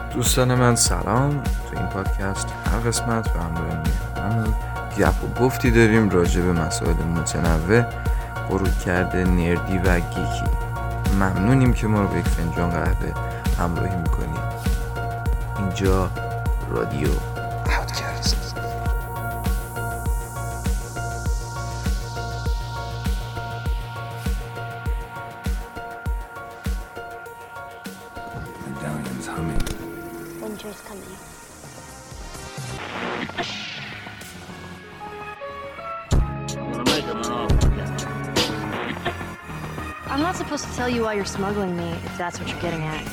دوستان من سلام. تو این پادکست هر قسمت به همراه میهمانمون گپ و گفتی داریم راجع به مسائل متنوع غروب کرده نردی و گیکی. ممنونیم که ما رو به یک فنجان قهوه همراهی میکنیم. اینجا رادیو پادکست. Winter's coming. I'm not supposed to tell you why you're smuggling me, if that's what you're getting at.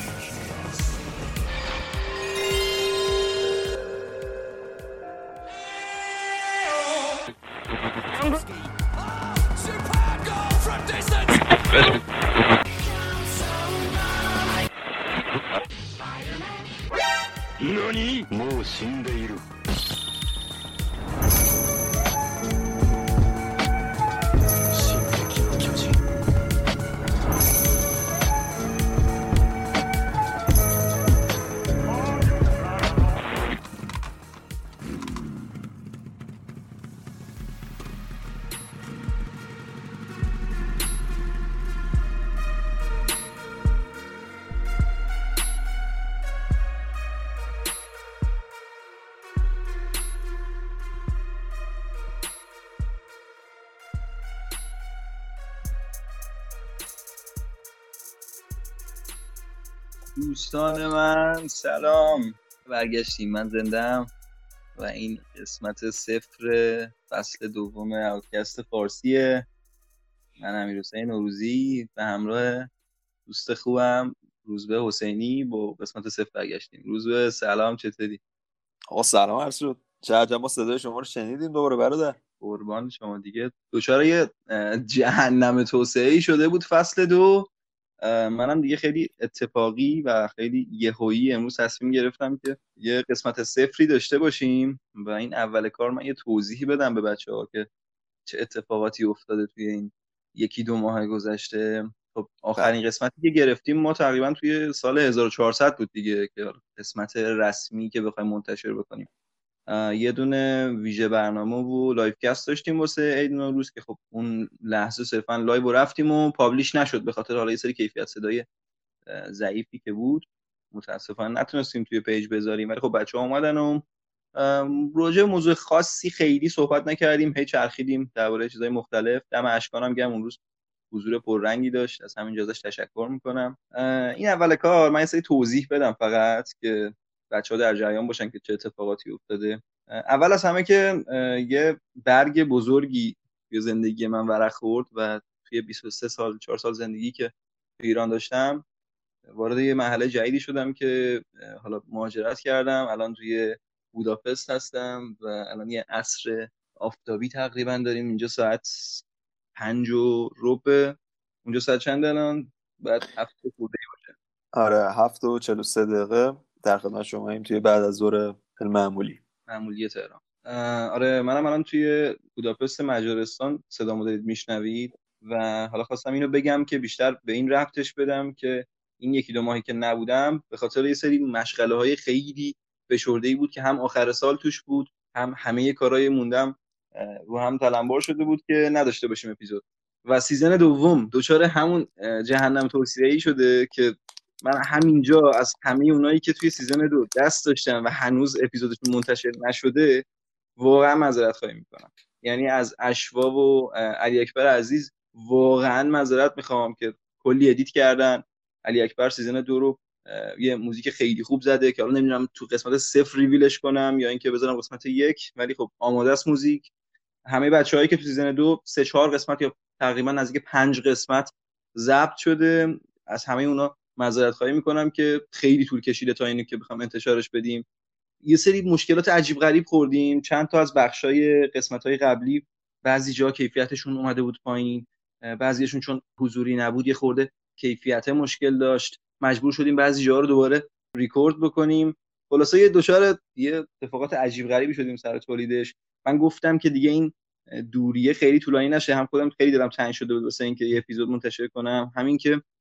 دوستان من سلام، برگشتیم. من زندم و این قسمت 0 فصل دوم اوتکست فارسیه. من امیرحسین نوروزی به همراه دوست خوبم روزبه حسینی با قسمت 0 برگشتیم. روزبه سلام، چطوری؟ آقا سلام عرض شد. چه عجب ما صدای شما رو شنیدیم دوباره برادر. قربان شما. دیگه دچار یه جهنم توسعه‌ای شده بود فصل 2. منم دیگه خیلی اتفاقی و خیلی یهویی امروز تصمیم گرفتم که یه قسمت 0 داشته باشیم و این اول کار من یه توضیحی بدم به بچه‌ها که چه اتفاقاتی افتاده توی این 1-2 ماه گذشته. خب آخرین قسمتی که گرفتیم ما تقریبا توی سال 1400 بود دیگه که قسمت رسمی که بخوایم منتشر بکنیم. یه دونه ویژه برنامه و لایو کست داشتیم واسه عید نوروز که خب اون لحظه صرفا لایو رفتیم و پابلیش نشد به خاطر حالا یه سری کیفیت صدای ضعیفی که بود. متاسفانه نتونستیم توی پیج بذاریم، ولی خب بچه‌ها اومدن و راجع به موضوع خاصی خیلی صحبت نکردیم، هی چرخیدیم درباره چیزای مختلف. دم اشکانم گرم، اون روز حضور پررنگی داشت، از همین ازش تشکر میکنم. این اول کار من یه سری توضیح بدم فقط که بچه‌ها در جریان باشن که چه اتفاقاتی افتاده. اول از همه که یه برگ بزرگی توی زندگی من ورق خورد و توی 23 سال 4 سال زندگی که تو ایران داشتم وارد یه محله جدیدی شدم که حالا مهاجرت کردم. الان توی بوداپست هستم و الان یه عصر آفتابی تقریبا داریم اینجا. ساعت 5:15. اونجا ساعت چند الان؟ بعد 7 خورده باشه. آره 7:43 در خدمت شما ایم توی بعد از ظهر معمولی تهران. آره منم الان توی بوداپست مجارستان صدامو دارید میشنوید و حالا خواستم اینو بگم که بیشتر به این ربطش بدم که این 1-2 ماهی که نبودم به خاطر یه سری مشغله‌های خیلی فشرده‌ای بود که هم آخر سال توش بود، هم همه کارهای موندم رو هم تلمبار شده بود که نداشته باشیم اپیزود. و سیزن دوم دوچار همون جهنم توسعه‌ای شده که من همینجا از همه اونایی که توی سیزن 2 دست داشتن و هنوز اپیزودشون منتشر نشده واقعا معذرت خواهی میکنم. یعنی از اشوا و علی اکبر عزیز واقعا معذرت میخوام که کلی ادیت کردن. علی اکبر سیزن 2 رو یه موزیک خیلی خوب زده که حالا نمیدونم تو قسمت 0 ریویلش کنم یا اینکه بذارم قسمت 1، ولی خب آماده است موزیک. همه بچه‌هایی که تو سیزن 2 3-4 قسمت یا تقریبا نزدیک 5 قسمت ضبط شده، از همه اونا معذرت خواهی میکنم که خیلی طول کشیده تا اینی که بخوام انتشارش بدیم. یه سری مشکلات عجیب غریب خوردیم. چند تا از بخشای قسمت‌های قبلی بعضی جا کیفیتشون اومده بود پایین، بعضیشون چون حضوری نبود یه خورده کیفیت مشکل داشت، مجبور شدیم بعضی جاها رو دوباره ریکورد بکنیم. خلاصه یه دچار یه اتفاقات عجیب غریبی شدیم سر تولیدش. من گفتم که دیگه این دوریه خیلی طولانی نشه، هم خودم خیلی دلم تنگ شده بود واسه اینکه یه اپیزود منتشر کنم، همین که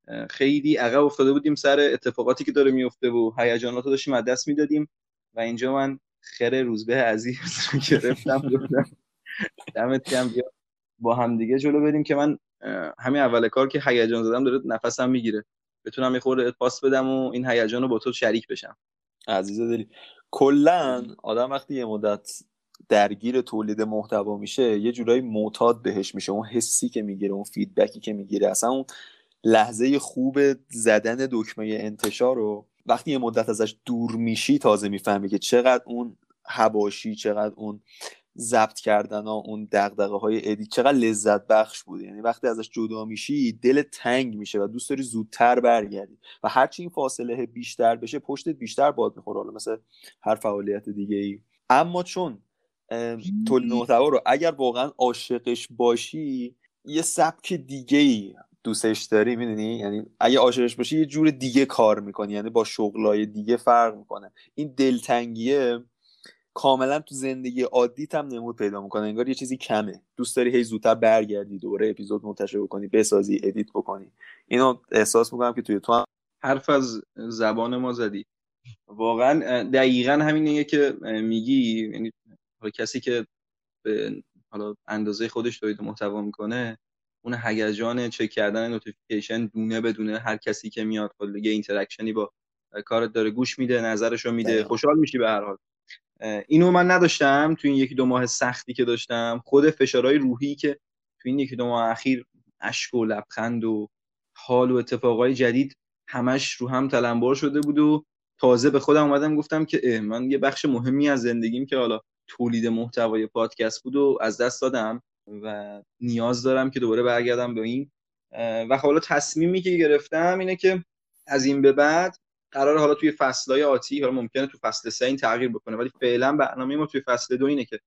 خیلی عقب افتاده بودیم سر اتفاقاتی که داره میفته و هیجانات رو داشتیم از دست میدادیم و اینجا من خیر روزبه عزیز رو گرفتم گفتم دمت گرم بیا با هم دیگه جلو بریم که من همین اول کار که هیجان زدم داره نفسم میگیره بتونم یه خورده پاس بدم و این هیجان رو با تو شریک بشم. عزیز دلی، کلا آدم وقتی یه مدت درگیر تولید محتوا میشه یه جورایی معتاد بهش میشه، اون حسی که میگیره، اون فیدبکی که میگیره، اصلا اون لحظه خوب زدن دکمه انتشار رو وقتی یه مدت ازش دور میشی تازه میفهمی که چقدر اون حواشی، چقدر اون ضبط کردن ها، اون دغدغه های ادیت چقدر لذت بخش بوده. یعنی وقتی ازش جدا میشی دل تنگ میشه و دوست داری زودتر برگردی و هرچی این فاصله بیشتر بشه پشتت بیشتر باد میخوره، حالا مثل هر فعالیت دیگه ای. اما چون تولید محتوا رو اگر واقعا عاشقش باشی یه سبک دیگه ای دوستش داری، میدونی، یعنی اگه عاشقش باشی یه جور دیگه کار میکنی، یعنی با شغلای دیگه فرق میکنه. این دلتنگیه کاملا تو زندگی عادیت هم نمود پیدا میکنه، انگار یه چیزی کمه، دوست داری هی زودتر برگردی دوباره اپیزود منتشر بکنی، بسازی، ادیت بکنی. اینو احساس میکنم که توی تو هم حرف از زبان ما زدی، واقعا دقیقاً همینه که میگی. یعنی کسی که به حالا اندازه خودش تولید محتوا میکنه اون هیجان چک کردن نوتیفیکیشن دونه بدونه هر کسی که میاد کلا یه اینتراکشنی با کارت داره، گوش میده، نظرشو میده، خوشحال میشی به هر حال. اینو من نداشتم تو این 1-2 ماه سختی که داشتم، خود فشارهای روحی که تو این 1-2 ماه اخیر اشک و لبخند و حال و اتفاقای جدید همش رو هم تلمبار شده بود و تازه به خودم اومدم گفتم که من یه بخش مهمی از زندگیم که حالا تولید محتوای پادکست بود و از دست دادم و نیاز دارم که دوباره برگردم به این. و حالا تصمیمی که گرفتم اینه که از این به بعد قرار حالا توی فصل‌های آتی، حالا ممکنه تو فصل 3 این تغییر بکنه، ولی فعلا برنامه ما توی فصل 2 اینه که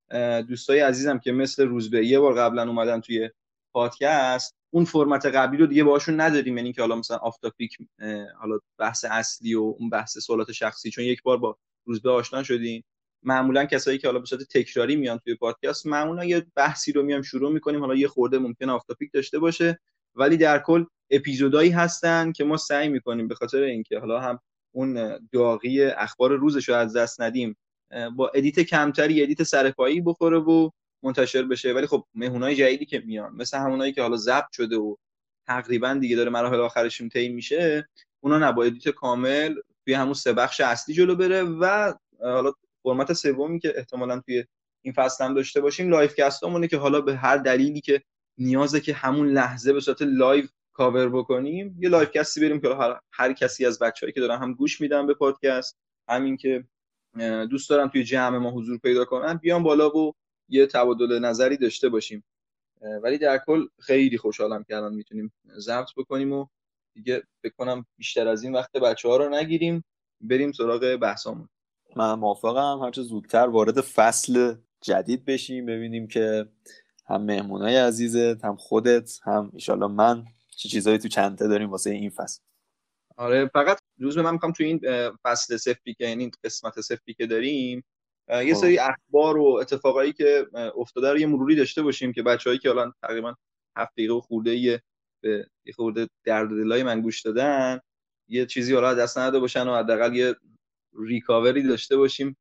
دوستای عزیزم که مثل روزبه یه بار قبلا اومدن توی پادکست اون فرمت قبلی رو دیگه باهاشون نداریم، یعنی که حالا مثلا آف تاپیک حالا بحث اصلی و اون بحث سوالات شخصی، چون یک بار با روزبه آشنا شدین. معمولا کسایی که حالا به صورت تکراری میان توی پادکست معمولا یه بحثی رو میام شروع میکنیم، حالا یه خورده ممکنه آف تاپیک داشته باشه، ولی در کل اپیزودایی هستن که ما سعی میکنیم به خاطر اینکه حالا هم اون داغی اخبار روزش رو از دست ندیم با ادیت کمتری، ادیت سرپایی بخوره و منتشر بشه. ولی خب مهمونای جدیدی که میان مثل همونایی که حالا ضبط شده و تقریبا دیگه داره مراحل آخرشون طی میشه، اونا نه، با ادیت کامل توی همون 3 بخش اصلی جلو بره. و حالا فرمت سومی که احتمالاً توی این فصل هم داشته باشیم لایو کاستامونه که حالا به هر دلیلی که نیازه که همون لحظه به صورت لایو کاور بکنیم یه لایو کاستی بریم که هر کسی از بچه‌هایی که دارن هم گوش میدن به پادکست، همین که دوست دارم توی جمع ما حضور پیدا کنن بیان بالا و یه تبادل نظری داشته باشیم. ولی در کل خیلی خوشحالم که الان میتونیم ضبط بکنیم و دیگه فکر کنم بیشتر از این وقت بچه‌ها رو نگیریم، بریم سراغ بحثامون. من موافقم، هرچه زودتر وارد فصل جدید بشیم، ببینیم که هم مهمونای عزیزت، هم خودت، هم ایشالله من چه چیزایی تو چنته داریم واسه این فصل. آره، فقط روز من میخوام تو این فصل صفری که یعنی قسمت صفری که داریم یه سری اخبار و اتفاقایی که افتاده رو یه مروری داشته باشیم که بچه‌هایی که الان تقریبا 7 دقیقه و خورده به یه خورده درد دلای من گوش دادن یه چیزی حالا دست نداده باشن و حداقل یه ریکاوری داشته باشیم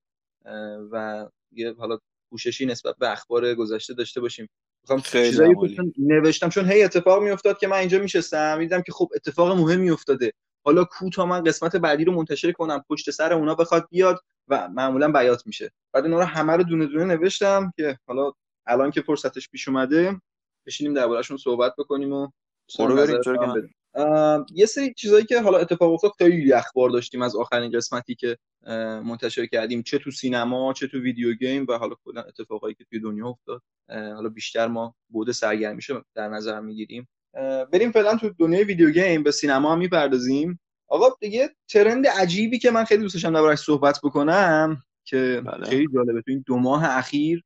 و یه حالا پوششی نسبت به اخبار گذشته داشته باشیم. میخوام چیزایی نوشتم چون هی اتفاق میافتاد که من اینجا میشستم دیدم که خب اتفاق مهمی افتاده، حالا کوتاه من قسمت بعدی رو منتشر کنم پشت سر اونا بخواد بیاد و معمولا بیات میشه. بعد اونا رو همه رو دونه دونه نوشتم که حالا الان که فرصتش پیش اومده بشینیم درباره‌شون صحبت بکنیم و بریم چرا که یه سری چیزایی که حالا اتفاق افتاد خیلی اخبار داشتیم از آخرین قسمتی که منتشر کردیم، چه تو سینما چه تو ویدیو گیم و حالا کلا اتفاقایی که توی دنیا افتاد. حالا بیشتر ما بعد سرگرمیشو در نظر میگیریم. بریم فعلا تو دنیای ویدیو گیم، به سینما هم میپردازیم. آقا دیگه ترند عجیبی که من خیلی دوست داشتم دربارش صحبت بکنم که خیلی جالبه، تو این 2 ماه اخیر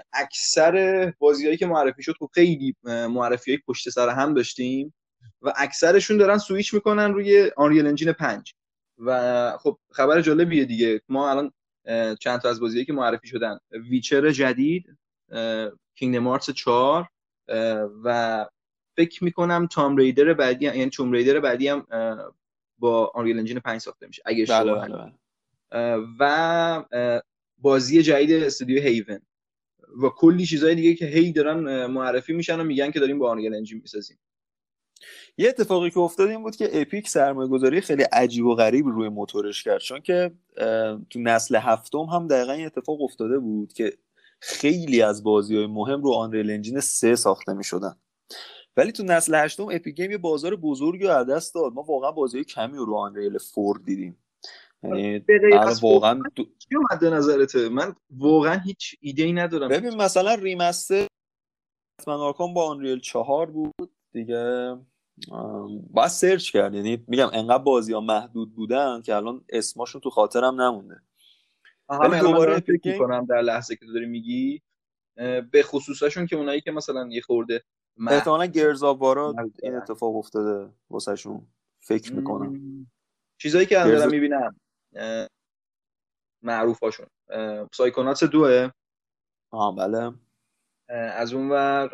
اکثر بازیایی که معرفی شد خب خیلی معرفیای پشت سر هم داشتیم و اکثرشون دارن سویچ میکنن روی آنریل انجین 5 و خب خبر جالبیه دیگه. ما الان چند تا از بازیایی که معرفی شدن، ویچر جدید، کینگدم هارتس 4 و فکر میکنم تام ریدر بعدی یعنی توم ریدر بعدی هم با آنریل انجین 5 ساخته میشه اگه اشتباه نکنم. و بازی جدید استودیو هیون و کلی چیزای دیگه که هی دارن معرفی میشن و میگن که داریم با آنریل انجین میسازیم. یه اتفاقی که افتاد این بود که اپیک سرمایه‌گذاری خیلی عجیب و غریب روی موتورش کرد، چون که تو نسل هفتم هم دقیقا یه اتفاق افتاده بود که خیلی از بازی‌های مهم رو آنریل انجین 3 ساخته می‌شدن، ولی تو نسل هشتم اپیک گیم یه بازار بزرگی رو از دست داد. ما واقعا بازی‌های کمی رو آنریل 4 دیدیم. یعنی واقعا چی اومد نظرته؟ من واقعا هیچ ایده‌ای ندارم. ببین مثلا ریمستر بتمن آرکام با آنریل 4 بود دیگه، باید سرچ کرد. یعنی میگم انقدر بازی‌ها محدود بودن که الان اسمشون تو خاطرم نمونده. ولی دوباره فکر می‌کنم در لحظه که تو داری میگی به خصوصشون که اونایی که مثلا یه خورده احتمالاً گرز آف وارا این اتفاق افتاده واسهشون فکر میکنم. چیزایی که الان دارم میبینم معروفاشون سایکوناتس 2 بله. از اونور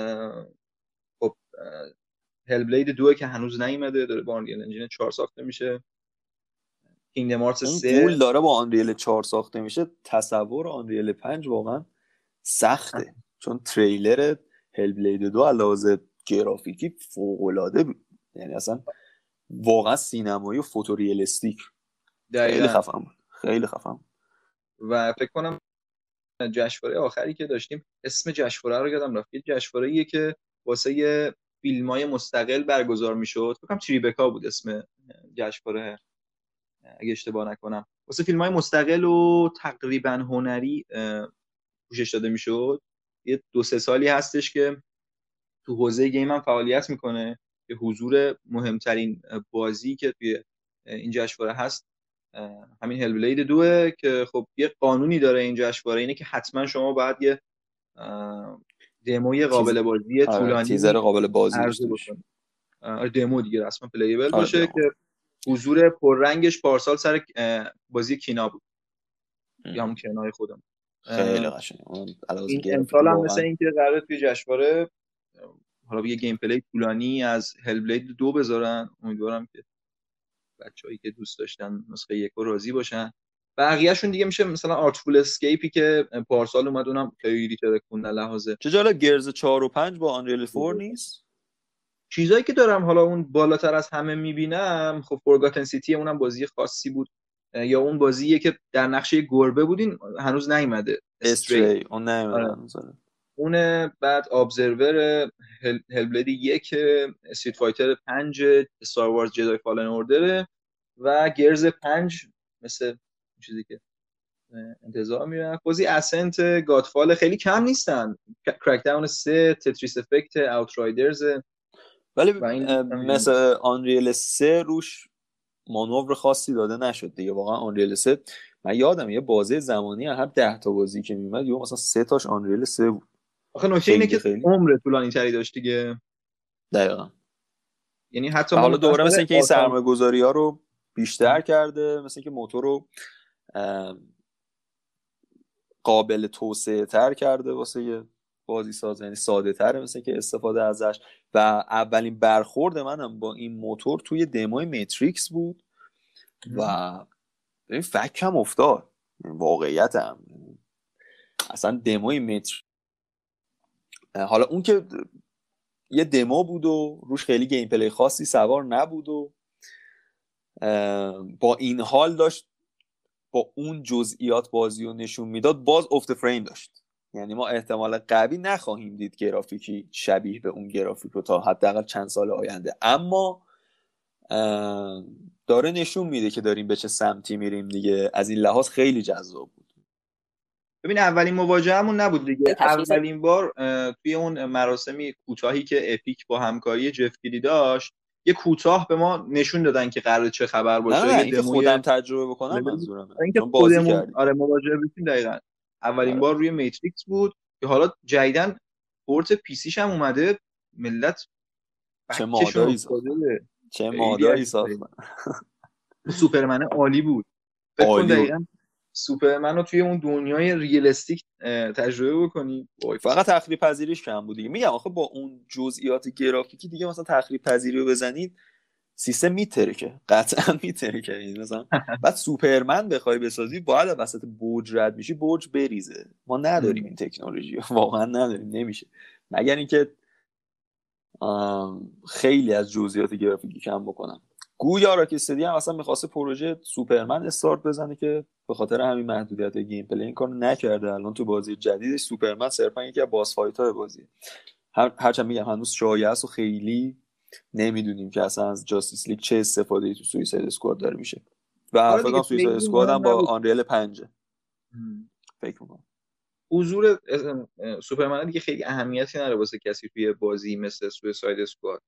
خب هل بلید 2 که هنوز نیومده، داره با آنریل انجین 4 ساخته میشه. کینگدم هارتس 3 گول داره با آنریل 4 ساخته میشه. تصور آنریل 5 واقعا سخته چون تریلر هل بلید 2 علاوه گرافیکی فوق العاده بود. یعنی اصلا واقعا سینمایی و فوتوریالیستیک خیلی خفن بود. خیلی خفن. و فکر کنم جشنواره آخری که داشتیم اسم جشنواره رو یادم رفت، یه جشنواره‌ایه که واسه فیلم‌های مستقل برگزار میشد. فکر کنم تریبکا بود اسم جشنواره اگه اشتباه نکنم. واسه فیلم‌های مستقل و تقریبا هنری پوشش داده میشد. یه 2-3 سالی هستش که تو حوزه گیم هم فعالیت میکنه که حضور مهمترین بازی که توی این جشنواره هست همین هل بلید 2 که خب یه قانونی داره این جشنواره، اینه که حتما شما باید یه دموی قابل بازی طولانی تیزر قابل بازی عرضه بکنید. دمو دیگه رسما پلیبل باشه که حضور پررنگش پارسال سر بازی کینا بود یا همون کینای خودم. خیلی قشنگه. این امسال هم مثل این که قراره توی جشنواره حالا یه گیم پلی طولانی از هل بلید 2 بذارن. امیدوارم که بچه‌ای که دوست داشتن نسخه 1 رو راضی باشن. بقیه‌شون دیگه میشه مثلا آرتفول اسکیپی که پارسال اومد، اونم خیلی ترکون لحاظه. چه جالب گرز 4 و 5 با آنریل 4 نیست. چیزایی که دارم حالا اون بالاتر از همه میبینم خب فورگاتن سیتی، اونم بازی خاصی بود، یا اون بازیه که در نقشه گربه بودین هنوز نیومده استری اون نیومده هنوز. اون بعد ابزرور هل بلید 1 استریت فایتر 5 استار وارز جدای فالن اوردر و گرز 5 مثل چیزی که انتظار میرفت. بازی اسنت گادفال خیلی کم نیستن، کرک داون 3 تتریس افکت اوترایدرز، ولی مثل آنریل 3 روش مانور خاصی داده نشد دیگه. واقعا آنریل 3 من یادم یه بازه زمانی هر 10 تا بازی که میومد یا مثلا 3 تاش آنریل 3 بود. آخه نکته اینه که عمر طولانی تری داشت دیگه. دقیقاً. یعنی حتی حالا دوباره مثل اینکه این سرمایه‌گذاری‌ها رو بیشتر کرده، مثل اینکه موتور رو قابل توسعه تر کرده واسه یه بازی ساز، یعنی ساده تره مثل که استفاده ازش. و اولین برخورد منم با این موتور توی دموی ماتریکس بود و این فکم افتاد. واقعیت هم اصلا دموی ماتریکس، حالا اون که یه دمو بود و روش خیلی گیم پلی خاصی سوار نبود و با این حال داشت با اون جزئیات بازی رو نشون میداد، باز افت فریم داشت. یعنی ما احتمال قوی نخواهیم دید گرافیکی شبیه به اون گرافیک رو تا حداقل چند سال آینده، اما داره نشون میده که داریم به چه سمتی میریم دیگه. از این لحاظ خیلی جذاب بود. ببین اولین مواجهمون نبود دیگه. اولین بار توی اون مراسمی کوتاهی که اپیک با همکاری جف کیلی داشت، یه کوتاه به ما نشون دادن که قراره چه خبر باشه. نه اینکه خودم تجربه بکنم منظورمه. اینکه بازی کردیم. آره مواجهه بودیم دقیقاً. اولین بار روی ماتریکس بود که حالا جدیدن پورت پی سیش هم اومده. ملت چه مادایی ساختن. چه مادایی ساختن. سوپرمن عالی بود. فکر کن دقیقاً سوپرمن رو توی اون دنیای ریلستیک تجربه بکنی. فقط تخریب پذیریش کم بود دیگه. میگم آخه با اون جزئیات گرافیکی دیگه مثلا تخریب پذیری رو بزنید سیستم میترکه، قطعا میترکه. مثلا بعد سوپرمن بخوای بسازی باید وسط برج رد میشی برج بریزه. ما نداریم این تکنولوژی، واقعا نداریم، نمیشه، مگر اینکه خیلی از جزئیات گرافیکی کم بکنم. گویا راک استدی هم اصلا می‌خواسته پروژه سوپرمن استارت بزنه که به خاطر همین محدودیت گیم پلی این کارو نکرده. الان تو بازی جدیدش سوپرمن صرفا یکی از باس فایت‌های بازیه. هرچند میگم هنوز شایعه است و خیلی نمیدونیم که اصلا از جاستیس لیگ چه استفاده‌ای تو سویساید اسکواد داره میشه. و فکر کنم سویساید اسکواد هم با آنریل 5 فکر می‌کنم حضور سوپرمن دیگه خیلی اهمیتی نداره واسه کسی توی بازی مثل سویساید اسکواد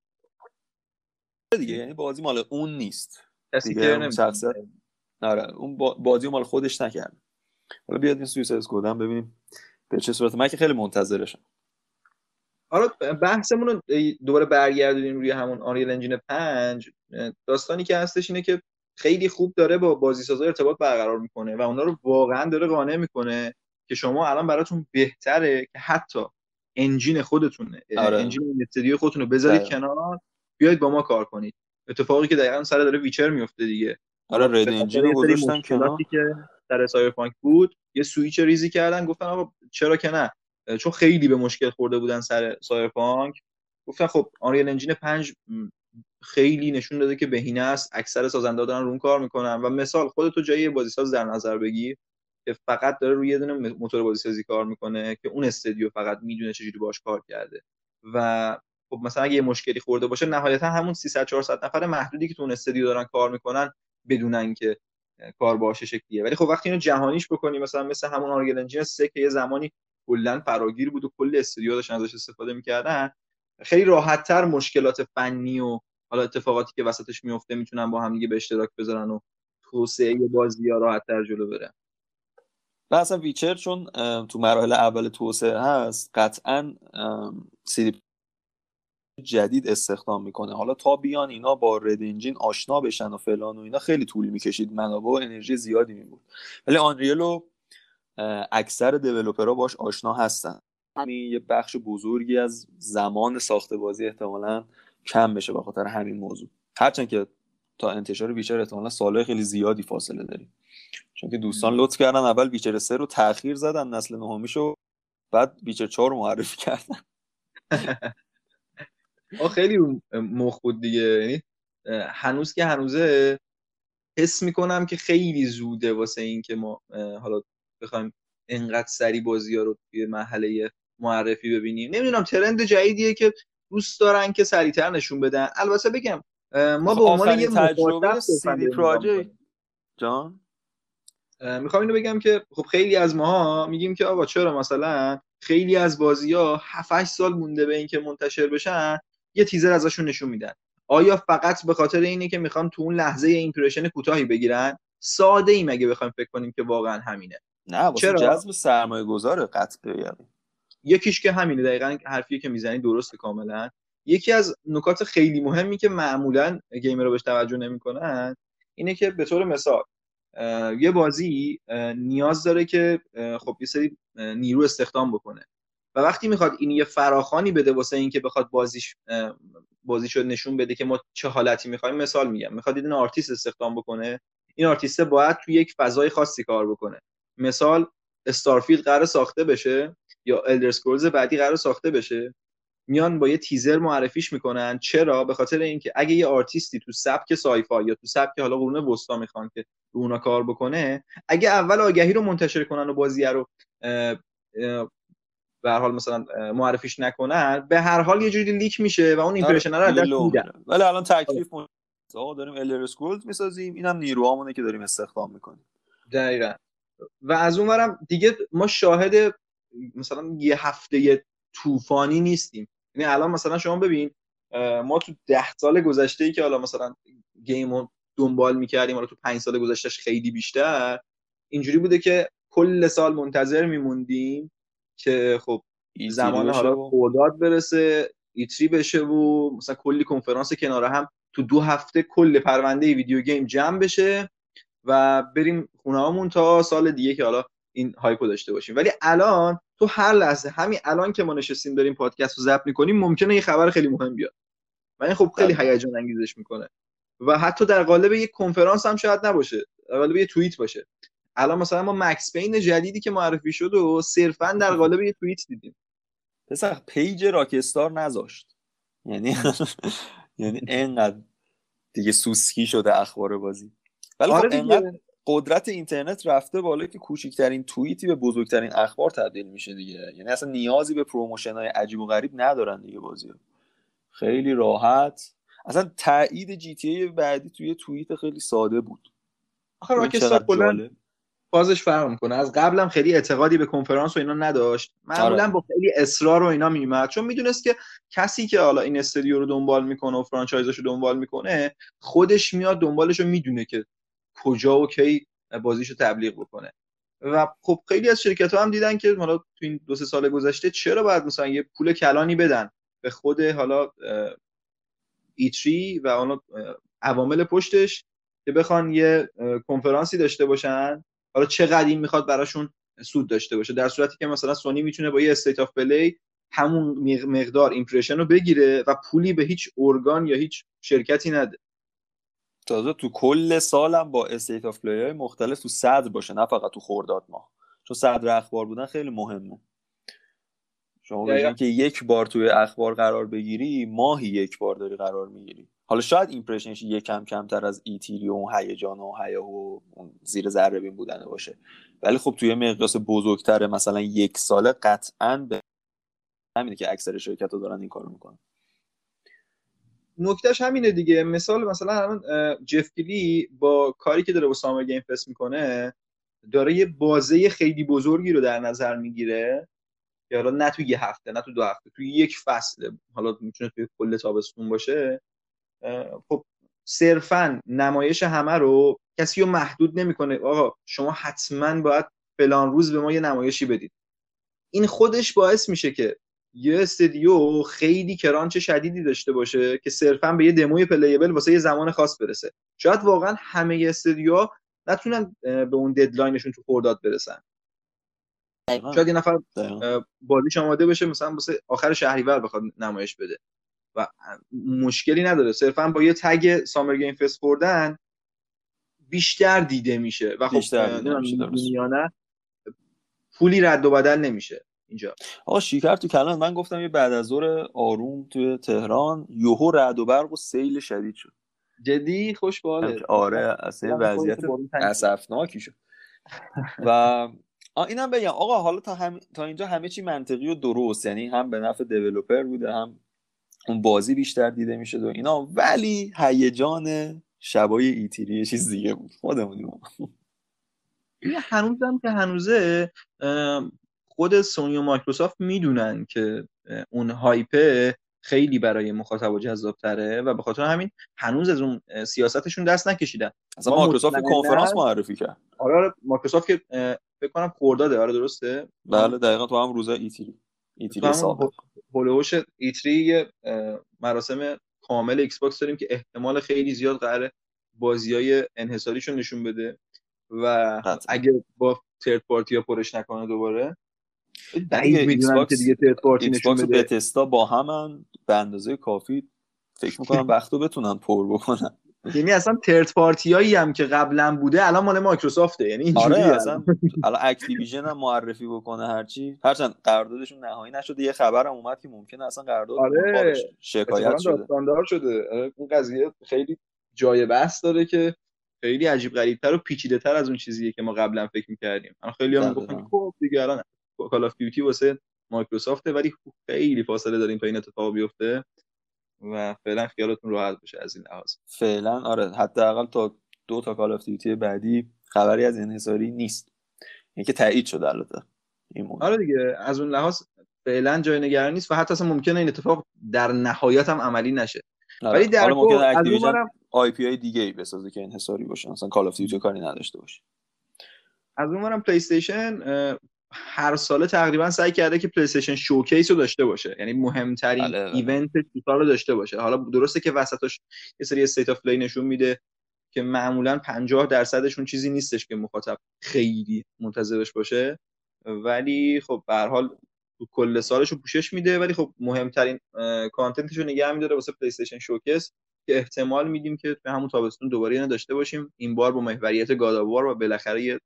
دیگه. یعنی بازی مال اون نیست کسی دیگه، که شخصیت آره اون بازی مال خودش نکرد. حالا بیاد این سویساید اسکواد هم ببینیم به چه صورت. من که خیلی منتظرشم. حالا بحثمون رو دوباره برگردونیم روی همون آنریل انجین 5. داستانی که هستش اینه که خیلی خوب داره با بازیسازا ارتباط برقرار میکنه و اونا رو واقعا داره قانع میکنه که شما الان براتون بهتره که حتی انجین خودتون انجین استودیو خودتون رو بذارید کنار، بیاید با ما کار کنید. اتفاقی که دقیقاً سر داره ویچر میفته دیگه. آره رد انجین رو گذاشتن کنار که در سایبرپانک بود، یه سوئیچ ریزی کردن، گفتن آقا چرا که نه، چون خیلی به مشکل خورده بودن سر سایبرپانک. گفتن خب آنریل انجین 5 خیلی نشون داده که بهینه است، اکثر سازنده‌ها دارن رون کار میکنن و مثال خودتو جای بازیساز در نظر بگیر که فقط داره روی یه دونه موتور بازیسازی کار میکنه که اون استودیو فقط میدونه چجوری باهاش کار کرده و خب مثلا اگه یه مشکلی خورده باشه نهایتا همون 300 400 نفر محدودی که تو اون استودیو دارن کار میکنن بدونن که کار باشه شکلیه. ولی خب وقتی اینو جهانیش بکنی مثل همون آنریل انجین 3 که یه زمانی کلا فراگیر بود و کل استودیو داشتن ازش استفاده میکردن، خیلی راحت‌تر مشکلات فنی و حالا اتفاقاتی که وسطش میفته میتونن با هم دیگه به اشتراک بذارن و توسعه بازی‌ها راحت‌تر جلو بره. و اصلا ویچر چون تو مراحل اول توسعه هست قطعا سی دی جدید استخدام میکنه. حالا تا بیان اینا با رد انجین آشنا بشن و فلان و اینا خیلی طول میکشید، منابع و انرژی زیادی میبود. ولی آنریلو اکثر دیولپرها باش آشنا هستن، همین یه بخش بزرگی از زمان ساخت بازی احتمالاً کم بشه به خاطر همین موضوع. هرچند که تا انتشار ویچر احتمالاً سالهای خیلی زیادی فاصله داریم، چون که دوستان لطف کردن اول ویچر 3 رو تأخیر زدن نسل نهمیشو، بعد ویچر 4 رو معرفی کردن. خیلی مخ بود دیگه. یعنی هنوز که هنوزه حس میکنم که خیلی زوده واسه این که ما حالا بخوایم انقدر سری بازی‌ها رو توی مرحله معرفی ببینیم. نمیدونم ترند جدیدیه که دوست دارن که سریعتر نشون بدن. البته بگم ما به عنوان یه تجربه سی دی پراجکت جان میخوام اینو بگم که خب خیلی از ماها میگیم که آقا چرا مثلا خیلی از بازی‌ها 7-8 سال مونده به اینکه منتشر بشن یه تیزر ازشون نشون میدن. آیا فقط به خاطر اینه که میخوام تو اون لحظه ایمپرشن کوتاهی بگیرن؟ ساده ایم اگه بخوایم فکر کنیم که واقعا همینه. نه واسه جذب سرمایه‌گذار قطعه. یعنی یکیش که همینه، دقیقاً حرفی که میزنی درسته کاملا. یکی از نکات خیلی مهمی که معمولاً گیمرها بهش توجه نمیکنن اینه که به طور مثال یه بازی نیاز داره که خب یه سری نیرو استخدام بکنه و وقتی میخواد این یه فراخوانی بده واسه این که بخواد بازیشو نشون بده که ما چه حالتی میخوایم، مثال میگم میخواد یه آرتیست استخدام بکنه، این آرتیست باید تو یک فضای خاصی کار بکنه. مثال استارفیلد قرار ساخته بشه یا الدر اسکرولز بعدی قرار ساخته بشه، میان با یه تیزر معرفیش میکنن. چرا؟ به خاطر اینکه اگه یه آرتیستی تو سبک سایفای یا تو سبک حالا قرون وسطا میخوان که رو اونا کار بکنه، اگه اول آگهی رو منتشر کنن و بازی رو به هر حال مثلا معرفیش نکنن، به هر حال یه جوری لیک میشه و اون ایمپرشن رو از دست میدن. ولی الان تکلیف آقا داریم الدر اسکرولز میسازیم، اینم نیروهامونه که داریم استخدام میکنیم. دقیقاً. و از اونورم دیگه ما شاهد مثلا یه هفته طوفانی نیستیم. یعنی الان مثلا شما ببین ما تو 10 سال گذشته‌ای که حالا مثلا گیمو دنبال می‌کردیم، حالا تو 5 سال گذشتهش خیلی بیشتر اینجوری بوده که کل سال منتظر میموندیم که خب زمان حالا خرداد برسه، ایتری بشه و مثلا کلی کنفرانس کنار هم تو 2 هفته کل پرونده ویدیو گیم جمع بشه و بریم خونه‌هامون تا سال دیگه که حالا این هایپو داشته باشیم. ولی الان تو هر لحظه، همین الان که ما نشستیم داریم پادکست رو ضبط می‌کنیم، ممکنه یه خبر خیلی مهم بیاد و این خب خیلی هیجان انگیزش میکنه و حتی در قالب یک کنفرانس هم شاید نباشه، در قالب یه توییت باشه. الان مثلا ما مکس پین جدیدی که معرفی شد و صرفا در قالب یه توییت دیدیم. پسر پیج راکستار نذاشت، یعنی یعنی اینقدر دیگه سوسکی شده اخبار بازی. ولی خب اینقدر قدرت اینترنت رفته بالا که کوچکترین توییتی به بزرگترین اخبار تبدیل میشه دیگه. یعنی اصلا نیازی به پروموشن‌های عجیب و غریب ندارن دیگه بازی‌ها. خیلی راحت. اصلا تایید جی تی ای بعدی توی توییت خیلی ساده بود. آخه راکستار کلا فازش فرق میکنه. از قبلم خیلی اعتقادی به کنفرانس و اینا نداشت، معمولا با خیلی اصرار و اینا میومد، چون میدونست که کسی که حالا این استودیو رو دنبال میکنه و فرانچایزش رو دنبال میکنه خودش میاد دنبالش و میدونه که کجا و کی بازیشو تبلیغ بکنه. و خب خیلی از شرکت‌ها هم دیدن که حالا تو این 2-3 سال گذشته چرا باید مثلا یه پول کلانی بدن به خود حالا E3 و حالا عوامل پشتش که بخوان یه کنفرانسی داشته باشن، حالا چقدر این میخواد براشون سود داشته باشه، در صورتی که مثلا سونی میتونه با یه استیت آف پلی همون مقدار ایمپرشن رو بگیره و پولی به هیچ ارگان یا هیچ شرکتی نده. تازه تو کل سالم با استیت آف پلی های مختلف تو صدر باشه، نه فقط تو خرداد ماه، چون صدر اخبار بودن خیلی مهمه. شما بگین که یک بار توی اخبار قرار بگیری، ماهی یک بار داری قرار میگیری. حالا شاید ایمپرشنش یکم کمتر از ایتیری و هیجان و هیاهو اون زیر ذره بین بودنه باشه، ولی خب توی مقیاس بزرگتر مثلا یک ساله قطعاً به همینه که اکثر شرکت‌ها دارن این کارو میکنن. نکتهش همینه دیگه. مثلا همون جف کیلی با کاری که داره با سامر گیم فست میکنه داره یه بازه خیلی بزرگی رو در نظر میگیره که حالا نه تو یه هفته نه تو 2 هفته، تو یک فصله، حالا میتونه توی کل تابستون باشه. خب صرفا نمایش همه رو کسی رو محدود نمیکنه، آقا شما حتما باید فلان روز به ما یه نمایشی بدید. این خودش باعث میشه که یه استودیو خیلی کرانچ شدیدی داشته باشه که صرفا به یه دموی پلیبل واسه یه زمان خاص برسه. شاید واقعا همه استودیوها نتونن به اون ددلاینشون تو خرداد برسن. شاید یه نفر بازیش آماده بشه مثلا واسه آخر شهریور بخواد نمایش بده و مشکلی نداره، صرفا با یه تگ سامر گیم فست خوردن بیشتر دیده میشه و خب نه پولی رد و بدل نمیشه اینجا. آقا شیکر تو کلان من گفتم یه بعد از ظهر آروم توی تهران یهو رعد و برق و سیل شدید شد. جدی خوش باله. آره اصلا وضعیت اسفناکی شد. و اینم بگم آقا حالا تا اینجا همه چی منطقی و درست، یعنی هم به نفع دیولپر بوده، هم اون بازی بیشتر دیده میشه و اینا، ولی هیجان شبای ایتیری یه چیز دیگه بود. خودمونیم هنوزم که هنوزه خود سونی و مایکروسافت میدونن که اون هایپه خیلی برای مخاطب جذاب‌تره و به خاطر همین هنوز از اون سیاستشون دست نکشیدن. اصلا مایکروسافت کنفرانس معرفی کرد. آره مایکروسافت که فکر کنم خرداده، آره درسته؟ بله دقیقاً تو هم روزا ایتیری سابق هولوش ایتری مراسم کامل ایکس باکس داریم که احتمال خیلی زیاد قراره بازیای انحصاریشون نشون بده و اگه با ترد پارتی ها پرش نکنه دوباره دیگه ایکس باکس و بتستا با همن به اندازه کافی فکر میکنم وقتو بتونن پر بکنن. یعنی اصلا ترد پارتیایی هم که قبلا بوده الان مال مایکروسافته، یعنی اینجوریه. آره اصلا الان اکتیویژن هم معرفی بکنه هرچند قراردادشون نهایی نشده، یه خبرم اومد که ممکنه اصلا قرارداد شکایت شده، داستاندار شده. این قضیه خیلی جای بحث داره که خیلی عجیب غریب‌تر و پیچیده‌تر از اون چیزیه که ما قبلا فکر می‌کردیم. الان خیلی‌ها میگفتن خب دیگه الان کال آف دیوتی واسه مایکروسافته، ولی خیلی فاصله داریم تا این اتفاق بیفته و فعلا خیالتون راحت باشه از این لحاظ. فعلا آره حداقل تا 2 تا کال آف دیوتی بعدی خبری از انحصاری نیست، اینکه تایید شده البته این موضوع. آره دیگه از اون لحاظ فعلا جای نگرانی نیست و حتی اصلا ممکنه این اتفاق در نهایت هم عملی نشه. ولی در ممکنه اکتیویژن آی پی آی دیگه ای بسازه که انحصاری باشه، مثلا کال آف دیوتی کاری نداشته باشه. از اونورم پلی استیشن هر ساله تقریبا سعی کرده که پلی استیشن شوکیس رو داشته باشه، یعنی مهمترین ایونت سال رو داشته باشه. حالا درسته که وسطش یه سری استیت آف پلی نشون میده که معمولا 50% چیزی نیستش که مخاطب خیلی منتظرش باشه، ولی خب به هر حال تو کل سالشو پوشش میده، ولی خب مهمترین کانتنتشو نگه میداره واسه پلی استیشن شوکیس که احتمال میدیم که به همون تابستون دوباره اینو داشته باشیم، این بار با محوریت گاداوار و بالاخره یه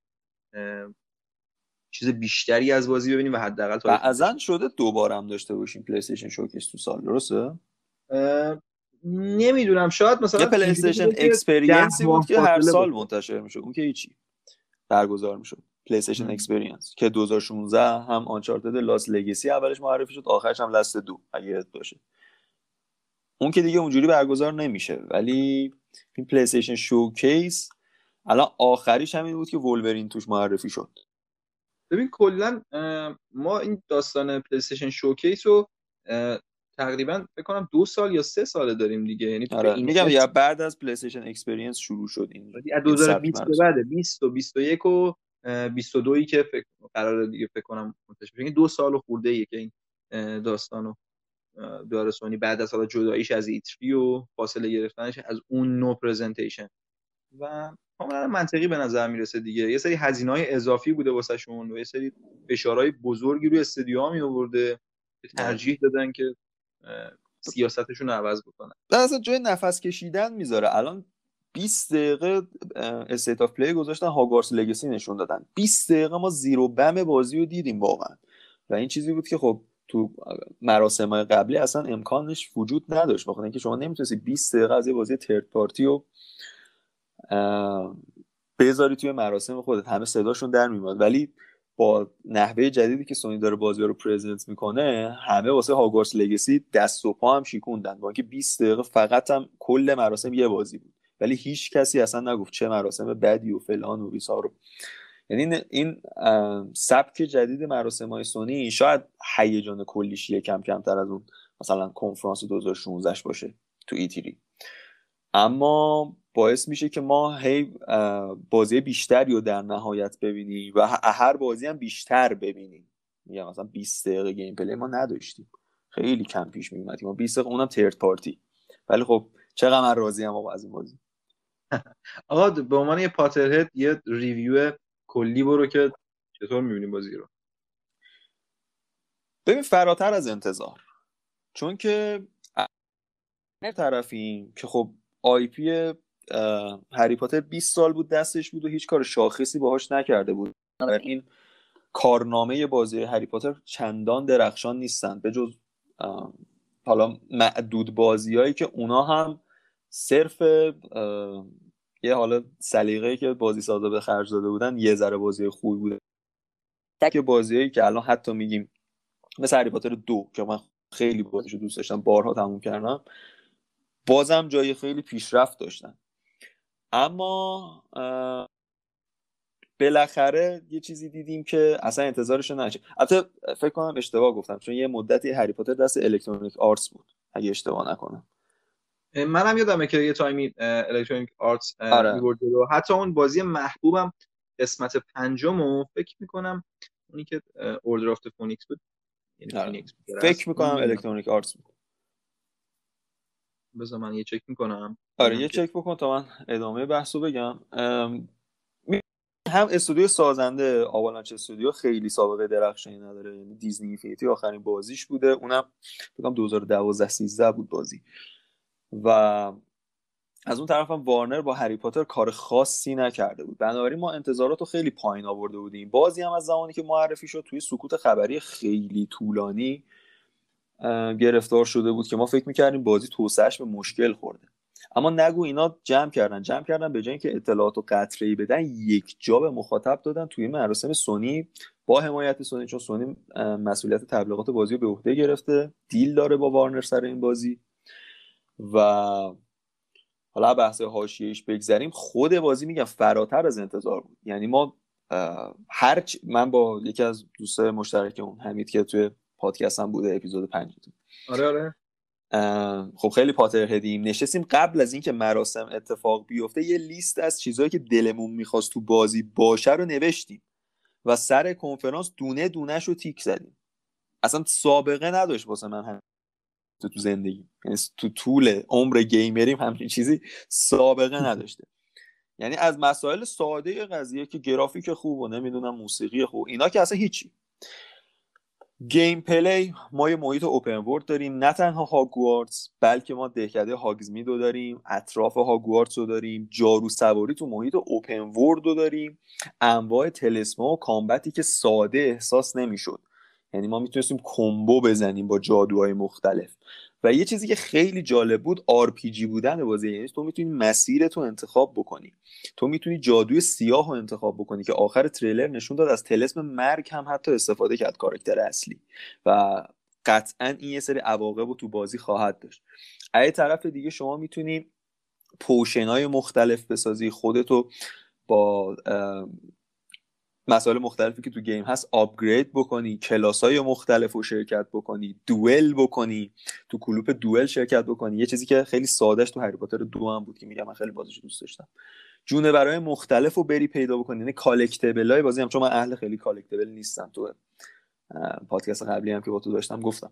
چیز بیشتری از بازی ببینیم و حداقل بعضن شده دوباره هم داشته باشیم پلی استیشن شوکیس تو سال، درسته؟ نمیدونم، شاید مثلا یه پلی استیشن اکسپریانسی بود که هر سال منتشر میشد، اون که هیچی برگزار میشد. پلی استیشن اکسپریانس که 2016 هم آنچارتد لاست لگسی اولش معرفی شد، آخرش هم لاست 2 اگه یاد باشه. اون که دیگه اونجوری برگزار نمیشه، ولی این پلی استیشن شوکیس الان آخریش همین بود که وولورین توش معرفی شد. ببین کلا ما این داستان پلی استیشن شوکیس رو تقریبا فکر کنم 2 سال یا 3 سال داریم دیگه، یعنی آره. این میگم یا بعد از پلی استیشن اکسپریانس شروع شد این از 2020 به بعد 20 و 21 و 22 که فکر قراره دیگه فکر کنم منتشر بشه، 2 سال خورده ای که این داستانو داره سونی بعد از حالا جداییش از ایتری و فاصله گرفتنش از اون نو پرزنتیشن و کاملا منطقی به نظر میرسه دیگه. یه سری هزینه‌های اضافی بوده واسه شون و یه سری فشارهای بزرگی روی استادیوم می آورده که ترجیح دادن که سیاستشون رو عوض بکنن. اصلا جای نفس کشیدن میذاره. الان 20 دقیقه استیت آف پلی گذاشتن، هاگوارتس لگسی نشون دادن، 20 دقیقه ما زیرو بم بازی رو دیدیم واقعا، و این چیزی بود که خب تو مراسم‌های قبلی اصلا امکانش وجود نداشت، بخاطر اینکه شما نمیتونستی 20 دقیقه از یه بازی ترد پارتی رو بذاری توی مراسم خودت، همه صداشون در میاد. ولی با نحوه جدیدی که سونی داره بازی رو پرزنت میکنه، همه واسه هاگوارتس لگسی دست و پا هم شیکوندن، با اینکه 20 دقیقه فقط هم کل مراسم یه بازی بود، ولی هیچ کسی اصلا نگفت چه مراسم بدی و فلان و بیسار رو. یعنی این سبک جدید مراسم‌های سونی شاید هیجان کلیش یکم کمتر از اون مثلا کنفرانس 2016 باشه تو ایتری، اما باعث میشه که ما هی بازی بیشتری رو در نهایت ببینیم و هر بازی هم بیشتر ببینیم. میگم مثلا 20 دقیقه گیم پلی ما نداشتیم، خیلی کم پیش میومد ما 20 دقیقه، اونم ترد پارتی. ولی خب چقدر من راضیم آقا از این بازی. آقا به عنوان یه پاترهد یه ریویو کلی برو که چطور میبینیم بازی رو. ببین فراتر از انتظار، چون که طرفیم که خب آی پی هری پاتر 20 سال بود دستش بود و هیچ کار شاخصی باهاش نکرده بود. این کارنامه بازی هری پاتر چندان درخشان نیستن، به جز حالا معدود بازیایی که اونا هم صرف یه حالا سلیقه‌ای که بازی سازا به خرج داده بودن یه ذره بازی خوبی بوده. تک بازیایی که الان حتی میگیم مثل هری پاتر 2 که من خیلی بازیشو دوست داشتم، بارها تموم کردم، بازم جای خیلی پیشرفت داشتن. اما بالاخره یه چیزی دیدیم که اصلا انتظارشو نداشتیم. البته فکر کنم اشتباه گفتم، چون یه مدتی هری پاتر دست الکترونیک آرتس بود اگه اشتباه نکنم. منم یادمه که یه تایمی الکترونیک آرتس می‌برد و حتی اون بازی محبوبم قسمت 5 فکر میکنم اونی که اوردر آف فونیکس بود، یعنی فینیکس بود، فکر میکنم الکترونیک آرتس بود. بذار من یه چک میکنم. آره یه چک بکن تا من ادامه بحثو بگم. هم استودیو سازنده آوالانچ استودیو خیلی سابقه درخشانی نداره، یعنی دیزنی اینفینیتی آخرین بازیش بوده، اونم فکر کنم 2012-13 بود بازی. و از اون طرف هم وارنر با هری پاتر کار خاصی نکرده بود، بنابراین ما انتظارات رو خیلی پایین آورده بودیم. بازی هم از زمانی که معرفی شد توی سکوت خبری خیلی طولانی گرفتار شده بود که ما فکر میکردیم بازی توسعهش به مشکل خورده. اما نگو اینا جمع کردن به جای اینکه اطلاعات و قطره‌ای بدن، یک جا به مخاطب دادن توی مراسم سونی با حمایت سونی، چون سونی مسئولیت تبلیغات بازی رو به عهده گرفته، دیل داره با وارنر سر این بازی. و حالا بحث حاشیه‌ایش بگذریم، خود بازی میگم فراتر از انتظار بود. یعنی ما من با یکی از دوستای مشترکمون حمید که توی پادکست هم بوده اپیزود 5 آره خب خیلی پاتر هدیم، نشستیم قبل از اینکه مراسم اتفاق بیفته یه لیست از چیزایی که دلمون میخواست تو بازی باشه رو نوشتیم و سر کنفرانس دونه دونه‌ش رو تیک زدیم. اصلا سابقه نداشت واسه من هم تو زندگی، یعنی تو طول عمر گیمریم همین چیزی سابقه نداشته. یعنی از مسائل ساده قضیه که گرافیک خوب و نمیدونم موسیقی خوب، اینا که اصلا هیچی. گیم پلی، ما یه محیط اوپن ورلد داریم، نه تنها هاگوارتس بلکه ما دهکده هاگزمید رو داریم، اطراف هاگوارتس رو داریم، جارو سواری تو محیط اوپن ورلد رو داریم، انواع تلسما و کامبتی که ساده احساس نمیشد. یعنی ما میتونستیم کمبو بزنیم با جادوهای مختلف. و یه چیزی که خیلی جالب بود RPG بودن بازی، یعنی تو میتونی مسیرتو انتخاب بکنی، تو میتونی جادوی سیاه رو انتخاب بکنی که آخر تریلر نشون داد از طلسم مرگ هم حتی استفاده کرد کاراکتر اصلی و قطعا این یه سری عواقب رو تو بازی خواهد داشت. از طرف دیگه شما میتونی پوشنای مختلف بسازی، خودتو با مسائل مختلفی که تو گیم هست آپگرید بکنی، کلاسای مختلف رو شرکت بکنی، دوئل بکنی، تو کلوپ دوئل شرکت بکنی. یه چیزی که خیلی سادهش تو هری پاتر 2 هم بود که میگم من خیلی بازیشو دوست داشتم. جونه برای مختلف رو بری پیدا بکنی، یعنی کالکتبل های بازی هم، چون من اهل خیلی کالکتبل نیستم، تو پادکست قبلی هم که با تو داشتم گفتم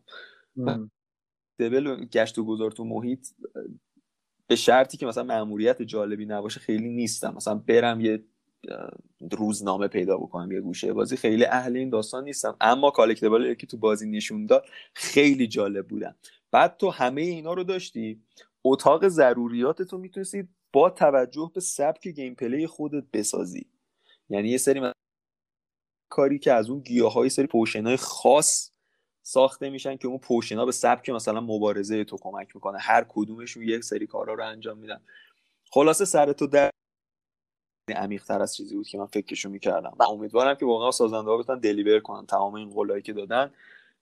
کالکتبل گشت و گذار تو محیط به شرطی که مثلا مأموریت جالبی نباشه خیلی نیستم. مثلا برم یه روزنامه پیدا بکنم یه گوشه بازی، خیلی اهل این داستان نیستم. اما کالکتبل که تو بازی نشون داد خیلی جالب بودن. بعد تو همه اینا رو داشتی، اتاق ضروریاتتو میتونستی با توجه به سبک گیم پلی خودت بسازی. یعنی یه سری کاری که از اون گیاهای سری پوشنای خاص ساخته میشن که اون پوشنا به سبک مثلا مبارزه تو کمک میکنه، هر کدومشون یک سری کارا رو انجام میدن. خلاصه سرتو در عمیق‌تر از چیزی بود که من فکرشو میکردم و امیدوارم که واقعا سازنده‌ها بتونن دلیور کنن تمام این قولایی که دادن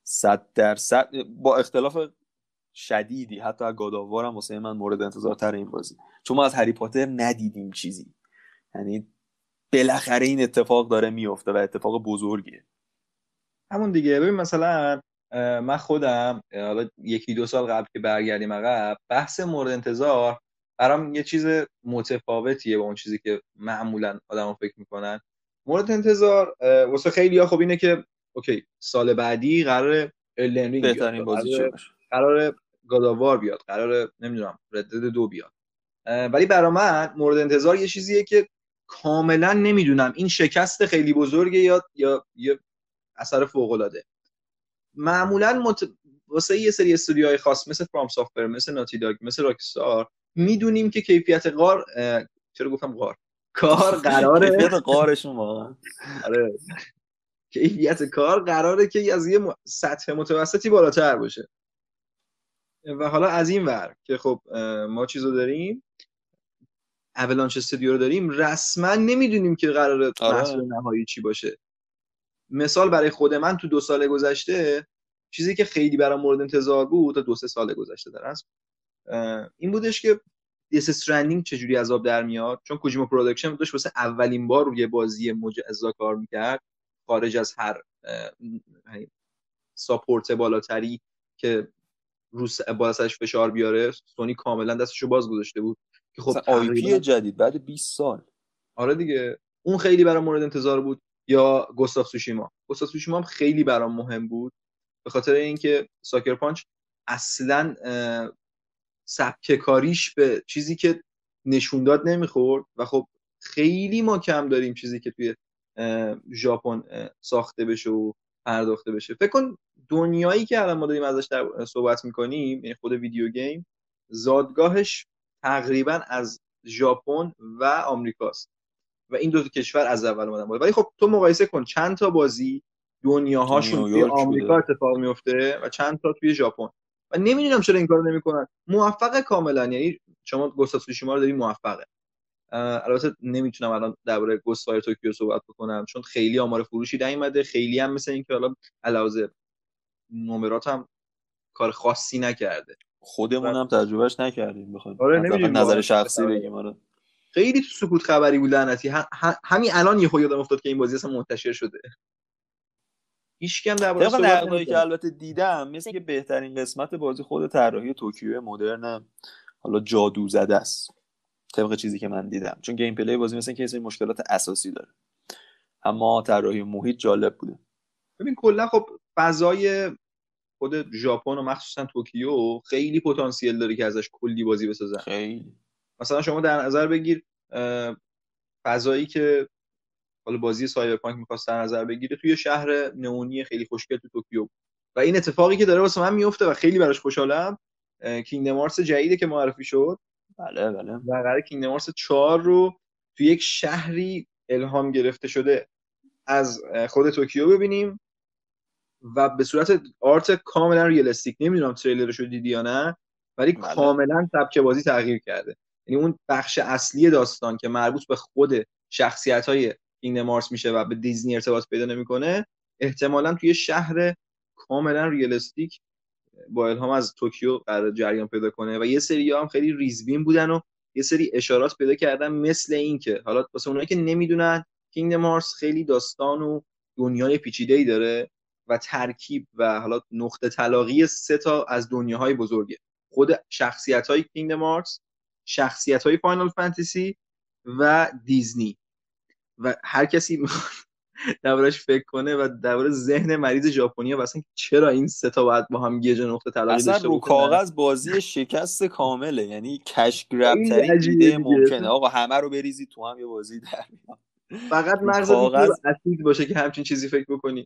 100%، با اختلاف شدیدی حتی از گادآوار هم واسه من مورد انتظار تر این بازی، چون ما از هری پاتر ندیدیم چیزی. یعنی بالاخره این اتفاق داره میفته و اتفاق بزرگیه. همون دیگه. ببین مثلا من خودم حالا 1-2 سال قبل که برگردیم عقب، بحث مورد انتظار برام یه چیز متفاوتیه با اون چیزی که معمولا آدما فکر میکنن. مورد انتظار واسه خیلی‌ها خب اینه که اوکی سال بعدی قراره الدن رینگ بهترین بازی چه باشه، قراره گادآوار بیاد، قراره نمیدونم ردد 2 بیاد. ولی برای من مورد انتظار یه چیزیه که کاملا نمیدونم این شکست خیلی بزرگه یا اثر فوق العاده. معمولا واسه یه سری استودیوهای خاص مثل فرام سافتور، مثل ناتی داگ، مثل راکستار میدونیم که کیفیت چرا گفتم کار قراره کیفیت قارشون واقعا آره کیفیت کار قراره که از یه سطح متوسطی بالاتر باشه. و حالا از این ور که خب ما چیزو داریم، اولانچ استودیو رو داریم، رسما نمیدونیم که قراره محصول نهایی چی باشه. مثال برای خود من تو 2 سال گذشته چیزی که خیلی برام مورد انتظار بود تا 2-3 سال گذشته درست این بودش که دیس استرندینگ چجوری عذاب در میاد، چون کوجیما پروداکشن داشت واسه اولین بار روی بازی مجزا کار میکرد خارج از هر ساپورت بالاتری که بالا سرش فشار بیاره. سونی کاملا دستشو باز گذاشته بود که خب آی پی جدید بعد 20 سال. آره دیگه اون خیلی برام مورد انتظار بود. یا گوستاف سوشیما هم خیلی برام مهم بود به خاطر اینکه ساکر پانچ اصلا سبک کاریش به چیزی که نشون داد نمیخورد و خب خیلی ما کم داریم چیزی که توی ژاپن ساخته بشه و پرداخته بشه. فکر کن دنیایی که الان ما داریم ازش صحبت میکنیم، یعنی خود ویدیو گیم، زادگاهش تقریبا از ژاپن و آمریکاست و این 2 کشور از اول اومدن بالا. ولی خب تو مقایسه کن چند تا بازی دنیاهاشون توی آمریکا اتفاق میفته و چند تا توی ژاپن و نمیدونم چرا این کارو نمیکنن. موفقه کاملا، یعنی شما گوستاف سوشیما رو داری موفقه. البته نمیتونم الان درباره گوست فایر توکیو صحبت بکنم چون خیلی آمار فروشی نیومده، خیلی هم مثل اینکه حالا علاوه نمرات هم کار خاصی نکرده، خودمون هم تجربهش نکردیم بخوایم نظر شخصی بگیم. آره خیلی تو سکوت خبری بود لعنتی. همین الان یهو یادم افتاد که این بازی اصلا منتشر شده. هیچ کم درباره صحبت نمی‌کنه که البته دیدم مثل که بهترین قسمت بازی خود طراحی توکیو مدرن حالا جادو زده است طبق چیزی که من دیدم، چون گیم پلی بازی مثلا که این مشکلات اساسی داره اما طراحی محیط جالب بوده. ببین کلا خب فضای خود ژاپن و مخصوصا توکیو خیلی پتانسیل داره که ازش کلی بازی بسازن. خیلی مثلا شما در نظر بگیر فضایی که حالا بازی سایبرپانک می‌خواست در نظر بگیره توی شهر نئونی خیلی خوشگل تو توکیو. و این اتفاقی که داره واسه من میفته و خیلی براش خوشحالم، کینگدم هارتس جدیدی که معرفی شد. بله و قراره کینگدم هارتس 4 رو توی یک شهری الهام گرفته شده از خود توکیو ببینیم و به صورت آرت کاملا ریالستیک. نمیدونم تریلرش رو دیدی یا نه، ولی کاملا سبک بازی تغییر کرده. یعنی اون بخش اصلی داستان که مربوط به خود شخصیت‌های کینگدم هارتس میشه و به دیزنی ارتباط پیدا نمی‌کنه، احتمالاً توی شهر کاملا ریالستیک با الهام از توکیو قرار جریان پیدا کنه. و یه سری هم خیلی ریزبین بودن و یه سری اشارات پیدا کردن، مثل این که حالا واسه اونایی که نمیدونن، کینگدم هارتس خیلی داستان و دنیای پیچیده‌ای داره و ترکیب و حالا نقطه تلاقی 3 تا از دنیاهای بزرگه. خود شخصیت‌های کینگدم هارتس، شخصیت‌های فاینال فانتزی و دیزنی. و هر کسی دربارش فکر کنه و درباره ذهن مریض ژاپنی و اصلا چرا این 3 تا باید با هم یه نقطه تلاقی داشته اصلا باشن، رو کاغذ بازی شکست کامله، یعنی کش گرب ترین ایده ممکنه. آقا همه رو بریزید تو هم یه بازی در میاد. فقط مغزت میتونه اسید باشه که همچین چیزی فکر بکنی.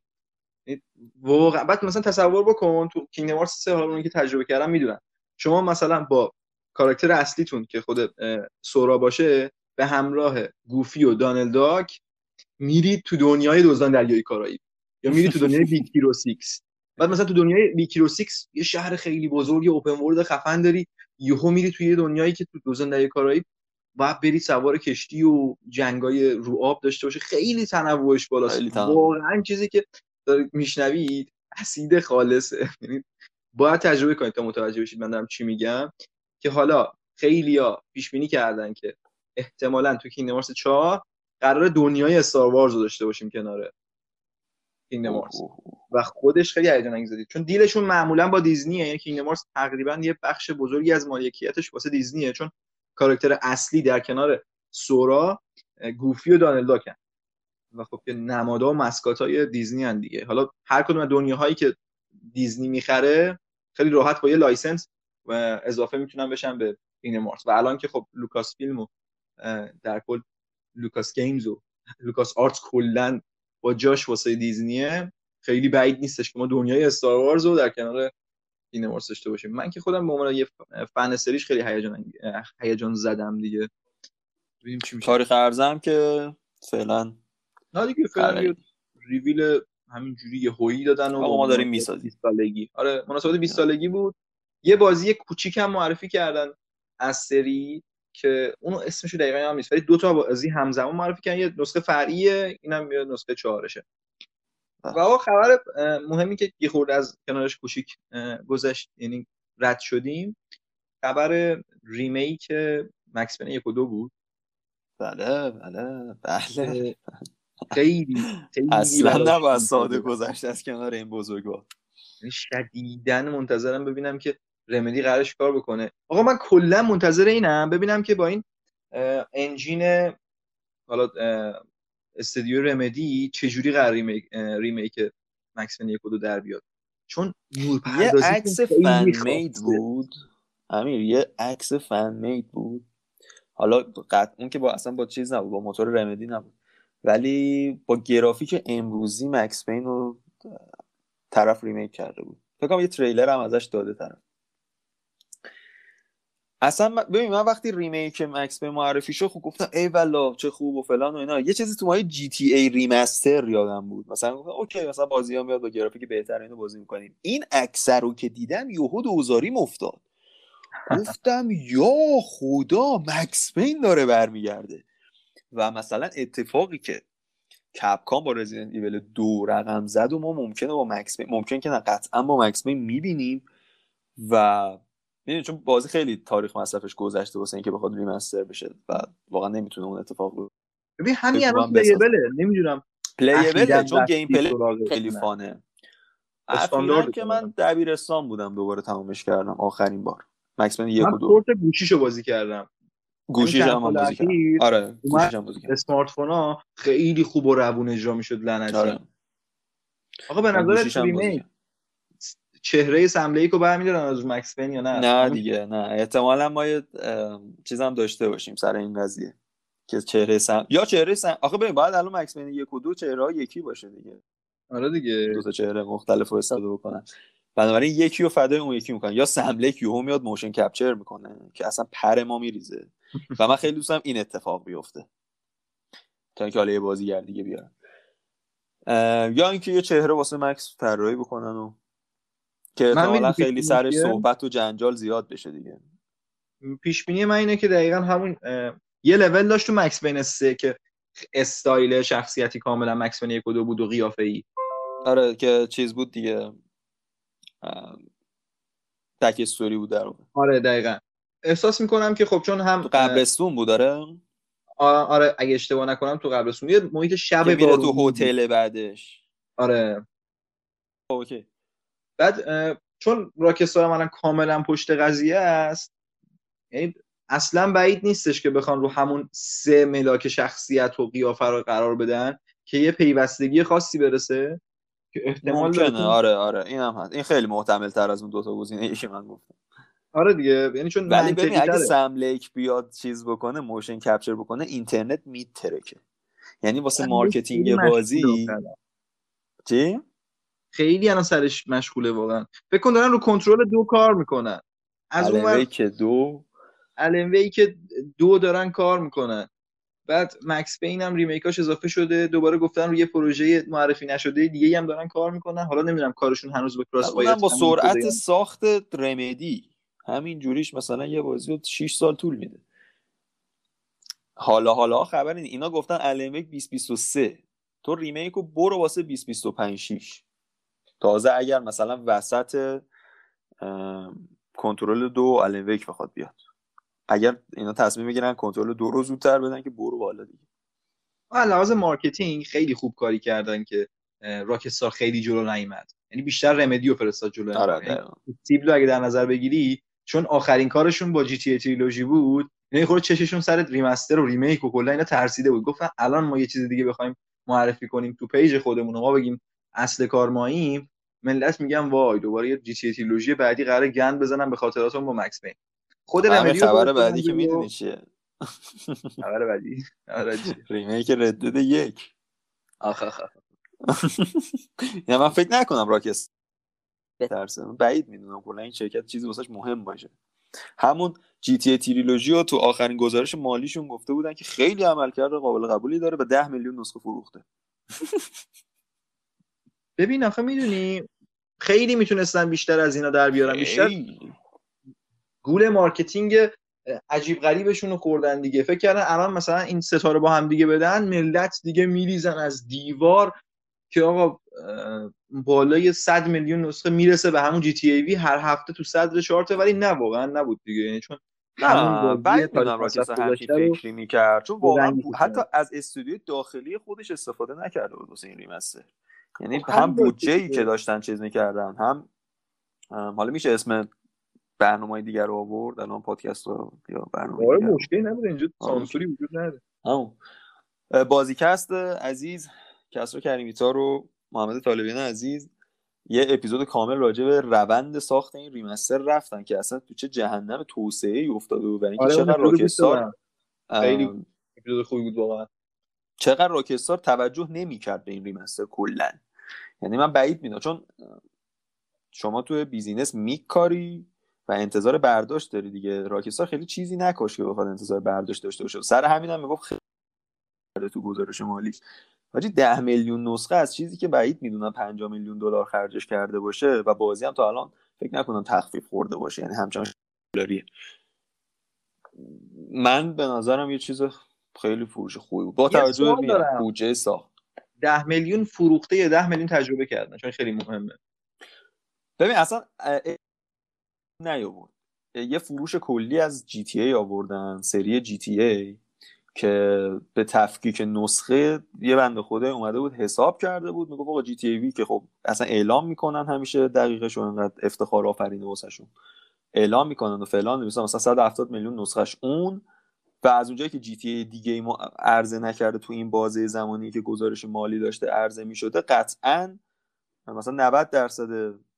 واقعا بعد مثلا تصور بکن تو کینگدم هارتس 3، حالا اونایی که تجربه کردن میدونن، شما مثلا با کاراکتر اصلیتون که خود سورا باشه به همراه گوفی و دانل داک میرید تو دنیای دزدان دریای کارائیب، یا میرید تو دنیای بیگ هیرو 6. بعد مثلا تو دنیای بیگ هیرو 6 یه شهر خیلی بزرگ اوپن ورلد خفن داری، یهو میری توی یه دنیایی که تو دزدان دریای کارائیب باید بری سوار کشتی و جنگای رو آب داشته باشه. خیلی تنوعش بالاست. واقعا چیزی که دارید میشنوید اسید خالصه. یعنی باید تجربه کنید تا متوجه بشید من دارم چی میگم. که حالا خیلیا پیش بینی کردن که احتمالاً تو کینگدم هارتس 4 قرار دنیای استار وارز رو داشته باشیم کنار کینگدم هارتس و خودش خیلی هیجان انگیزه، چون دیلشون معمولا با دیزنیه. یعنی کینگدم هارتس تقریبا یه بخش بزرگی از مالکیتش واسه دیزنیه، چون کاراکتر اصلی در کنار سورا گوفی و دانل داکن و خب که نمادها و مسکاتای دیزنی ان دیگه. حالا هر کدوم از دنیاهایی که دیزنی میخره خیلی راحت با یه لایسنس و اضافه میتونن بشن به کینگدم هارتس. و الان که خب لوکاس فیلم و در کل لوکاس گیمز و لوکاس آرتس کلا با جاش واسه دیزنیه، خیلی بعید نیستش که ما دنیای استار وارز رو در کنار کینگدم هارتس داشته باشیم. من که خودم به عنوان یه فن سریش خیلی هیجان زدم دیگه. ببینیم چی میشه. تاریخ ارزم که فعلا نه دیگه فعلا یه ریویل همینجوری یه هویی دادن و آقا ما داریم میسازیم 20 سالگی. آره مناسبت 20 سالگی بود. یه بازی کوچیک هم معرفی کردن از سری که اونو اسمشو دقیقاً یادم نیست، ولی 2 تا بازی همزمان معرفی کردن. یه نسخه فرعیه، اینم یه نسخه 4شه. و آقا خبر مهمی که یه خورده از کنارش کوچیک گذشت، یعنی رد شدیم، خبر ریمیک مکس پین 1 و 2 بود. بله خیلی اصلا نباید ساده گذشت از کنار این بزرگوار. شدیداً منتظرم ببینم که رمدی قرارش کار بکنه. آقا من کلا منتظر اینم ببینم که با این انجین حالا استودیو رمدی چجوری قرار ریمیک مکس پین 1 و 2 در بیاد، چون نورپردازی یه عکس فن مید بود امیر، یه عکس فن مید بود. حالا اون که با اصلا با چیز نبود، با موتور رمدی نبود، ولی با گرافیک امروزی مکس پین رو طرف ریمیک کرده بود. فکر کنم یه تریلر هم ازش داده طرف. اصلا ببین من وقتی ریمیک مکس پین معرفی شد خب گفتم ای والله چه خوب و فلان و اینا. یه چیزی تو مایه جی تی ای ریمستر یادم بود، مثلا گفتم اوکی مثلا بازی‌ها میاد با گرافیک بهتر اینو بازی می‌کنیم. این عکس رو که دیدم یهو دوزاریم افتاد. گفتم یا خدا مکس پین داره برمیگرده. و مثلا اتفاقی که کپکام با رزیدنت ایول 2 رقم زد و ما ممکنه با مکس پین، ممکن که نه قطعا با مکس پین می‌بینیم. و میدونی چون بازی خیلی تاریخ مصرفش گذشته واسه اینکه بخواد ریمستر بشه و واقعا نمیتونه اون اتفاق رو. ببین همین الان پلیبله، نمیدونم پلیبله چون گیم پلی خیلی فانه. اخیراً که من دبیرستان بودم دوباره تمامش کردم آخرین بار مکس پین 1 و 2. من پورت گوشیشو بازی کردم. گوشیش هم بازی کردم. آره گوشیش هم بازی کردم. اسمارت فونا خیلی خوب و روون اجرا میشد لعنتی. آره. آقا به نظر ریمیک چهره سم لیکو برمی‌دارن از مکس پین یا نه؟ نه دیگه نه، احتمالاً ما یه چیزام داشته باشیم سر این قضیه. که چهره یا چهره آخه ببین باید الان مکس پین 1 و 2 چهره‌ها یکی باشه دیگه. آره دیگه، دو تا چهره مختلف رو استفاده بکنن. بنابراین یکی رو فدای اون یکی میکنن، یا سم لک یهو میاد موشن کپچر میکنه که اصلا پر ما میریزه و من خیلی دوست دارم این اتفاق بیفته تا اینکه حالا یه بازیگر دیگه بیارن، یا اینکه یه چهره واسه مکس طراحی بکنن و که احتمالاً خیلی سرش صحبت و جنجال زیاد بشه دیگه. پیش بینی من اینه که دقیقاً همون یه لول داشت تو مکس پین 3 که استایل شخصیتی کاملا مکس پین 1 و 2 بود و قیافه‌ای. آره که چیز بود دیگه، تک استوری بود در اون. آره دقیقاً احساس میکنم که خب چون هم تو قبرستون بود. آره اگه اشتباه نکنم تو قبرستون یه محیط شب بارونی تو هتل بعدش. آره اوکی. بعد چون راکستار من کاملا پشت قضیه است، یعنی اصلا بعید نیستش که بخوان رو همون 3 ملاک شخصیت و قیافه رو قرار بدن که یه پیوستگی خاصی برسه که احتمال ممکنه. آره این هم هست. این خیلی محتمل تر از اون دو تا گزینه‌ای که من گفتم. آره دیگه، یعنی چون ولی ببین اگه تره. سم لیک بیاد چیز بکنه، موشن کپچر بکنه، اینترنت میترکه. یعنی واسه مارکتینگ بازی چی؟ خیلی الان سرش مشغوله واقعا. فکر کن دارن رو کنترل 2 کار میکنن. از اون ور الان وی که 2 دارن کار میکنن. بعد مکس پین هم ریمیکاش اضافه شده، دوباره گفتن روی یه پروژه معرفی نشده دیگه هم دارن کار میکنن. حالا نمیدونم کارشون هنوز به کراس باید با سرعت ساخت رمدی همین جوریش مثلا یه بازی رو 6 سال طول میده. حالا خبر اینا گفتن الان وی 2023 تو ریمیک رو برو واسه 2025 6 تازه اگر مثلا وسط کنترل 2 الان ویک بخواد بیاد. اگر اینا تصمیم بگیرن کنترل 2 رو زودتر بدن که برو بالا دیگه. لحاظ مارکتینگ خیلی خوب کاری کردن که راکستار خیلی جلو نیامد، یعنی بیشتر رمدیو فرستاد جلو. آره سیبلو اگه در نظر بگیری چون آخرین کارشون با جی تی ای تریلوژی بود، یعنی خود چششون سر ریمستر و ریمیک و کلا اینا ترسیده بود. گفتن الان ما یه چیز دیگه بخوایم معرفی کنیم تو پیج خودمون و ما بگیم اصل کار ماییم، ملت میگن وای دوباره یه جی تی ای تریلوژی بعدی قراره گند بزنن به خاطراتون با مکس پین. خود رمدیو خبر بعدی که میدونی چیه؟ خبر بعدی ریمیک ردد 1. آخ یا من فکر نکنم راکس بترسه، بعید میدونم کلا این شرکت چیزی واسش مهم باشه. همون جی تی ای تریلوژی رو تو آخرین گزارش مالیشون گفته بودن که خیلی عملکرد قابل قبولی داره، به 10 میلیون نسخه فروخته. ببین آخه میدونی خیلی میتونستن بیشتر از اینا در بیارن. بیشتر گول مارکتینگ عجیب غریبشون رو خوردن دیگه. فکر کردن الان مثلا این ستاره با هم دیگه بدن ملت دیگه میریزن از دیوار که آقا بالای 100 میلیون نسخه میرسه به همون جی تی ای وی هر هفته تو صدر چارت، ولی نه واقعا نبود دیگه. یعنی چون همون بعید میدونم راکستار همچین فکری میکرد، چون واقعا حتی از استودیو داخلی خودش استفاده نکرده بود واسه این ریمستر. یعنی هم بودجه‌ای که داشتن چیز میکردن، هم حالا میشه اسم برنامه‌های دیگر رو آورد الان پادکست رو یا برنامه دیگه مشکلی نبود اینجا سانسوری وجود نداره. بازیکست عزیز کسرا کریمی‌تار و محمد طالبیان عزیز یه اپیزود کامل راجع به روند ساخت این ریمستر رفتن که اصلا تو چه جهنم توسعه‌ای افتاده و اینکه چقدر راکستار خیلی اپیزود خوبی بود واقعا، چقدر راکستار توجه نمی‌کرد به این ریمستر کلا. یعنی من بعید میدونم، چون شما تو بیزینس میکاری و انتظار برداشت داری دیگه. راکستار خیلی چیزی نکاش که بخواد انتظار برداشت داشته باشه. سر همینم میگفت خیلی تو گزارش مالیش حاجی 10 میلیون نسخه از چیزی که بعید میدونم 50 میلیون دلار خرجش کرده باشه و بازی هم تا الان فکر نکنم تخفیف خورده باشه، یعنی همچنان دلاریه. من به نظرم یه چیز خیلی فروش خوبی بود با توجه به بودجه ساخت. 10 میلیون فروخته یا 10 میلیون تجربه کردن، چون خیلی مهمه. ببین اصلا نیاورد یه فروش کلی از جی تی ای آوردن، سری جی تی ای که به تفکیک نسخه یه بنده خدا اومده بود حساب کرده بود، میگفت آقا جی تی ای وی که خب اصلا اعلام میکنن همیشه دقیقش انقدر افتخار آفرینه واسهشون اعلام میکنن و فلان، مثلا 170 میلیون نسخش اون، و از اونجایی که جی تی ای دیگه ما عرضه نکرده تو این بازه زمانی که گزارش مالی داشته عرضه میشده، قطعاً مثلا 90%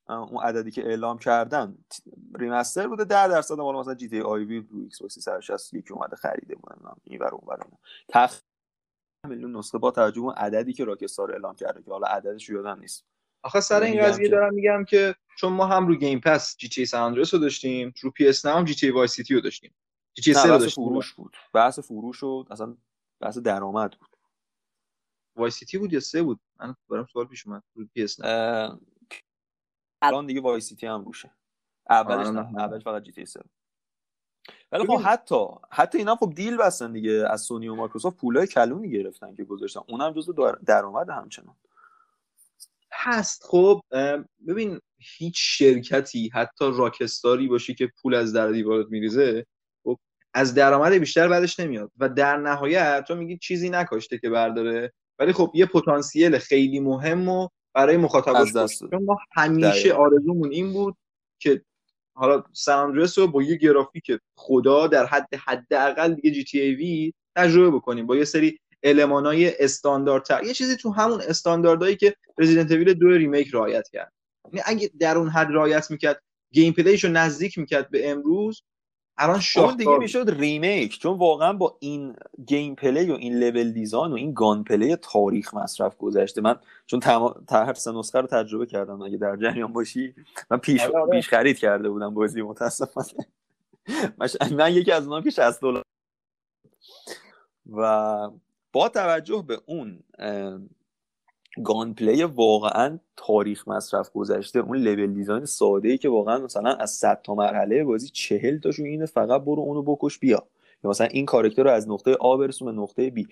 اون عددی که اعلام کردن ریمستر بوده 10% مال مثلا جی تی آی وی رو ایکس باکس 361 اومده خریده بودن این ور اون ور میلیون نسخه با توجه به اون عددی که راکستار اعلام کرده که حالا عددش یادم نیست. آخه سر این قضیه دارم میگم که چون ما هم رو گیم پس جی تی سان آندرس رو داشتیم، رو پی اس هم جی تی وای سیتی رو داشتیم، جی تی 3 رو داشتیم. فروش بود، بحث فروش و اصلا بحث درآمد بود. وای سیتی بود یا 3 بود؟ من برام سوال پیش اومد. رو پی اس الان دیگه وای سیتی هم روشه. اولش نه، اول فقط جی تی 3. ولی خب حتی اینا خب دیل بستن دیگه، از سونی و مایکروسافت پولای کلونی گرفتن که گذاشتن، اونم جزو درآمد همچنان هست. خب ببین هیچ شرکتی حتی راکستاری باشی که پول از در دیوارت میریزه، خب از درآمد بیشتر بعدش نمیاد و در نهایت تو میگی چیزی نکاشته که برداره، ولی خب یه پتانسیل خیلی مهمو برای مخاطباش داشت. چون ما همیشه آرزومون این بود که حالا سان آندرس رو با یه گرافیک خدا در حداقل دیگه جی تی ای وی تجربه بکنیم، با یه سری المانای استانداردتر، یه چیزی تو همون استانداردهایی که رزیدنت اویل 2 ریمیک رعایت کرد. یعنی اگه در اون حد رعایت میکرد، گیم پلیشو نزدیک میکرد به امروز، الان اون دیگه میشد ریمیک، چون واقعا با این گیم پلی و این لول دیزاین و این گان پلی تاریخ مصرف گذشته. من چون هر سه نسخه رو تجربه کردم، اگه در جریان باشی من پیش خرید کرده بودم بازی، متاسفانه من یکی از اونام که $60 و با توجه به اون گان پلی واقعا تاریخ مصرف گذشته، اون لول دیزاین ساده‌ای که واقعا مثلا از 100 تا مرحله بازی 40 تاشون اینه فقط برو اونو بکش بیا، یا مثلا این کاراکتر رو از نقطه A برسون به نقطه B.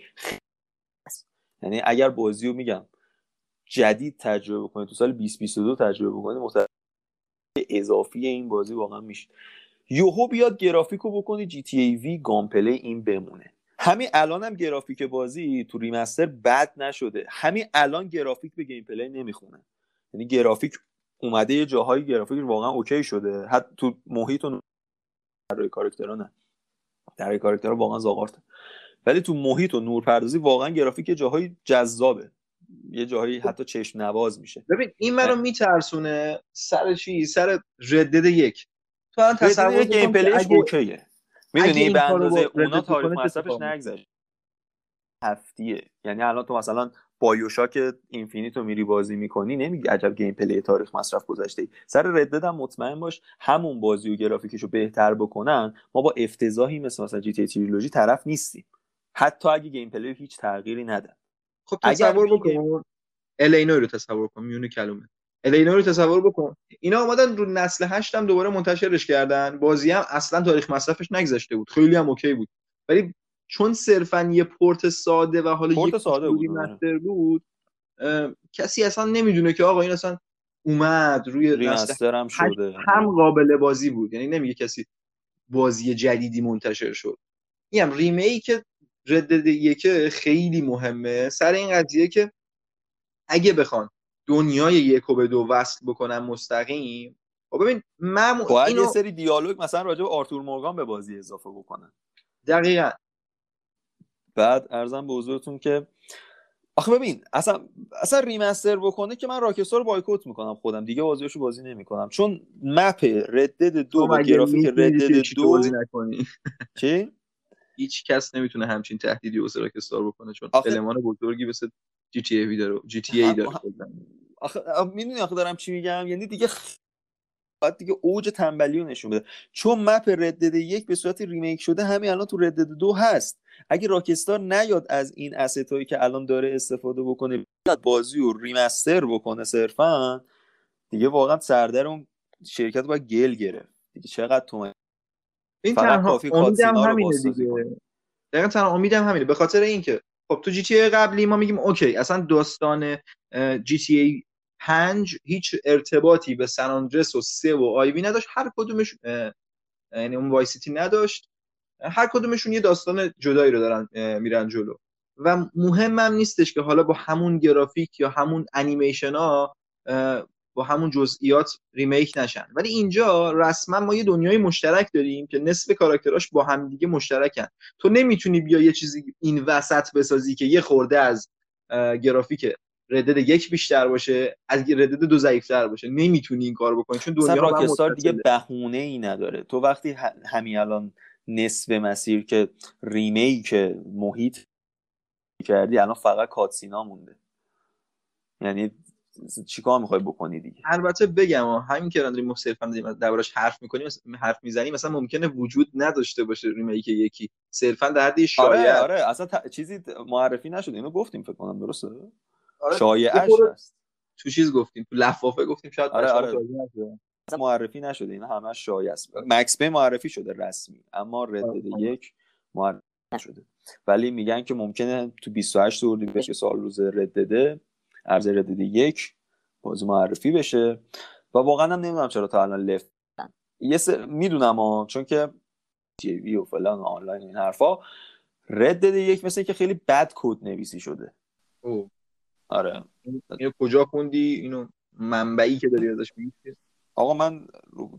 یعنی اگر بازی رو میگم جدید تجربه کنید، تو سال 2022 تجربه کنید، متأسفانه اضافی این بازی واقعا میشه. یوهو بیاد گرافیکو بکنی جی تی ای وی گان پلی این بمونه. همین الان هم گرافیک بازی تو ریمستر بد نشده، همین الان گرافیک به گیم پلی نمیخونه. یعنی گرافیک اومده یه جاهای گرافیک واقعا اوکی شده، حتی تو محیط و طراحی کاراکترها نه، طراحی کاراکترها واقعا زاغارته، ولی تو محیط و نورپردازی واقعا گرافیک جاهای جذابه، یه جاهایی حتی چشم نواز میشه. ببین این منو میترسونه سر چی؟ سر ردد 1. تو الان تصور کن گیم پلیش اوکیه، میدونی به اندازه اونا تاریخ مصرفش نگذشت هفتیه. یعنی الان تو مثلا بایوشاک اینفینیت رو میری بازی میکنی نمیگی عجب گیم پلی تاریخ مصرف گذاشته. سر ردد هم مطمئن باش همون بازی و گرافیکشو بهتر بکنن، ما با افتضاحی مثلا جی تی تریلوژی طرف نیستیم، حتی اگه گیم پلی هیچ تغییری ندن. خب تصور بکن الینوی رو تصور کن، میونه کلمه الینوی رو تصور بکن، اینا اومدن رو نسل 8 هم دوباره منتشرش کردن، بازی هم اصلا تاریخ مصرفش نگذشته بود، خیلی هم اوکی بود، ولی چون صرفا یه پورت ساده و حالا پورت ساده بود ریمستر بود، کسی اصلا نمیدونه که آقا این اصلا اومد روی ریمستر هم شده، هم قابل بازی بود، یعنی نمیگه کسی بازی جدیدی منتشر شد. میگم ریمیک ردد 1 خیلی مهمه سر این قضیه که اگه بخوان دنیای 1 و به 2 وصل بکنن مستقیم، خب ببین من باید یه سری دیالوگ مثلا راجع به آرتور مورگان به بازی اضافه بکنن. دقیقاً. بعد عرضم به حضورتون که آخه ببین اصلا ریمستر بکنه که من راکستار رو بایکوت میکنم خودم، دیگه بازیاشو بازی نمیکنم، چون مپ ردد 2 با گرافیک ردد 2 بازی نکنی. چی؟ هیچ کس نمیتونه همچین تهدیدی واسه راکستار بکنه، چون المان بزرگی مثل جی تی ای داره، جی تی ای داره. آخه میدونی آخه دارم چی میگم، یعنی دیگه بعد دیگه اوج تنبلی رو نشون بده، چون مپ ردد 1 به صورت ریمیک شده همین الان تو ردد 2 هست. اگه راکستار نیاد از این اسیتایی که الان داره استفاده بکنه بیاد بازی رو ریمستر بکنه صرفا، دیگه واقعا سردر اون شرکت باید گل گرفت دیگه. چقدر تومن این فقط تنها کافی کاتسینا رو بازسازی کنه. دقیقاً تنها امیدم همینه، به خاطر اینکه خب تو جی تی ای قبلی ما میگیم اوکی اصلا داستان جی تی ای 5 هیچ ارتباطی به سن آندرس و 3 و آیوی نداشت، هر کدومش یعنی اون وای سیتی نداشت، هر کدومشون یه داستان جدایی رو دارن میرن جلو و مهم هم نیستش که حالا با همون گرافیک یا همون انیمیشن ها با همون جزئیات ریمیک نشن، ولی اینجا رسما ما یه دنیای مشترک داریم که نصف کاراکتراش با هم دیگه مشترکن. تو نمیتونی بیا یه چیزی این وسط بسازی که یه خورده از گرافیک ردد 1 بیشتر باشه، از ردد 2 ضعیف‌تر باشه. نمیتونی این کارو بکنی چون مثلا دنیا با هم راکستار دیگه متصله. بهونه ای نداره. تو وقتی همین الان نصف مسیر که ریمیک محیط کردی، الان فقط کاتسینا مونده، یعنی چیکار میخوای بکنی دیگه؟ البته بگم همین که داریم صرفا دربارش حرف میزنیم مثلا ممکنه وجود نداشته باشه ریمیک یکی، صرفا در حد شایعه. آره اصلا چیزی معرفی نشده، اینو گفتیم فکر کنم، درسته؟ آره شایعش هست. تو چیز گفتیم، تو لفافه گفتیم، شاید بچه‌ها متوجه نشدن. اصلا معرفی نشده، اینا همه شایعه است. مکس پی معرفی شده رسمی، اما ردد 1 معرفی نشده. ولی میگن که ممکنه تو 28 اردیبهشت سال روز ردد عرض ردد 1 بازی معرفی بشه و واقعا هم نمیدونم چرا تا الان لفت میدونم چون که تی وی و فلان آنلاین این حرفا، ردد 1 مثل که خیلی بد کد نویسی شده. آره اینو کجا خوندی؟ اینو منبعی که داری ازش میگی؟ آقا من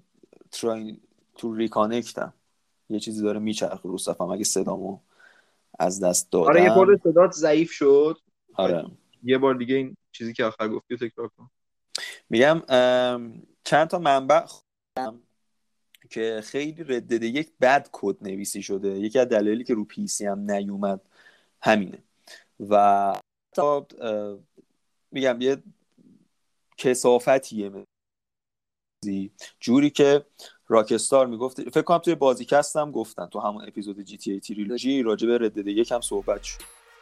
تو ریکانکتم، یه چیزی داره میچرخه رو صفم، اگه صدامو از دست دادم. آره یه خورده صدات ضعیف شد. آره یه بار دیگه این چیزی که آخر گفتی رو تکرار کن. میگم چند تا منبع خوندم که خیلی ردد 1 بد کد نویسی شده. یکی از دلایلی که رو پی سی هم نیومد همینه. و تا میگم یه کثافتیه جوری که راکستار میگفت، فکر کنم توی بازیکست هم گفتن، تو همون اپیزود جی تی ای تریلوژی راجع به ردد 1 هم صحبت شد.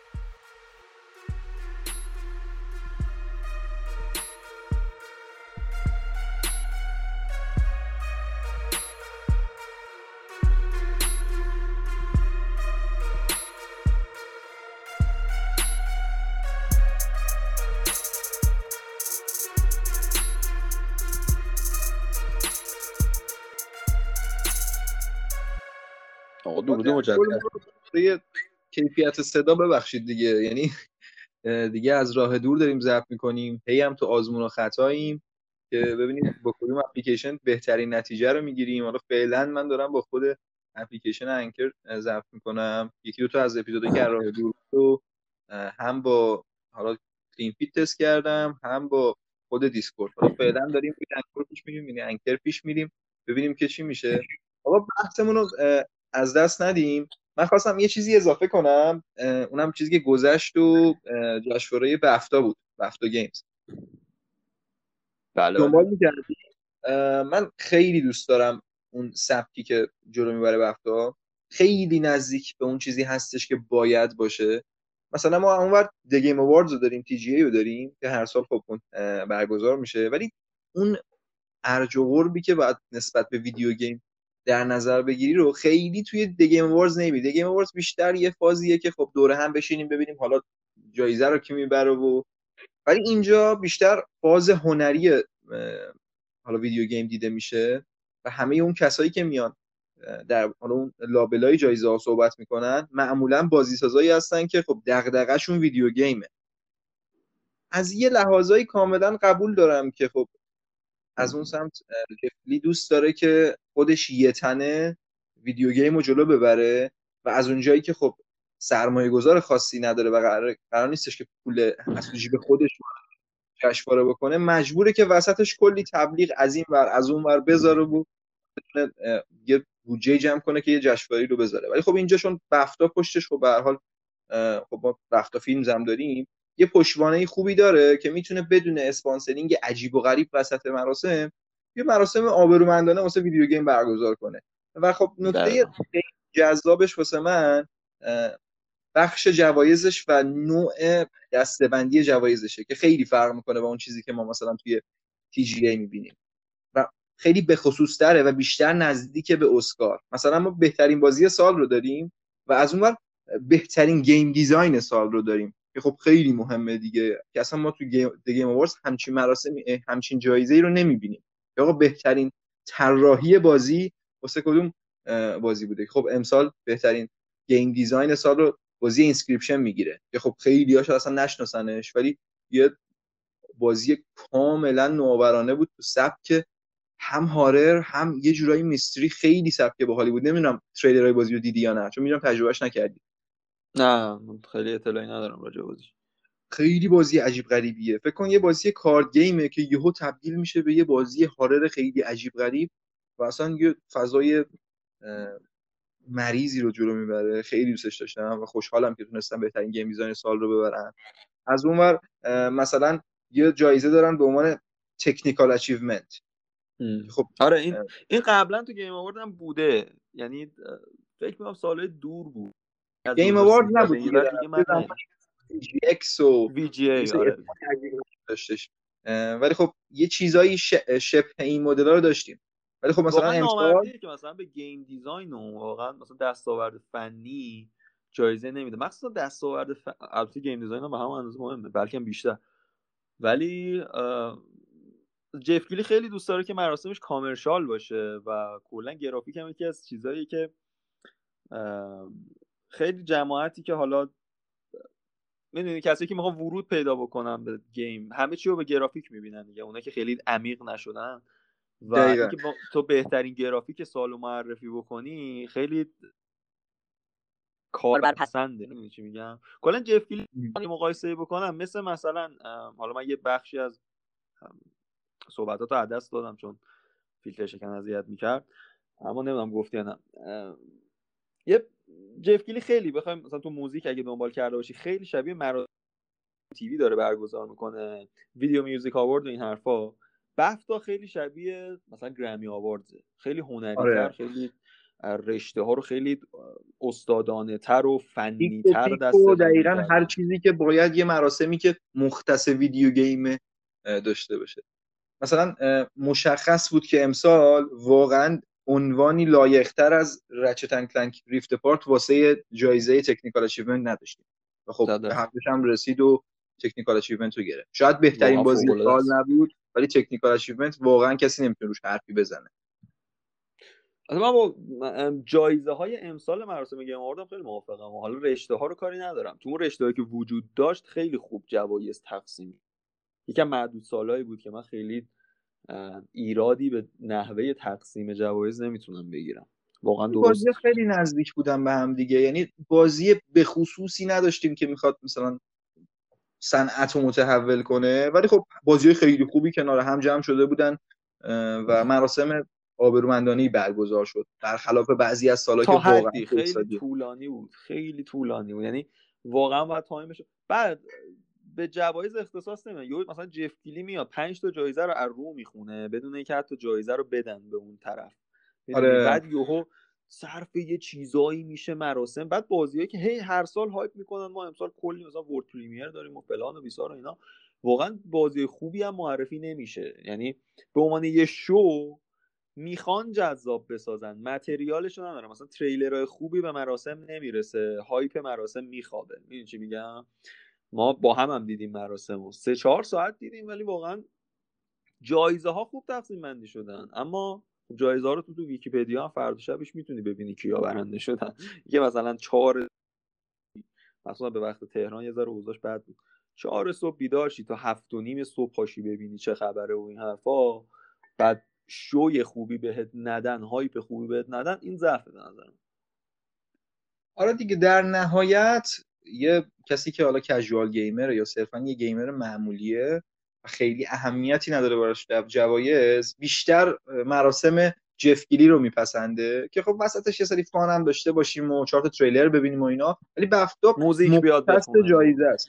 درود مجدد. کیفیت صدا ببخشید دیگه، یعنی دیگه از راه دور داریم ضبط میکنیم، هی هم تو آزمون و خطاییم که ببینیم با کدوم اپلیکیشن بهترین نتیجه رو میگیریم. حالا فعلا من دارم با خود اپلیکیشن انکر ضبط میکنم، یکی دو تا از اپیزودایی که از راه دور رو هم با حالا کلین فیت تست کردم، هم با خود دیسکورد. حالا فعلا داریم انکر پیش میریم، یعنی انکر پیش میریم ببینیم که چی میشه. آقا بحثمون رو از دست ندیم. من خواستم یه چیزی اضافه کنم، اونم چیزی که گذشت و جشنواره بفتا بود، بفتا گیمز. بله دنبال می‌کردی؟ من خیلی دوست دارم اون سبکی که جلو میبره بفتا، خیلی نزدیک به اون چیزی هستش که باید باشه. مثلا ما اونور دی گیم اواردز رو داریم، تی جی ای رو داریم که هر سال خب برگزار میشه، ولی اون ارج و قربی که باید نسبت به ویدیو گیم در نظر بگیری رو خیلی توی دی گیم اواردز نمیبینی. دی گیم اواردز بیشتر یه فازیه که خب دوره هم بشینیم ببینیم حالا جایزه رو کی میبره ولی اینجا بیشتر فاز هنری حالا ویدیو گیم دیده میشه و همه اون کسایی که میان در حالا اون لابلای جایزه ها صحبت میکنن معمولا بازیسازایی هستن که خب دغدغه‌شون ویدیو گیمه. از یه لحاظایی کاملا قبول دارم که خب از اون سمت جفلی دوست داره که خودش یه تنه ویدیو گیم رو جلو ببره و از اونجایی که خب سرمایه گذار خاصی نداره و قرار نیستش که پول از تو جیب خودش کشواره بکنه، مجبوره که وسطش کلی تبلیغ از این ور از اون ور بذاره و یه بودجه جمع کنه که یه جشنواره رو بذاره. ولی خب اینجا چون بفتا پشتش خب به هر حال خب ما بفتا فیلمز هم داریم، یه پشتوانه خوبی داره که میتونه بدون اسپانسرینگ عجیب و غریب وسط مراسم یه مراسم آبرومندانه واسه ویدیو گیم برگزار کنه. و خب نکته جذابش واسه من بخش جوایزش و نوع دسته‌بندی جوایزشه که خیلی فرق میکنه با اون چیزی که ما مثلا توی تی جی ای میبینیم و خیلی به خصوص تره و بیشتر نزدیک به اسکار. مثلا ما بهترین بازی سال رو داریم و از اونور بهترین گیم دیزاین سال رو داریم که خب خیلی مهمه دیگه، که اصلا ما تو گیم آواردز همچین مراسم همچین جایزه‌ای رو نمیبینیم. یا آقا بهترین طراحی بازی واسه کدوم بازی بوده؟ خب امسال بهترین گیم دیزاین سال رو بازی اینسکریپشن میگیره که خب خیلی هاش اصلا نشناسنش، ولی یه بازی کاملا نوآورانه بود تو سبک هم هارر هم یه جورایی میستری، خیلی سبک باحالی بود. نمیدونم تریلرهای بازی رو دیدی یا نه، چون میدونم تجربهش نکردی. نه من خیلی اطلاعی ندارم راجع به بازی. خیلی بازی عجیب غریبیه. فکر کن یه بازی کارت گیمه که یهو تبدیل میشه به یه بازی هارر خیلی عجیب غریب و اصلا یه فضای مریضی رو جلو میبره. خیلی دوستش داشتم و خوشحالم که تونستم بهترین گیم دیزاین سال رو ببرن. از اونور مثلا یه جایزه دارن به عنوان تکنیکال اچیومنت. خب آره این قبلا تو گیم آورد هم بوده، یعنی فکر می‌کنم سالهای دور بود از گیم آورد 2013 نبود به این ور دیگه، دیگه من نه. جی اکس و VGA آره داشتش. ولی خب یه چیزایی شبه این مدل‌ها رو داشتیم. ولی خب مثلا واقعا امسال نامردیه که مثلا به گیم دیزاین و واقعا مثلا دستاورد فنی جایزه نمیده، مخصوصا دستاورد البته گیم دیزاین هم به هم اندازه مهمه بلکه بیشتر. ولی جف کیلی خیلی دوست داره که مراسمش کامرشال باشه و کلا گرافیک هم یکی از چیزاییه که خیلی جماعتی که حالا میدونی کسی که میخوان ورود پیدا بکنن به گیم همه چی رو به گرافیک میبینن دیگه، اونا که خیلی عمیق نشدن و دقیقاً. اینکه تو بهترین گرافیک سالو معرفی بکنی خیلی کاربرپسنده. میدونی چی میگم؟ کلا جف کیلی مقایسه بکنم مثلا حالا من یه بخشی از صحبتاتو از دست دادم چون فیلتر شکن اذیت میکرد، اما نمیدونم گفتی یا نه. یه جف کیلی خیلی بخوایم مثلا تو موزیک اگه دنبال کرده باشی خیلی شبیه مراسم تیوی داره برگزار میکنه، ویدیو میوزیک آورد و این حرفا. بفتا خیلی شبیه مثلا گرمی آواردزه، خیلی هنری تر، آره. خیلی رشته ها رو خیلی استادانه تر و فنی پیک و تر پیک و دسته‌بندی دقیقاً هر کردن. چیزی که باید یه مراسمی که مختص ویدیو گیم داشته باشه. مثلا مشخص بود که امسال واقعا عنوانی لایق‌تر از رچت اند کلنک ریفت پارت واسه جایزه تکنیکال اچیومنت نداشتیم و خب به حقش هم رسید و تکنیکال اچیومنت رو گرفت. شاید بهترین بازی سال نبود ولی تکنیکال اچیومنت واقعا کسی نمیتونه روش حرفی بزنه. من با جایزه های امسال مراسم گیم آوردم خیلی موافقم و حالا رشته ها رو کاری ندارم، تو اون رشته هایی که وجود داشت خیلی خوب جوایز تقسیم. یکم معدود سالایی بود که من خیلی ایرادی به نحوه تقسیم جوایز نمیتونم بگیرم، واقعا درست بازی خیلی نزدیک بودن به هم دیگه، یعنی بازی به خصوصی نداشتیم که میخواد مثلا صنعت رو متحول کنه، ولی خب بازی خیلی خوبی کنار هم جمع شده بودن و مراسم آبرومندانه‌ای برگزار شد برخلاف بعضی از سالها که تا واقعا حدی خیلی فرستادی. طولانی بود، خیلی طولانی بود، یعنی واقعا باید تایمش. بعد به جوایز اختصاص نمیدن، یا مثلا جف کیلی میاد 5 تا جایزه رو از رو میخونه بدون اینکه حتی جایزه رو بدن به اون طرف، میدونی؟ آره. بعد یهو صرف یه چیزایی میشه مراسم، بعد بازیایی که هی هر سال هایپ میکنن ما امسال کلی مثلا ورد پریمیر داریم و فلان و بیسار و اینا، واقعا بازی خوبی هم معرفی نمیشه. یعنی به عنوان یه شو میخوان جذاب بسازن، متریالشو ندارن، مثلا تریلرهای خوبی به مراسم نمیرسه، هایپ مراسم میخوابه. میدونی چی میگم؟ ما با هم دیدیم مراسمو 3-4 ساعت دیدیم ولی واقعا جایزه ها خوب تقسیم بندی شدن، اما جایزه ها رو تو ویکی‌پدیا هم فردا شبش میتونی ببینی کیا برنده شدن. یه مثلا 4 مثلا به وقت تهران یه ذره اوضاعش بد بود، 4 صبح بیدار شی تا 7:30 صبح پاشی ببینی چه خبره و این حرفا، بعد شوی خوبی بهت ندن، هایپ خوبی بهت ندن، این ضعف به نظرم. آره دیگه، در نهایت یه کسی که حالا کژوال گیمره یا صرفا یه گیمر معمولیه و خیلی اهمیتی نداره براش جوایز، بیشتر مراسم جف کیلی رو میپسنده که خب وسطش یه سری فان هم داشته باشیم و 4 تا تریلر ببینیم و اینا، ولی بفتا موزیک بیاد مختص بخونه جایزه است.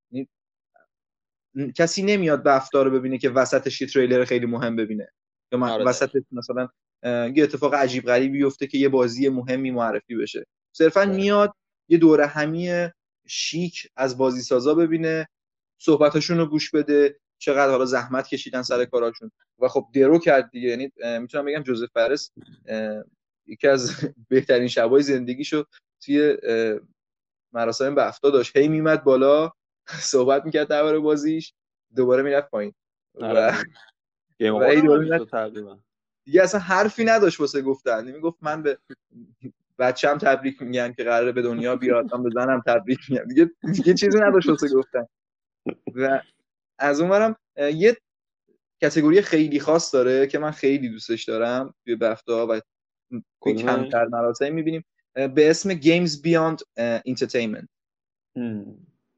کسی نمیاد بفتا رو ببینه که وسطش یه تریلر خیلی مهم ببینه یا وسطش مثلا یه اتفاق عجیب غریبی بیفته که یه بازی مهمی معرفی بشه. صرفا میاد یه دوره همی شیک از بازی سازا ببینه، صحبتاشون رو گوش بده، چقدر حالا زحمت کشیدن سر کاراشون و خب درو کرد دیگه. یعنی میتونم بگم جوزف فرس یکی از بهترین شبای زندگیشو توی مراسم بفتا داشت. هی میمد بالا صحبت میکرد درباره بازیش، دوباره میرفت پایین و گیم و ای آورد هم دوباره همین شد تقریبا. دیگه اصلا حرفی نداشت واسه گفتن. میگفت من به بچه‌م تبریک میگم که قراره به دنیا بیاد، من به زنم تبریک میگم، دیگه چیزی نداشت واسه گفتن. و از اونورم یه کاتگوری خیلی خاص داره که من خیلی دوستش دارم توی بفتا و توی کمتر مراسم میبینیم، به اسم Games Beyond Entertainment.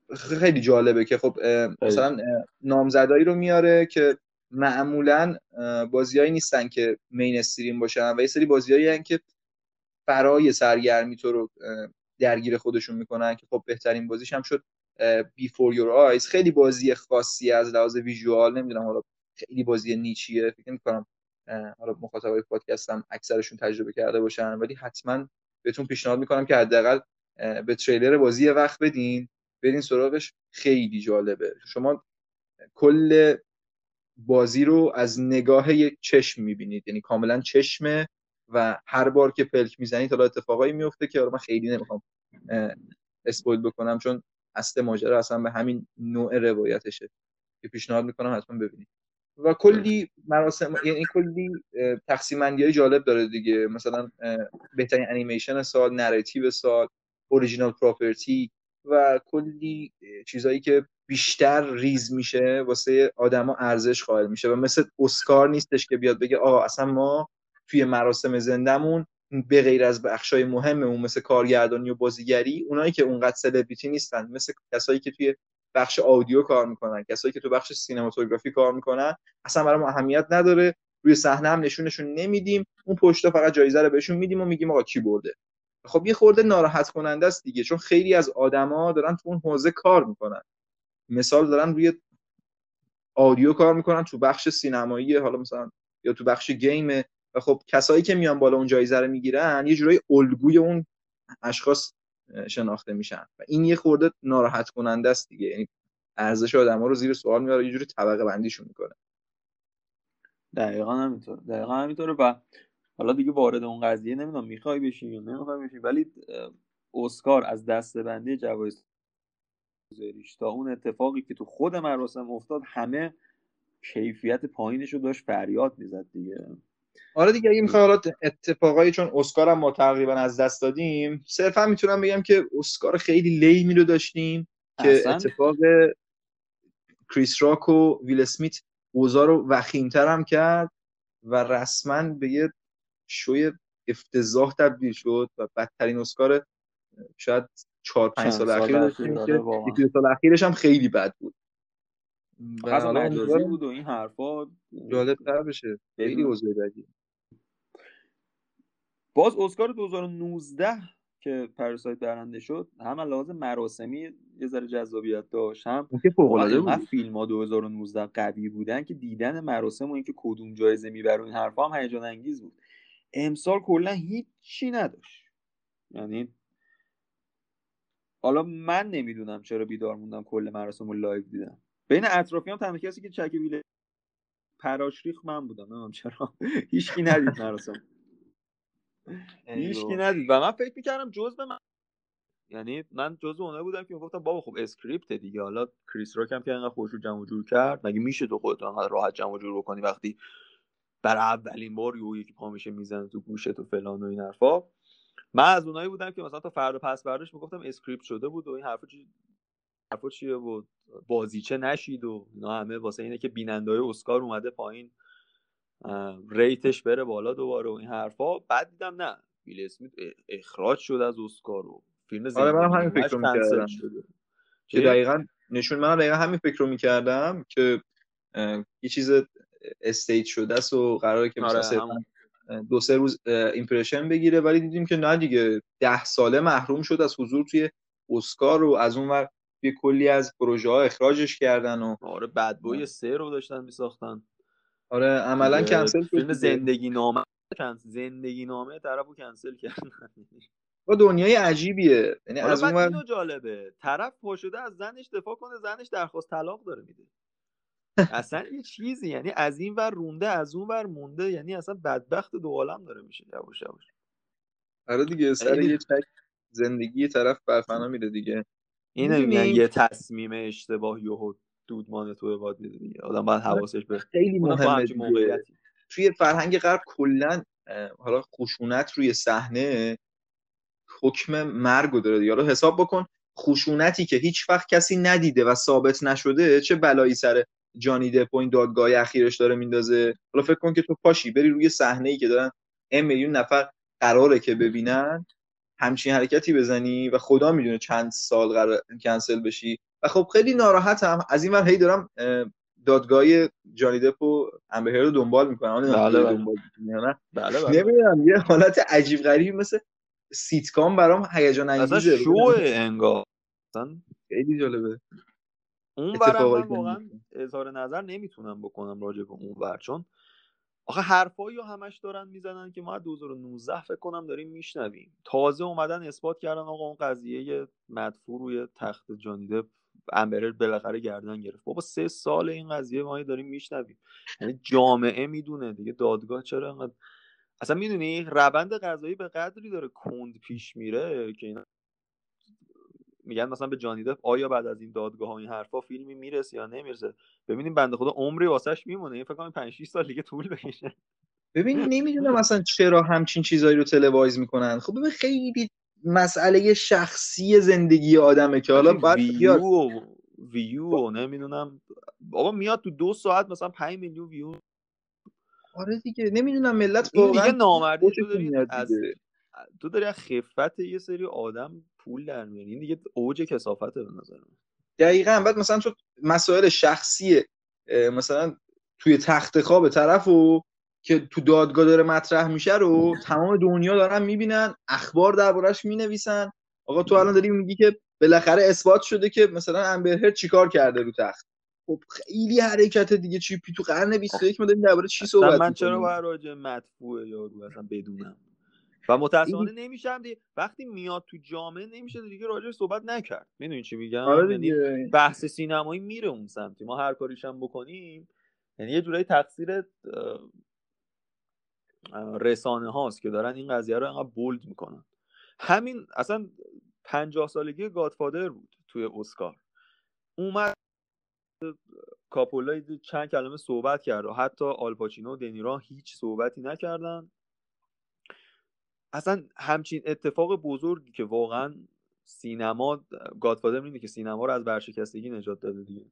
خیلی جالبه که خب مثلا نامزدایی رو میاره که معمولا بازیایی نیستن که مین استریم باشن و یه سری بازیایی هستن که برای سرگرمی تو رو درگیر خودشون میکنن که خب بهترین بازیش هم شد Before Your Eyes. خیلی بازی خاصی از لحاظ ویژوال، نمیدونم حالا خیلی بازی نیچیه، فکر میکنم حالا مخاطبای پادکست هم اکثرشون تجربه کرده باشن، ولی حتما بهتون پیشنهاد میکنم که حداقل به تریلر بازی یه وقت بدین سراغش. خیلی جالبه. شما کل بازی رو از نگاه یک چشم میبینید، یعنی کاملا چشمه و هر بار که پلک میزنید حالا اتفاقایی میفته که من خیلی نمیخوام اسپویل بکنم چون اصل ماجرا اصلا به همین نوع روایتشه که پیشنهاد میکنم حتما ببینید. و کلی مراسم، یعنی کلی تقسیم بندی‌های جالب داره دیگه، مثلا بهترین انیمیشن سال، نراتیو سال، اوریجینال پراپرتی و کلی چیزایی که بیشتر ریز میشه واسه آدما ارزش قائل میشه و مثل اسکار نیستش که بیاد بگه آقا اصلا ما توی مراسم زندمون به غیر از بخشای مهممون مثل کارگردانی و بازیگری، اونایی که اونقدر سلبریتی نیستن، مثل کسایی که توی بخش آدیو کار میکنن، کسایی که تو بخش سینماتوگرافی کار میکنن، اصلا برام اهمیت نداره، روی صحنه هم نشونشون نمیدیم، اون پشتا فقط جایزه رو بهشون میدیم و میگیم آقا کی برده. خب یه خورده ناراحت کننده است دیگه، چون خیلی از آدما دارن تو اون حوزه کار میکنن، مثال دارن روی آدیو کار میکنن، تو بخش سینمایی حالا مثلا یا تو بخش گیم، و خب کسایی که میان بالا اون جایزه رو میگیرن یه جورایی الگوی اون اشخاص شناخته میشن و این یه خورده ناراحت کننده است دیگه، یعنی ارزش آدما رو زیر سوال میاره، یه جوری طبقه بندیشون میکنه. دقیقاً همینطوره و حالا دیگه وارد اون قضیه نمیدونم میخوای بشی یا نمیخوای بشی، ولی اسکار از دسته‌بندی جوایز گذاریش تا اون اتفاقی که تو خود مراسم افتاد همه کیفیت پایینش رو داشت فریاد میزد دیگه. آره دیگه، اگه میخوای حالا اتفاقایی، چون اسکار هم ما تقریبا از دست دادیم، صرفا میتونم بگم که اسکار خیلی لیمی رو داشتیم که اصلا اتفاق کریس راک و ویل اسمیت اوضاع رو وخیم‌تر هم کرد و رسما به یه شوی افتضاح تبدیل شد و بدترین اسکار شاید 4-5 چند سال سال اخیر اخیر داشتیم داره که واقعا، 2 سال اخیرش هم خیلی بد بود و اصلا حالا مجازی امیدوارم بود و این حرفا. جالب تر بشه. خیلی بدون اوضاع بدی. باز اسکار 2019 که پاراسایت برنده شد هم لازم مراسمی یه ذره جذابیت داشت، هم اون که فوق واقعا العاده اینقدر بود. فیلم ها 2019 قوی بودن که دیدن مراسم و اینکه کدوم جایزه میبره و این حرفا هم هیجان انگیز بود. امسال کلا هیچی نداشت، یعنی حالا من نمیدونم چرا بیدار موندم کل مراسم رو لایو دیدم. بین اطرافیام تنها کسی که چک ویل پراش ریخت من بودم، نمیدونم چرا هیچکی ندید مراسم، هیچکی ندید و من فکر میکردم جزء من، یعنی من جزء اونایی بودم که میگفتم بابا خب اسکریپت دیگه، حالا کریس راک هم که انقدر خوشو جمع جور کرد، مگه میشه تو خودت انقدر راحت جمع جور بکنی وقتی برای اولین بار یکی پا میشه میزنه تو گوشت و فلان و این حرفا. من از اونایی بودم که مثلا تا فردا پس فرداش میگفتم اسکریپت شده بود و این حرفا چیه بود، بازیچه نشید و اینا همه واسه اینه که بیننده‌های اسکار اومده پایین، ریتش بره بالا دوباره و این حرفا. بعد دیدم نه، ویل اسمیت اخراج شد از اسکار و فیلم آره منم زندگی همین فکر نامش رو کنسل میکردم شده. که چی؟ منم دقیقا همین فکر رو میکردم که یه چیز استیج شده است و قراره که مثلا آره صرفا همون 2-3 روز ایمپرشن بگیره، ولی دیدیم که نه دیگه 10 ساله محروم شد از حضور توی اسکار و از اون ور توی کلی از پروژه ها اخراجش کردن و آره بد بوی 3 رو داشتن میساختن آره عملا دیگه، کنسل شد فیلم دیگه. زندگی نامه طرفو کنسل کردن. با دنیای عجیبیه، یعنی حالا از اون بعد ور اینو جالبه، طرف پا شده از زنش دفاع کنه، زنش درخواست طلاق داره میده، اصلا یه چیزی، یعنی از این ور رونده از اون ور مونده، یعنی اصلا بدبخت دو عالم داره میشه یواش یواش. آره دیگه سر خیلی یه چک زندگی طرف برفنا میره دیگه. اینه میگن میدونی یه تصمیم اشتباه یهو دودمان تو باد میده دیگه، آدم باید حواسش به خیلی اونم تو مهمه همچین دیگه موقعیتی. توی فرهنگ غرب کلا، حالا خشونت روی صحنه حکم مرگ داره دیگه. حالا حساب بکن خشونتی که هیچ وقت کسی ندیده و ثابت نشده چه بلایی سر جانی دپ و این دادگاه اخیرش داره میندازه. حالا فکر کن که تو پاشی بری روی صحنه‌ای که دارن میلیون نفر قراره که ببینن همچین حرکتی بزنی و خدا میدونه چند سال قرار کنسل بشی و خب خیلی ناراحتم از این ور. هی دارم دادگاه جانی دپ و امبر هرد رو دنبال میکنم. بله دنبال میکنم بله نمیدونم یه حالت عجیب غریبی مثل سیتکام برام هیجان اصلا انگیزه. شو انگار اصلا خیلی جالبه اون ورم اتفاقایی من که واقعا اظهار نظر نمیتونم بکنم راجع به اون ور، چون آخه حرفایی رو همش دارن میزنن که ما 2019 فکر کنم داریم میشنویم. تازه اومدن اثبات کردن آقا اون قضیه مدفوع روی تخت جانی دپ امبرر بالاخره گردن گرفت. بابا 3 سال این قضیه ما داریم میشنویم، یعنی جامعه میدونه دیگه، دادگاه چرا انقدر اصلا میدونی روند قضایی به قدری داره کند پیش میره که اینا میگن مثلا به جانی دپ آیا بعد از این دادگاه ها این حرفا فیلمی میرسه یا نمیرسه. ببینیم بنده خدا عمری واسش میمونه، این فکر کنم 5 6 سال دیگه طول بکشه. ببین نمیدونم اصلا چرا همچین چیزایی رو تلوایز میکنن. خب ببین خیلی مسئله شخصی زندگی آدمه که حالا باید بیاد. ویو و نمیدونم بابا میاد تو 2 ساعت مثلا 5 میلیون ویو. آره دیگه نمیدونم ملت این دیگه واقعا نامردی. تو خوششون داری میاد از دیگه. خفت یه سری آدم پول در میاری. این دیگه اوج کثافته به نظر من. دقیقاً. بعد مثلا تو مسائل شخصی مثلا توی تخت خواب طرفو که تو دادگاه داره مطرح میشه رو تمام دنیا دارن میبینن، اخبار دربارش مینویسن. آقا تو الان داری میگی که بالاخره اثبات شده که مثلا امبر هرد چیکار کرده رو تخت. خب خیلی حرکت دیگه. چی تو قرن 21 ما داریم درباره چی اصلا صحبت من چرا می‌کنیم؟ باید راجع مدفوع یارو اصلا بدونم؟ و متاسفانه نمیشم دیگه. وقتی میاد تو جامعه نمیشه دیگه راجعش صحبت نکرد. میدونی چی میگم؟ آره یعنی دیگه. بحث سینمایی میره اون سمتی، ما هر کاریشم بکنیم یعنی یه جورایی تقصیر رسانه هاست که دارن این قضیه رو انقدر بولد میکنن. همین اصلا 50 سالگی گادفادر بود توی اسکار، اومد کاپولا چند کلمه صحبت کرد و حتی آلپاچینو و دنیرو هیچ صحبتی نکردن. اصلا همچین اتفاق بزرگی که واقعا سینما گادفادر میدونه که سینما رو از ورشکستگی نجات داده دیگه،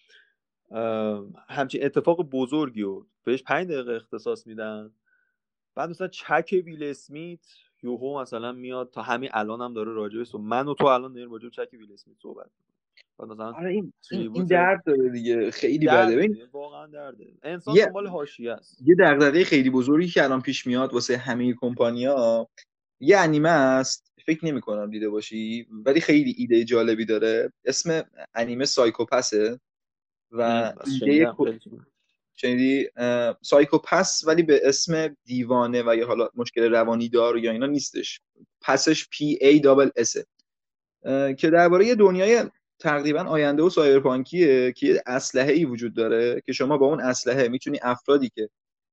همچین اتفاق بزرگی رو بهش 5 دقیقه اختصاص میدن. بعد مثلا چک ویل اسمیت یوهو مثلا میاد تا همین الان هم داره راجبش من و تو الان داریم راجب چک ویل اسمیت صحبت می‌کنیم. مثلا آره این تریبوت درد داره دیگه. خیلی بده. درده ببین دیگه، واقعا درده. انسان یه دنبال حاشیه است. یه دغدغه خیلی بزرگی که الان پیش میاد واسه همه کمپانی‌ها، یه انیمه است، فکر نمی کنم دیده باشی ولی خیلی ایده جالبی داره. اسم انیمه سایکوپسه و بس ایده شنیدم خیلی. شنیدی؟ سایکوپس ولی به اسم دیوانه و یا حالا مشکل روانی دار یا اینا نیستش. پسش PASS که درباره یه دنیای تقریبا آینده و سایبرپانکیه که یه اسلحه‌ای وجود داره که شما با اون اسلحه میتونی افرادی که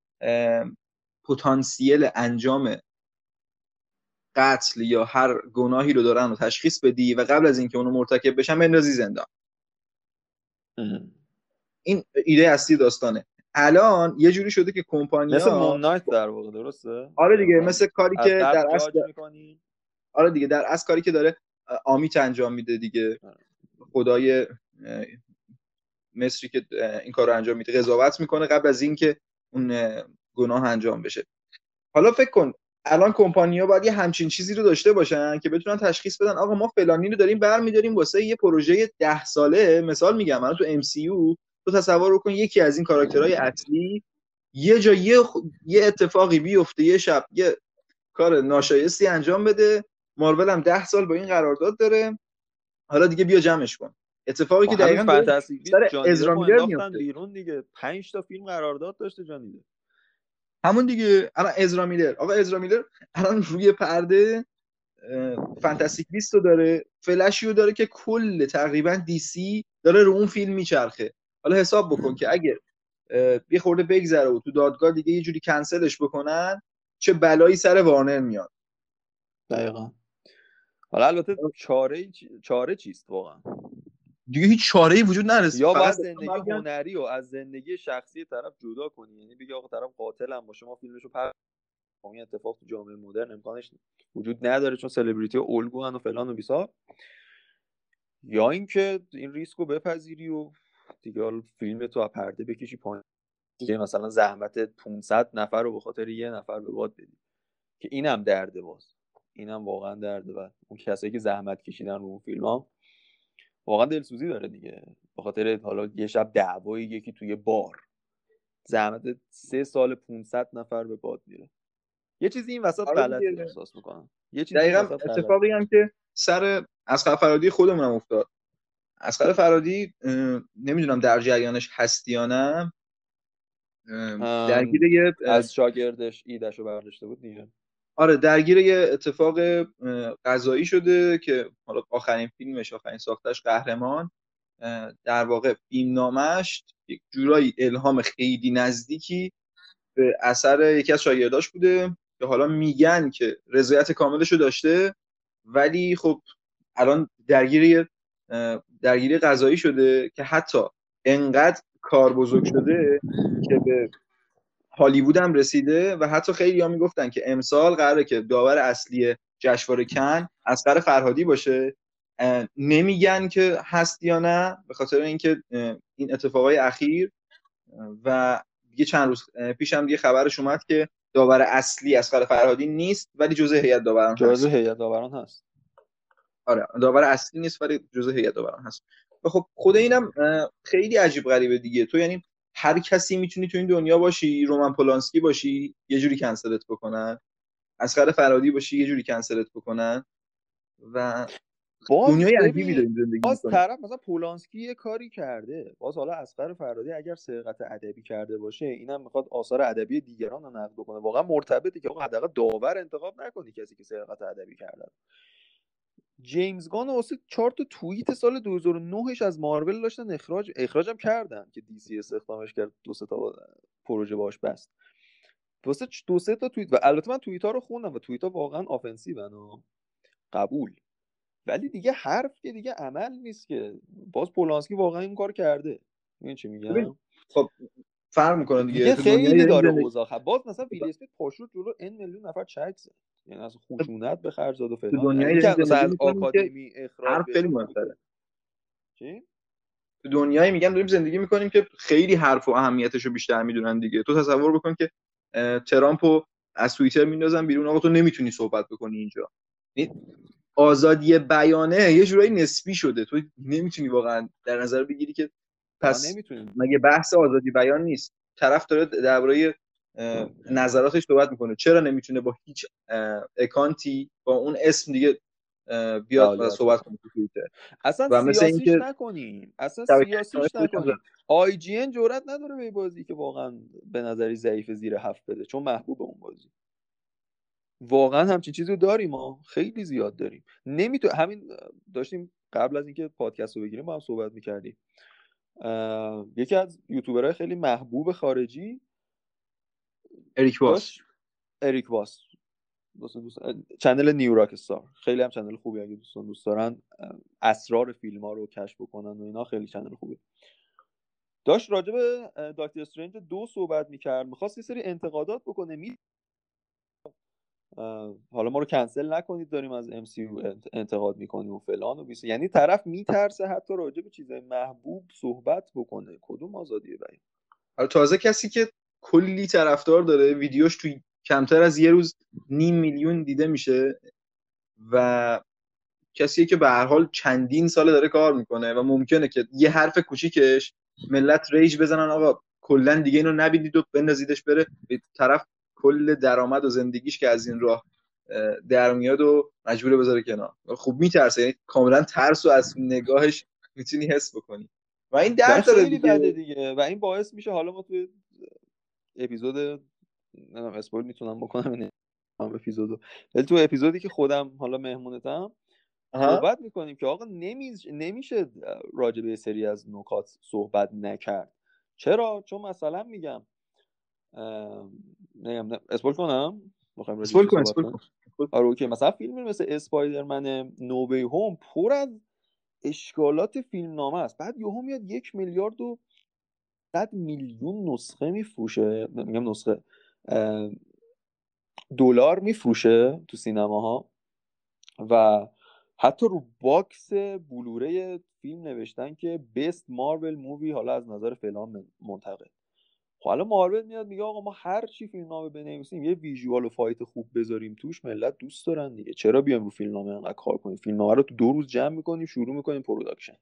پتانسیل انجام قتل یا هر گناهی رو دارن رو تشخیص بدی و قبل از اینکه اونو مرتکب بشن بندازی زندان. این ایده اصلی داستانه. الان یه جوری شده که مثل کمپانیا، مون نایت در واقع، درسته؟ آره که دیگه، مثلا مثل کاری از که قبل در اصل، جاج میکنی. آره دیگه در اصل کاری که داره آمیت انجام میده دیگه. خدای مصری که این کار رو انجام میده قضاوت میکنه قبل از اینکه اون گناه انجام بشه. حالا فکر کن الان کمپانی‌ها باید یه همچین چیزی رو داشته باشن که بتونن تشخیص بدن آقا ما فلانی رو داریم برمی‌داریم واسه یه پروژه 10 ساله. مثال میگم الان تو MCU تو تصور کن یکی از این کاراکترهای اصلی یه جا یه اتفاقی بیفته، یه شب یه کار ناشایستی انجام بده، مارول هم 10 سال با این قرارداد داره، حالا دیگه بیا جمعش کن. اتفاقی با که همین دقیقاً داره فانتاستیک بیست سر جانی ازرا دپو میلر انداختن میفته. بیرون دیگه. 5 تا فیلم قرارداد داشته جانی دپ. همون دیگه. الان ازرا میلر، آقا ازرا میلر الان روی پرده فانتاستیک بیست رو داره، فلشی رو داره که کل تقریبا DC داره رو اون فیلم میچرخه. حالا حساب بکن که اگه یه خورده بگذره و تو دادگاه دیگه یه جوری کنسلش بکنن چه بلایی سر وارنر میاد. دقیقاً. حالا البته چاره چیست واقعا؟ دیگه هیچ چاره‌ای وجود نداره. یا فقط باید زندگی بگن هنری رو از زندگی شخصی طرف جدا کنی، یعنی بگی آقا طرف قاتل هم باشه ما فیلمشو این اتفاق تو جامعه مدرن امکانش وجود نداره چون سلبریتی الگو هن و فلان و بیسار. یا اینکه این ریسک رو بپذیری و دیگه حالا فیلم تو از پرده بکشی پایین، دیگه مثلا زحمت 500 نفر رو به خاطر یه نفر به باد بدی که اینم درده. باز اینم واقعا درده. و اون کسایی که زحمت کشیدن رو اون فیلم ها واقعا دلسوزی داره دیگه، به خاطر حالا یه شب دعوایی یکی توی بار، زحمت 3 سال 500 نفر به باد میره. یه چیزی این وسط آره غلطه دیگه. احساس میکنم، یه چیزی این دقیقاً وسط غلطه. اتفاقی هم که سر اصغر فرهادی خودمونم افتاد. اصغر فرهادی نمیدونم در جریانش هستی یا نه، درگیر یه از شاگردش ایدهشو برداشته بود دیگه. آره درگیر یه اتفاق قضایی شده که حالا آخرین فیلمش، آخرین ساختش قهرمان، در واقع فیلم نامش یک جورایی الهام خیلی نزدیکی به اثر یکی از شاگرداش بوده که حالا میگن که رضایت کاملشو داشته، ولی خب الان درگیری قضایی شده که حتی انقدر کار بزرگ شده که به هالیوود هم رسیده و حتی خیلی ها میگفتن که امسال قراره که داور اصلی جشنواره کن اصغر فرهادی باشه. نمیگن که هست یا نه به خاطر اینکه این اتفاقای اخیر، و دیگه چند روز پیش هم دیگه خبرش اومد که داور اصلی اصغر فرهادی نیست ولی جزء هیئت داوران هست. جزء هیئت داوران هست. آره داور اصلی نیست ولی جزء هیئت داوران هست. و خب خود اینم خیلی عجیب غریبه دیگه. تو یعنی هر کسی میتونی تو این دنیا باشی، رومن پولانسکی باشی یه جوری کنسلت بکنن، اصغر فرهادی باشی یه جوری کنسلت بکنن، و دنیای عجیبی داریم زندگی باز میکنیم. طرف مثلا پولانسکی یه کاری کرده، باز حالا اصغر فرهادی اگر سرقت ادبی کرده باشه اینم میخواد آثار ادبی دیگران رو نقد کنه، واقعا مرتبطه که آقا حداقل داور انتخاب نکنی کسی که سرقت ادبی کرده. جیمز گان واسه 4 تا توییت سال 2009ش از مارول داشتن اخراجم کردن که دی سی استخدامش کرد، 2 تا پروژه باش بست واسه 2 تا توییت. و البته من توییت ها رو خوندم و توییت ها واقعا آفنسیون و قبول، ولی دیگه حرف که دیگه عمل نیست که. باز پولانسکی واقعا این کار کرده. این چی میگم؟ خب فرق میکنه دیگه. دیگه تو دنیای خیلی داریم داره زندگی. اوضاع. باز مثلا ویل اسمیت پاشوت جلو ان میلیون نفر چک زد، یعنی از خشونت به خرج داد و تو فلان. دنیای این که داریم مثلا زندگی از میکنیم که آکادمی اخراج حرف خیلی بشه مهمه. چی؟ تو دنیایی میگم داریم زندگی میکنیم که خیلی حرف و اهمیتش رو بیشتر میدونن دیگه. تو تصور بکن که ترامپو از توییتر میندازن بیرون، آقا تو نمیتونی صحبت بکنی اینجا. این آزادی بیانه یه جورایی نسبی شده، تو نمیتونی واقعا در نظر بگیری که واقعا پس نمیتونیم. مگه بحث آزادی بیان نیست؟ طرف داره درباره نظراتش صحبت میکنه، چرا نمیتونه با هیچ اکانتی با اون اسم دیگه بیاد و فعالیت صحبت بکنیم. کنه تو توییتر؟ اصلا و مثل سیاسیش اینکه نکنیم، اصلا شبکه اجتماعی سیاسیش خودش هم نکنیم. آی جی ان جرئت نداره به بازی که واقعا به نظری ضعیف زیر 7 بده، چون محبوب اون بازی. واقعا همچین چیزی رو داریم، ما خیلی زیاد داریم. همین داشتیم قبل از اینکه پادکست رو بگیریم با هم صحبت میکردیم. یکی از یوتیوبرهای خیلی محبوب خارجی اریک باس، اریک باس، چنل نیو راک استار، خیلی هم چنل خوبی، اگه دوستان دوست دارن اسرار فیلم ها رو کشف بکنن و اینا، خیلی چنل خوبی. داشت راجع به دکتر استرنج 2 صحبت میکرد، میخواست یه سری انتقادات بکنه. حالا ما رو کنسل نکنید داریم از ام سی یو انتقاد میکنیم و فلان و بیس، یعنی طرف میترسه حتی راجع به چیزای محبوب صحبت بکنه. کدوم آزادی بیان؟ تازه کسی که کلی طرفدار داره، ویدیوش توی کمتر از یه روز 500,000 دیده میشه، و کسی که به هر حال چندین ساله داره کار میکنه و ممکنه که یه حرف کوچیکش ملت ریج بزنن آقا کلا دیگه اینو نبینید و بندازیدش بره، به طرف کل درآمد و زندگیش که از این راه در میاد و مجبوره بذاره کنار. خوب میترسه، یعنی کاملا ترس و از نگاهش میتونی حس بکنی و این و این درد داره خیلی دیگه. بده دیگه، و این باعث میشه حالا ما توی اپیزود، نمیدونم اسپویل میتونم بکنم این اپیزودو، ولی تو اپیزودی که خودم حالا مهمونتم صحبت میکنیم که آقا نمیشه راجع به سری از نکات صحبت نکرد. چرا؟ چون مثلا میگم اسپویل کنم، میخوایم راجع به چی صحبت کنیم. آره اوکی، مثلا فیلمی مثل اسپایدرمن نو وی هوم پر از اشکالات فیلم نامه است، بعد یهو میاد 1,100,000,000 نسخه میفروشه، میگم نسخه دلار میفروشه تو سینماها، و حتی رو باکس بلوره فیلم نوشتن که best مارول مووی حالا از نظر فلان منتقد. حالا مارول میاد میگه آقا ما هر چی فیلمنامه بنویسیم یه ویژوال و فایت خوب بذاریم توش، ملت دوست دارن دیگه، چرا بیام رو فیلمنامه انقدر کار کنیم؟ فیلمنامه رو تو 2 روز جمع میکنیم، شروع میکنیم پروداکشن.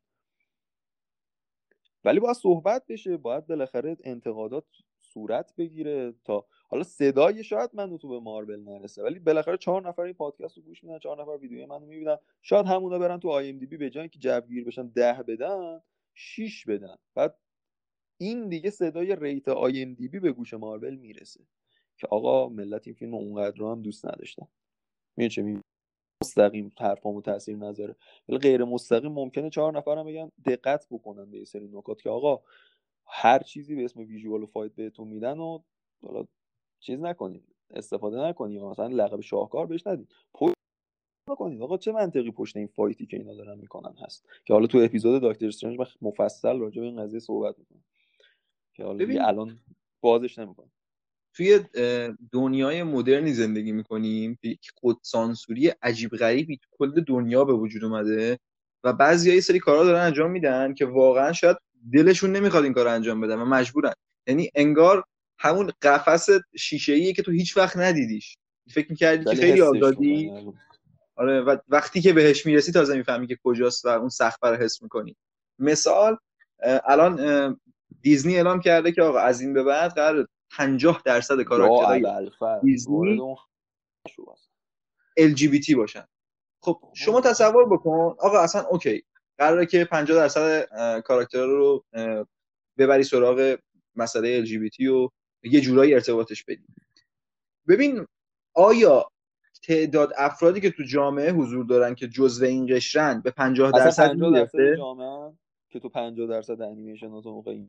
ولی باید صحبت بشه، باید بالاخره انتقادات صورت بگیره تا حالا صدای شاید من و تو به مارول نرسه، ولی بالاخره 4 نفر این پادکست رو گوش میدن، 4 نفر ویدیو منو میبینن، شاید همونا برن تو آی ام دی بی به جای اینکه جوگیر بشن 10 بدن 6 بدن، بعد این دیگه صدای ریت آی ام دی بی به گوش مارول میرسه که آقا ملت این فیلم اونقدر رو هم دوست نداشتن. میگه چه مستقیم حرفامو تاثیر نذاره، ولی غیر مستقیم ممکنه 4 نفر هم بگن دقت بکنن به یه سری نکات که آقا هر چیزی به اسم ویژوال و فایت بهتون میدن و حالا چیز نکنید، استفاده نکنید، مثلا لقب شاهکار بهش ندید، پشت نکنید آقا چه منطقی پشت این فایتی که اینا دارن میکنن هست، که حالا تو اپیزود دکتر استرنج من مفصل راجع به این قضیه صحبت میکنم که حالا دیگه ببین الان بازش نمیکنم. توی دنیای مدرنی زندگی میکنیم که یک خودسانسوری عجیب غریبی تو کل دنیا به وجود اومده و بعضیا یه سری کارا دارن انجام میدن که واقعا شاید دلشون نمیخواد این کارو انجام بدن و مجبورن. یعنی انگار همون قفس شیشه‌ایه که تو هیچ وقت ندیدیش، فکر می‌کردی که ولی خیلی حسش آزادی. میکنی. آره، و وقتی که بهش میرسی تازه میفهمی که کجاست و اون سقف رو حس میکنی. مثال الان دیزنی اعلام کرده که آقا از این به بعد قرار 50% یا کاراکترهای ابوالفضل وارد دیزنی اون شو بس. LGBT باشن. خب شما تصور بکن آقا اصلا اوکی قراره که 50% کاراکترها رو ببری سراغ مسئله LGBT و یه جورایی ارتباطش بدی. ببین آیا تعداد افرادی که تو جامعه حضور دارن که جزو این قشرن به 50% اصلا 50% میرسه؟ جامعه که تو 50% انیمیشن و تو موقع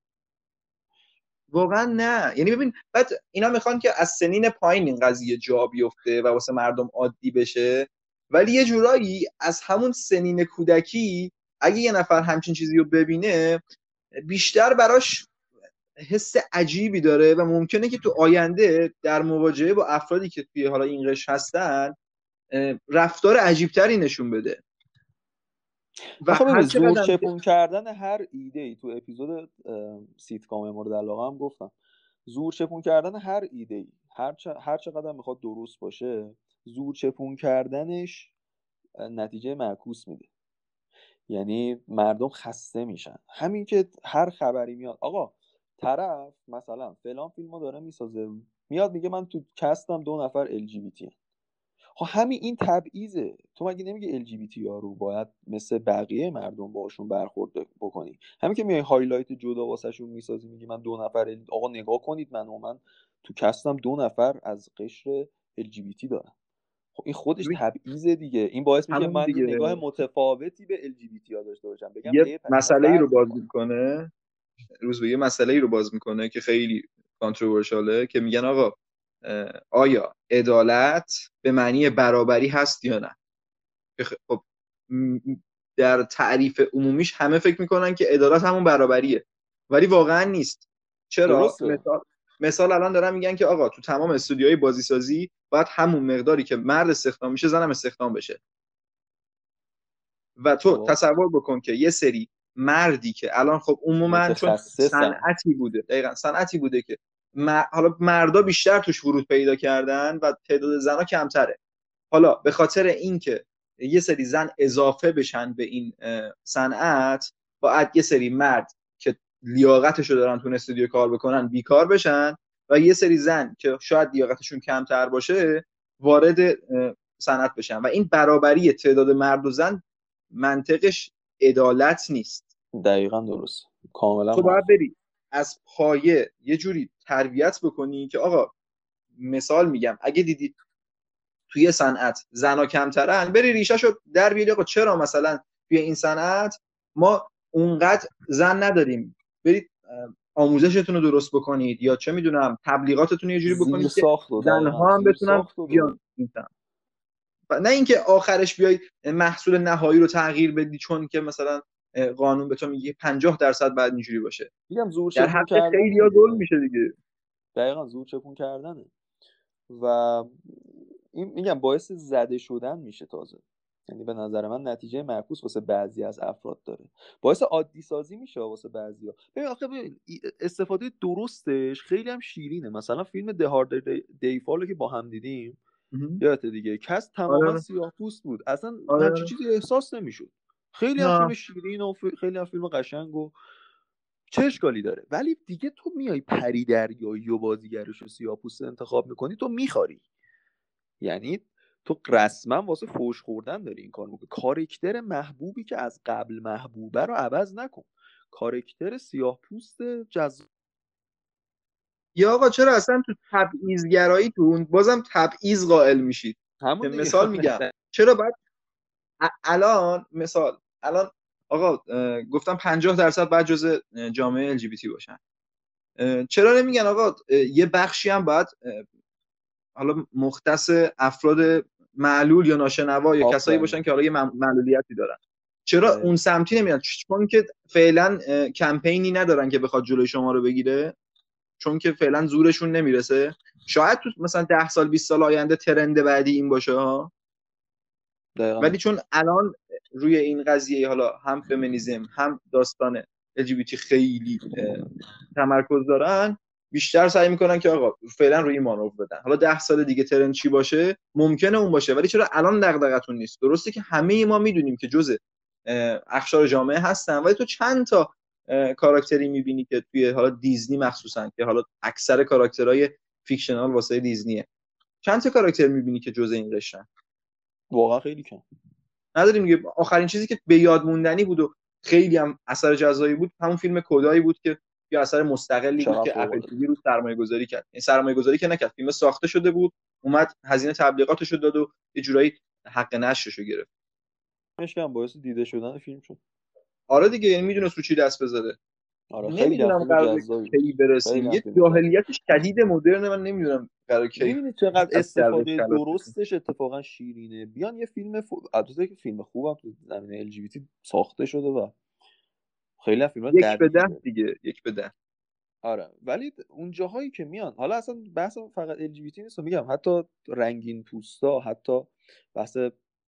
واقعا نه. یعنی ببین بعد اینا میخوان که از سنین پایین این قضیه جا بیفته و واسه مردم عادی بشه، ولی یه جورایی از همون سنین کودکی اگه یه نفر همچین چیزی رو ببینه بیشتر براش حس عجیبی داره و ممکنه که تو آینده در مواجهه با افرادی که توی حالا این قشر هستن رفتار عجیبتری نشون بده. و آخه هر ببین زور چقدر چپون کردن هر ایده ای تو اپیزود سیتکام مورد علاقه هم گفتم، زور چپون کردن هر ایده ای هر چقدر میخواد درست باشه، زور چپون کردنش نتیجه معکوس میده، یعنی مردم خسته میشن. همین که هر خبری میاد آقا طرف مثلا فلان فیلمو داره میسازه، میاد میگه من تو کستم 2 نفر LGBT. خب همین این تبعیضه. تو مگه نمیگه ال جی بی تی ها رو باید مثل بقیه مردم باشون برخورد بکنی؟ همین که میای هایلایت جدا واسهشون میسازی، میگی من 2 نفر آقا نگاه کنید من تو کستم 2 نفر از قشر ال جی بی تی دارم. خب این خودش تبعیضه دیگه. این باعث میشه همون من یه دیگه نگاه متفاوتی به ال جی بی تی ها داشته باشم، بگم یه پس اینا مسئله ای رو فرق باز میکنن. میکنه، روز به یه مسئله ای رو باز میکنه که خیلی کانتروورشاله که میگن آقا آیا عدالت به معنی برابری هست یا نه؟ خب در تعریف عمومیش همه فکر میکنن که عدالت همون برابریه، ولی واقعا نیست. چرا؟ درسته. مثال الان دارن میگن که آقا تو تمام استودیوهای بازیسازی باید همون مقداری که مرد استخدام میشه زنم استخدام بشه. و تو خب تصور بکن که یه سری مردی که الان خب عموما چون متخصصن. صنعتی بوده که حالا مردا بیشتر توش ورود پیدا کردن و تعداد زنا کمتره، حالا به خاطر اینکه یه سری زن اضافه بشن به این صنعت باید یه سری مرد که لیاقتشو دارن تو استودیو کار بکنن بیکار بشن و یه سری زن که شاید لیاقتشون کمتر باشه وارد صنعت بشن و این برابری تعداد مرد و زن منطقش عدالت نیست. دقیقا درست، کاملا تو باید موافق. بری از پایه یه جوری تربیت بکنی که آقا مثال میگم اگه دیدی توی صنعت زنا کمترن بری ریشه‌شو در بیاری آقا چرا مثلا توی این صنعت ما اونقدر زن نداریم، برید آموزشتون رو درست بکنید یا چه میدونم تبلیغاتتون یه جوری زیر بکنید که ساخت و دقیقا زنها هم زیر بتونن ساخت و بیان این صنعت. نه اینکه آخرش بیای محصول نهایی رو تغییر بدی چون که مثلا قانون به تو میگه 50% بعد اینجوری باشه. میگم زور در چپون حق کردن خیلی‌ها ظلم دیگه. میشه دیگه. دقیقا زور چپون کردنه و این میگم باعث زده شدن میشه تازه. یعنی به نظر من نتیجه معکوس واسه بعضی از افراد داره، باعث عادی سازی میشه واسه بعضیا. ببین آخه استفاده درستش خیلی هم شیرینه. مثلا فیلم The Harder They Fall که با هم دیدیم یادت دیگه، کس تماما سیاه‌پوست بود، اصلا همچی چیزی احساس نمیشد. خیلی هم فیلم شیرین و خیلی هم فیلم قشنگ و چه اشکالی داره. ولی دیگه تو میای پری دریایی و بازیگرش و سیاه‌پوست انتخاب میکنی، تو میخاری. یعنی تو رسما واسه فوش خوردن داری این کار میکنی. کاراکتر محبوبی که از قبل محبوبه رو عوض نکن. کاراکتر سیاه‌پوست جذاب. یا آقا چرا اصلا تو تبعیض‌گراییتون بازم تبعیض قائل میشید؟ همون دیگه. مثال میگم چرا بعد الان آقا گفتم 50% بعد جزء جامعه LGBT باشن. چرا نمیگن آقا یه بخشی هم باید حالا مختص افراد معلول یا ناشنوا یا کسایی باشن که حالا یه معلولیتی دارن؟ چرا اون سمتی نمیاد؟ چون که فعلا کمپینی ندارن که بخواد جلوی شما رو بگیره، چون که فعلا زورشون نمیرسه. شاید تو مثلا 10 سال 20 سال آینده ترند بعدی این باشه ها. ولی چون الان روی این قضیه حالا هم فمینیسم هم داستان LGBT خیلی تمرکز دارن، بیشتر سعی میکنن که آقا فعلا روی مانور بدن. حالا 10 سال دیگه ترند چی باشه ممکنه اون باشه، ولی چرا الان دغدغتون نیست؟ درسته که همه ما میدونیم که جزء اقشار جامعه هستن، ولی تو چند تا کاراکتری میبینی که توی حالا دیزنی مخصوصا، که حالا اکثر کاراکترهای فیکشنال واسه دیزنیه، چند تا کاراکتر میبینی که جزء این قشرن؟ واقعا خیلی کم. نداریم دیگه. آخرین چیزی که به یاد موندنی بود و خیلی هم اثر جزایی بود همون فیلم کودایی بود که یه اثر مستقلی بود که اپل تیوی رو سرمایه‌گذاری کرد. این سرمایه‌گذاری که نکرد، فیلم ساخته شده بود، اومد هزینه تبلیغاتش رو داد و یه جورایی حق نشرش رو گرفت. مشکم باعث دیده شدن فیلم شد. آره دیگه، یعنی میدونست رو چی دست بذاره. آره نمیدونم قرار کی برسیم. یه جاهلیت شدید مدرن، من نمیدونم قرار کی. ببینید چقدر استفاده درستش اتفاقا شیرینه. بیان یه فیلم البته که فیلم خوبم تو زمینه LGBT ساخته شده و خیلی فیلم یک به 10 دیگه، 1 به 10. آره ولی اون جاهایی که میان، حالا اصلا بحث فقط LGBT نیست، میگم حتی رنگین پوستا، حتی بحث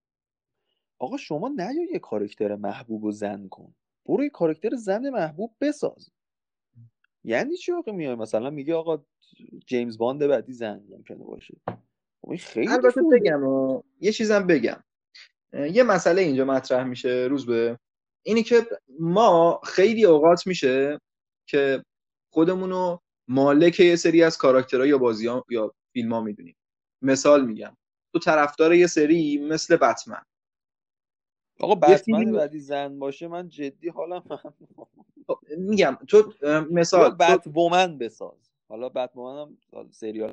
آقا شما نیا یه کاراکتر محبوب و زن کن، برو یه کاراکتر زن محبوب بساز. یعنی چی آقا میای مثلا میگه آقا جیمز باند بعدی زن ممکنه باشه؟ این خیلی البته بگم یه چیزم بگم، یه مسئله اینجا مطرح میشه روز به اینی که ما خیلی اوقات میشه که خودمونو مالک یه سری از کاراکترها یا بازی‌ها یا فیلم‌ها میدونیم. مثال میگم، تو طرفدار یه سری مثل بتمن، آقا بتمن بعدی زن باشه من جدی حالم میگم تو مثال بتومن بساز، حالا بتمن هم سریال،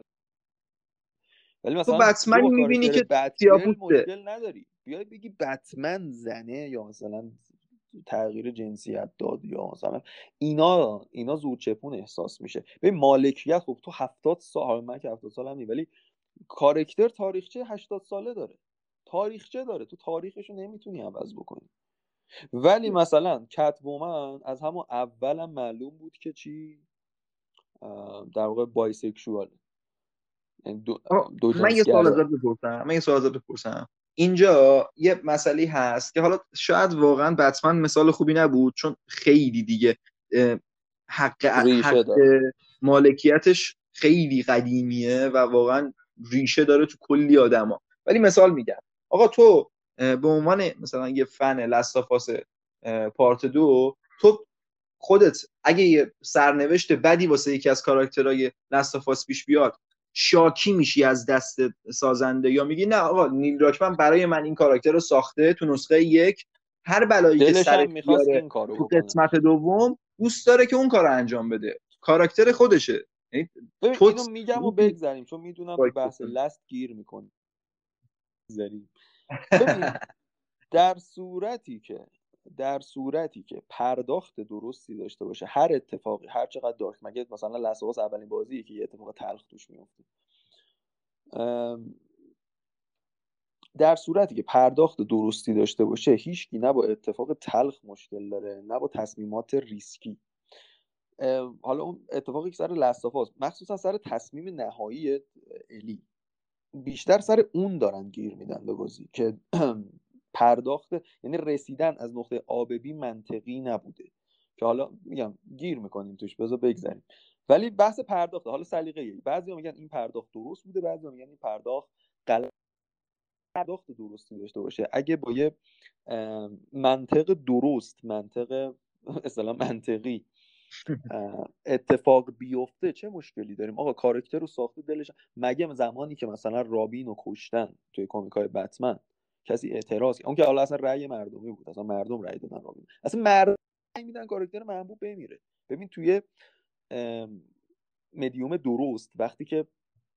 ولی مثلا تو بتمنی میبینی که بتگرل مشکل نداری بیای بگی بتمن زنه یا مثلا تغییر جنسیت داد یا مثلا اینا زود چپون احساس میشه. ببین مالکیت، خب تو 70 سال، من که 70 سالم نی، ولی کاراکتر تاریخچه 80 ساله داره، تاریخچه داره، تو تاریخشو نمیتونی عوض بکنی. ولی مثلا کت وومن از همون اولم معلوم بود که چی در واقع بایسکشوال. من یه سوال ازت بپرسم. اینجا یه مسئله هست که حالا شاید واقعا بتمن مثال خوبی نبود، چون خیلی دیگه حق مالکیتش خیلی قدیمیه و واقعا ریشه داره تو کلی آدما. ولی مثال میگم آقا تو به عنوان مثلا یه فن لاستافاس پارت 2، تو خودت اگه یه سرنوشت بدی واسه یکی از کاراکترهای لاستافاس پیش بیاد، شاکی میشی از دست سازنده یا میگی نه آقا نیل راکمن برای من این کاراکتر رو ساخته تو نسخه 1، هر بلایی که سرش بیاره تو قسمت دوم دوست داره که اون کار رو انجام بده، کاراکتر خودشه. یعنی تو اینو میگم و بگذاریم چون میدونم تو بحث لست گیر میکنی. ببین در صورتی که پرداخت درستی داشته باشه هر اتفاقی، هر چقدر دارک، مگه مثلا لاست اولین بازیه که یه اتفاق تلخ توش میفته، در صورتی که پرداخت درستی داشته باشه هیچکی نه با اتفاق تلخ مشکل داره نه با تصمیمات ریسکی. حالا اون اتفاقی که سر لاست مخصوصا سر تصمیم نهایی الی، بیشتر سر اون دارن گیر میدن به بازی که پرداخت، یعنی رسیدن از نقطه A به B منطقی نبوده که حالا میگم گیر میکنیم توش، بذار بگذاریم. ولی بحث پرداخت حالا سلیقه‌ای، بعضیا میگن این پرداخت درست بوده، بعضیا میگن این پرداخت غلط. پرداخت درستی داشته باشه اگه با یه منطق درست، منطق اصلا منطقی اتفاق بیفته، چه مشکلی داریم؟ آقا کاراکتر رو ساخته دلش، مگه زمانی که مثلا رابین رو کشتن توی کمیکای بتمن کسی اعتراض کرد؟ اون که حالا اصلا رأی مردمی بود، اصلا مردم رأی دادن رابین، اصلا مردم رأی میدن کاراکتر محبوب بمیره. ببین توی مدیوم درست وقتی که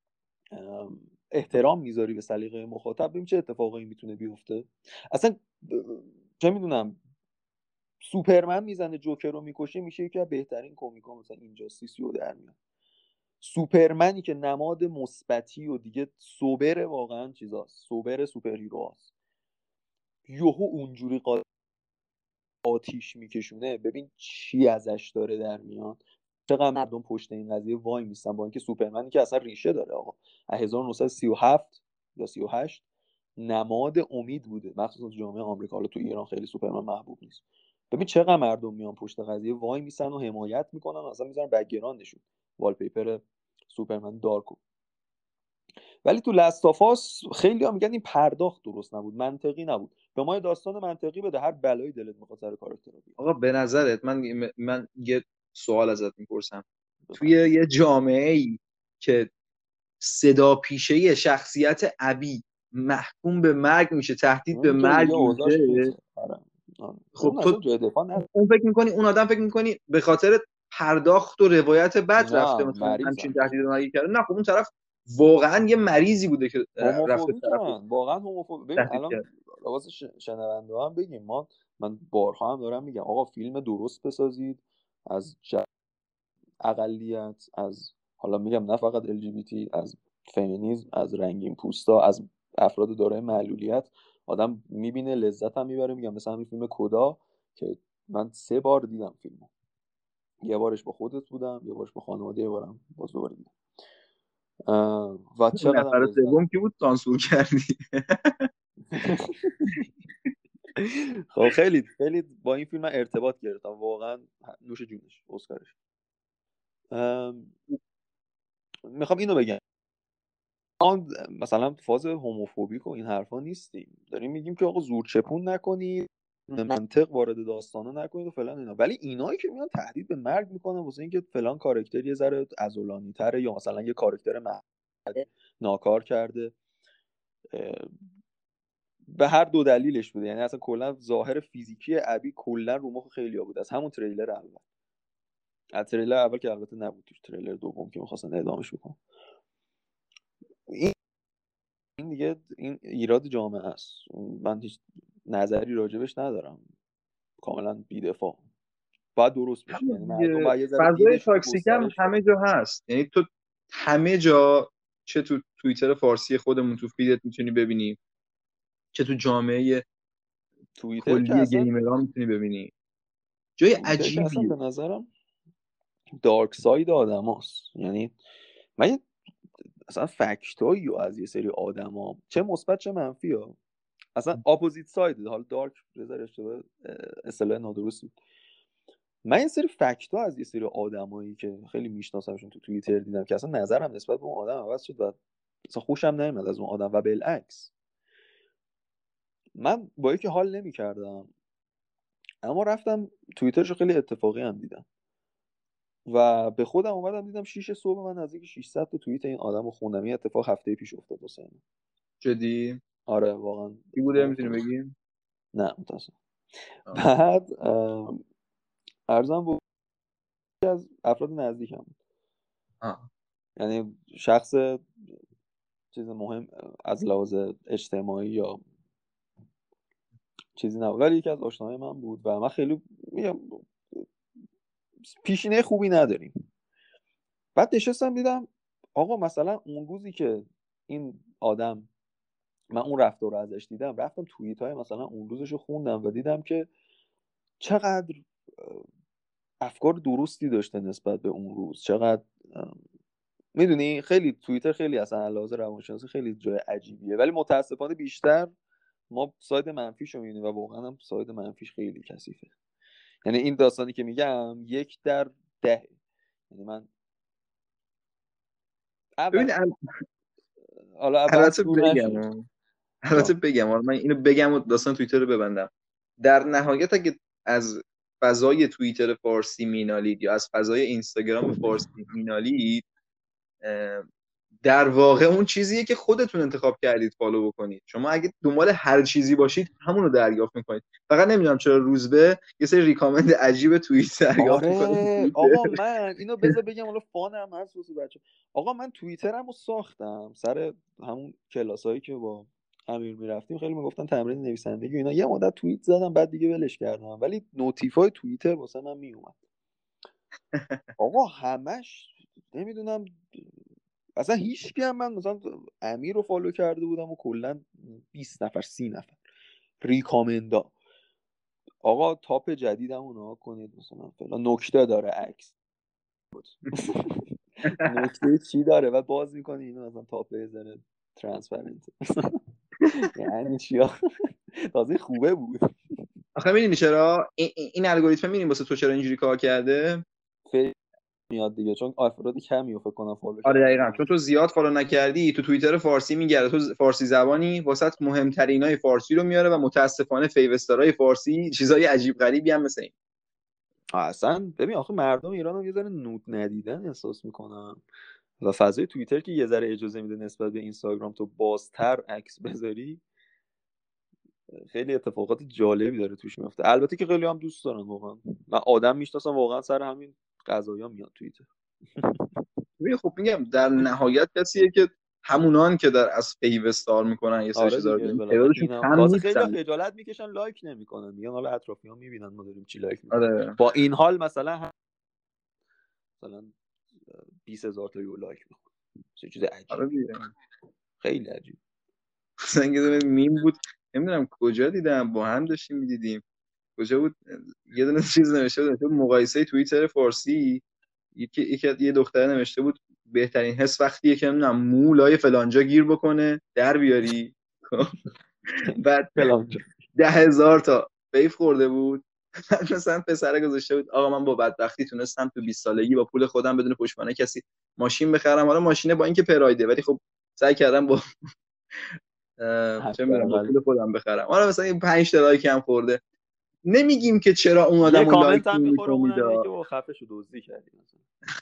احترام میذاری به سلیقه مخاطب، ببین چه اتفاقایی میتونه بیفته. اصلا چه میدونم سوپرمن میزنه جوکر رو میکشه، میشه یکی از بهترین کمیک‌ها، مثلا اینجاستیس رو در میاد. سوپرمنی که نماد مثبتی و دیگه سوبر، واقعا چیزاست، سوبر سوپر هیروهاست، یهو اونجوری آتیش میکشونه، ببین چی ازش داره در میاد. چقدر مردم پشت این قضیه وای میستن، با اینکه سوپرمنی که اصلا ریشه داره آقا، از 1937 یا 38 نماد امید بوده، مخصوصا تو جامعه آمریکا. حالا تو ایران خیلی سوپرمن محبوب نیست. ببین چقدر مردم میان پشت قضیه وای میسن و حمایت میکنن، اصلا میذارن بک‌گراندشون والپیپر سوپرمن دارکو. ولی تو لستافاس خیلی ها میگن این پرداخت درست نبود، منطقی نبود. به ما داستان منطقی بده، هر بلایی دلت میخواد سر کاراکتر رو بیار. آقا به نظرت من یه سوال ازت میپرسم، توی یه جامعه ای که صدا پیشه شخصیت ابی محکوم به مرگ میشه، تهدید به اون که مرگ دیگه اوضاعش میشه، خیته. آره. خب اون اصلا تو جای دفاع نه. اون آدم فکر میکنی به خاطر پرداخت و روایت بد رفته نه مثلا همچین مریضن تهدید به مرگ کرده؟ نه، خب اون طرف واقعا یه مریضی بوده که رفته طرف هوموفوبیکن، واقعا هوموفوب. ببین تهدید الان کرد. لباس شنونده هم بگیم، من بارها هم دارم میگم آقا فیلم درست بسازید از اقلیت، از حالا میگم نه فقط LGBT، از فمینیسم، از رنگین پوستا، از افراد دارای معلولیت. آدم میبینه لذت هم میبره. میگم مثلا همین فیلم کدا که من 3 بار دیدم فیلمو، یه بارش با خودت بودم، یه بارش با خانواده، یه بارم باز دوباره دیدم و چقدرم نفر لذت. سوم کی بود سانسور کردی؟ خب خیلی خیلی با این فیلم من ارتباط گرفتم واقعا، نوش جونش، اسکارش. میخوام اینو بگم، ما مثلا فاز هوموفوبیک و این حرفا نیستیم، داریم میگیم که آقا زور چپون نکنید، منطق وارد داستانا نکنید و فلان اینا. ولی اینایی که میان تهدید به مرگ میکنن واسه اینکه فلان کاراکتر یه ذره عضلانی تره، یا مثلا یه کاراکتر ناکار کرده، به هر دو دلیلش بوده، یعنی اصلا کلا ظاهر فیزیکی ابی کلا رو مخ خیلی‌ها بود از همون تریلر اول. از تریلر اول که البته نبود، توش تریلر دوم که می‌خواستن اعدامش بکنن. این دیگه این ایراد جامعه است، من هیچ نظری راجبش ندارم، کاملا بی‌دفاع. باید درست بشه، یعنی مردم باید یه ذره فضای دیدشون رو تاکسیک هم گسترش همه بدن. جا هست، یعنی تو همه جا، چه تو توییتر فارسی خودمون تو فیدت میتونی ببینی، چه تو جامعه توییتر که کلی اصلا گیمرها میتونی ببینی، جای به عجیبیه. نظرم دارک ساید آدماست. یعنی من اصلا فکتایی از یه سری آدما، چه مثبت چه منفی ها، اصلا اپوزیت ساید، حالا دارک بذار اشتباه اصطلاح نادرستی، من یه سری فکتا از یه سری آدمایی که خیلی میشناسمشون تو توییتر دیدم که اصلا نظرم نسبت به اون آدم عوض شد و اصلا خوشم نمیاد از اون آدم، و بالعکس من با یکی حال نمیکردم، اما رفتم توییترشو خیلی اتفاقی هم دیدم و به خودم اومدم دیدم 6 صبح من نزدیک 600 تا توییت این آدمو خوندم. این اتفاق هفته پیش افتاد واسه من. جدی؟ آره واقعا کی بوده اتفاق میتونی افتاد. بگیم؟ نه متاسفم. بعد ارزم بود از افراد نزدیکم بود، یعنی شخص چیز مهم از لحاظ اجتماعی یا چیزی نبود، ولی یکی از آشناهای من بود و من خیلی میگم پیشینه خوبی نداریم. بعد نشستم دیدم آقا مثلا اون روزی که این آدم، من اون رفتار رو ازش دیدم، رفتم توییت های مثلا اون روزش رو خوندم و دیدم که چقدر افکار درستی داشته نسبت به اون روز، چقدر میدونی خیلی توییتر خیلی اصلا علاوه روانشناسی خیلی جای عجیبیه، ولی متاسفانه بیشتر ما ساید منفیش رو میبینیم و واقعا هم ساید منفیش خیلی کثیفه. یعنی این داستانی که میگم 1/10. یعنی من ببین حالا البته دور نشه. بگم من اینو بگم و داستان توییتر رو ببندم. در نهایت اگه از فضای توییتر فارسی مینالید یا از فضای اینستاگرام فارسی مینالید، در واقع اون چیزیه که خودتون انتخاب کردید فالو بکنید. شما اگه دنبال هر چیزی باشید همون رو دریافت میکنید. فقط نمیدونم چرا روزبه یه سری ریکامند عجیب توییت دریافت میکنه. آقا من اینو بذار بگم، حالا فانم هست واسه بچه. آقا من توییترمو ساختم سر همون کلاسایی که با امیر میرفتیم، خیلی میگفتن تمرین نویسندگی و اینا. یه مدت توییت زدم بعد دیگه ولش کردم، ولی نوتیفای توییتر واسه من میومد. آقا همش نمیدونم اصلا هیچ کی هم، من مثلا امیر رو فالو کرده بودم و کلا 20 نفر 30 نفر ریکامندا. آقا تاپ جدیدمو نگاه کنید مثلا فلان نکته داره عکس نکته چی داره و باز میکنی اینو مثلا تاپ بزنه ترانسپرنت یعنی چی؟ تازه خوبه بود. آخه میدونی چرا این الگوریتم میدونی واسه تو چرا اینجوری کار کرده؟ میاد دیگه چون افراد کمی رو فکر کنم فالو آره دقیقاً، چون تو زیاد فالو نکردی تو توییتر فارسی میگرده، تو فارسی زبانی واسط مهمترینای فارسی رو میاره و متاسفانه فیوسترهای فارسی چیزای عجیب غریبی هم مثل این. اصلا ببین آخه مردم ایران هم یه ذره نود ندیدن احساس میکنن و فضای توییتر که یه ذره اجازه میده نسبت به اینستاگرام تو بازتر عکس بذاری، خیلی اتفاقات جالبی داره توش میفته. البته که خیلی هم دوست دارن واقعا. من آدم میشناسم واقعا سر همین قضایا میاد توییتر. ببین خب میگم در نهایت کسیه که همونان که در از پیوستار میکنن یه سری چیزا رو تعدادشون کم تازه خیلی نیستن. خجالت میکشن لایک نمیکنن، میگن حالا اطرافیان میبینن ما داریم چی لایک میکنیم. آره. با این حال مثلا 20,000 تا لایک میکنن. چه چیز عجیبی. آره دیگه. خیلی عجیب. مثلا یه دونه میم بود نمیدونم کجا دیدم، با هم داشتیم میدیدیم کجا بود، یه دونه چیز نوشته بود مقایسه توییتر فارسی، یه دختره نوشته بود بهترین حس وقتیه که نمیدونم مولای فلانجا گیر بکنه در بیاری. بعد 10,000 تا فیف خورده بود. مثلا پسره گذاشته بود آقا من با بدبختی تونستم تو 20 سالگی با پول خودم بدون پشتوانه کسی ماشین بخرم. حالا ماشینه با اینکه پرایده ولی خب سعی کردم با چه میدونم با پول خودم بخرم. حالا مثلا این 5 تا لایک هم خورده. نمیگیم که چرا اون آدمو لایک نمی‌کنید، اونم که با خفه شو دزدی کردی مثلا.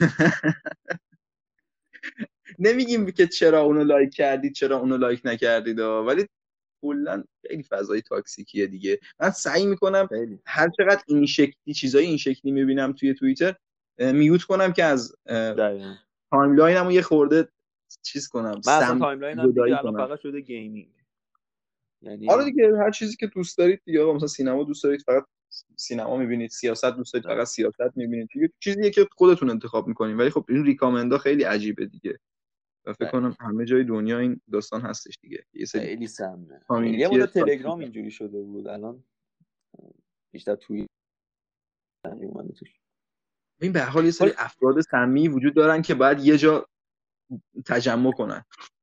نمیگیم که چرا اونو لایک کردید چرا اونو لایک نکردید، ولی کلا خیلی فضای تاکسیکیه دیگه. من سعی میکنم هر چقدر این شکلی چیزای این شکلی میبینم توی توییتر میوت کنم که از تایملاینمو یه خورده چیز کنم. من اصلا تایملاینم دیگه الان فقط شده گیمینگ. یعنی آره دیگه هر چیزی که دوست دارید دیگه. آقا مثلا سینما دوست دارید فقط سینما میبینید، سیاست دوست دارید فقط سیاست میبینید دیگه. چیزیه که خودتون انتخاب میکنید. ولی خب این ریکامندا خیلی عجیبه دیگه و فکر کنم همه جای دنیا این داستان هستش دیگه. یه سری خیلی سمه. یه مدت تلگرام اینجوری شده بود، الان بیشتر توی اومده توش. این به هر حال یه سری افراد سمی وجود دارن که باید یه جا تجمع کنن.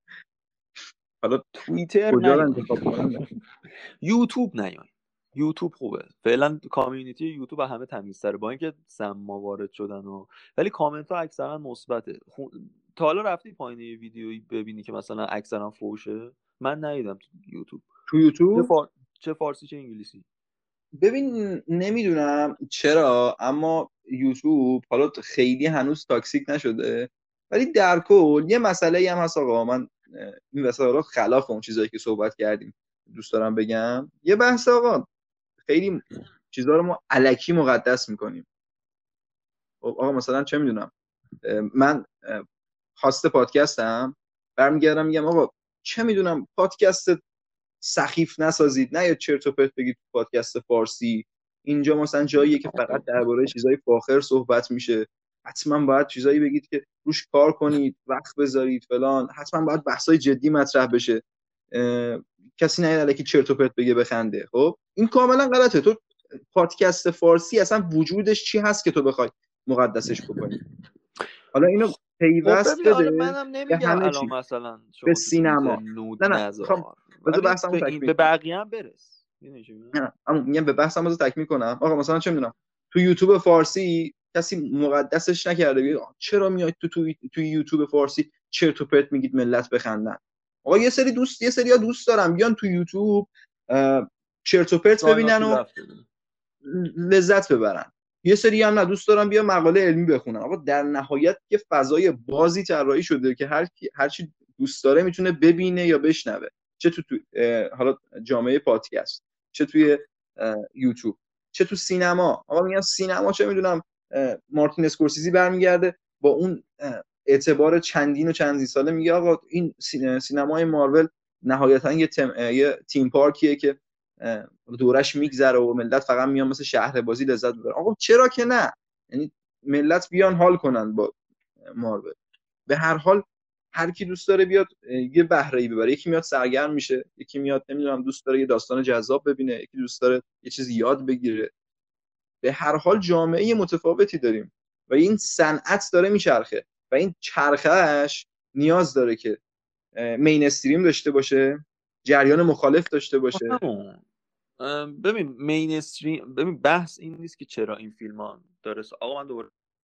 حالا توییتر کجا رو انتخاب کنن؟ یوتیوب نیاین. یوتیوب خوبه فعلا، کامیونیتی یوتیوب همه تمیزتره با اینکه سما وارد شدن ولی کامنت ها اکثرا مثبته. تا حالا رفتی پایین یه ویدیویی ببینی که مثلا اکثرا فوشه؟ من ندیدم تو یوتیوب. چه فارسی چه انگلیسی. ببین نمیدونم چرا اما یوتیوب حالا خیلی هنوز تاکسیک نشده، ولی در کل یه مسئله هم هست. آقا من این مسئله خلاف اون چیزایی که صحبت کردیم دوست دارم بگم. یه بحث آقا خیلی چیزا رو ما الکی مقدس میکنیم. آقا مثلا چه میدونم من هاست پادکستم برمیگردم میگم آقا چه میدونم پادکست سخیف نسازید، نه یا چرت و پرت بگید تو پادکست فارسی. اینجا مثلا جاییه که فقط درباره چیزای فاخر صحبت میشه. حتما باید چیزایی بگید که روش کار کنید، وقت بذارید فلان. حتما باید بحثای جدی مطرح بشه. کسی نه الکی چرت و پرت بگه بخنده. خب این کاملا غلطه. تو پادکست فارسی اصلا وجودش چی هست که تو بخوای مقدسش بکنی؟ حالا اینو پیوست بده. منم نمیگم الان مثلا به سینما نود نذار. بذار بحثمو به تکمیل بقیه هم برس. نه اما میگم به بحثم بذار تکمیل کنم. آقا مثلا چه میدونم تو یوتیوب فارسی کسی مقدسش نکرده بگه چرا میاد تو یوتیوب فارسی چرت و پرت میگید ملت بخندن. آقا یه سری دوست دارن بیان تو یوتیوب چرت و پرت ببینن و لذت ببرن. یه سری هم نه دوست دارن بیان مقاله علمی بخونن. آقا در نهایت یه فضای بازی طراحی شده که هر چی دوست داره میتونه ببینه یا بشنوه، چه تو حالا جامعه پادکست، چه توی یوتیوب، چه تو سینما. آقا میگن سینما چه میدونم مارتین اسکورسیزی برمیگرده با اون اعتبار چندین و چندین ساله میگه آقا این سینمای مارول نهایتا یه تیم پارکیه که دورش میگذره و ملت فقط میان مثل شهر بازی لذت ببرن. آقا چرا که نه، یعنی ملت بیان حال کنن با مارول. به هر حال هر کی دوست داره بیاد یه بهره‌ای ببره، یکی میاد سرگرم میشه، یکی میاد نمیدونم دوست داره یه داستان جذاب ببینه، یکی دوست داره یه چیزی یاد بگیره. به هر حال جامعه متفاوتی داریم و این صنعت داره میچرخه و این چرخهش نیاز داره که مینستریم داشته باشه، جریان مخالف داشته باشه. ببین مینستریم، ببین بحث این نیست که چرا این فیلم ها داره آقا من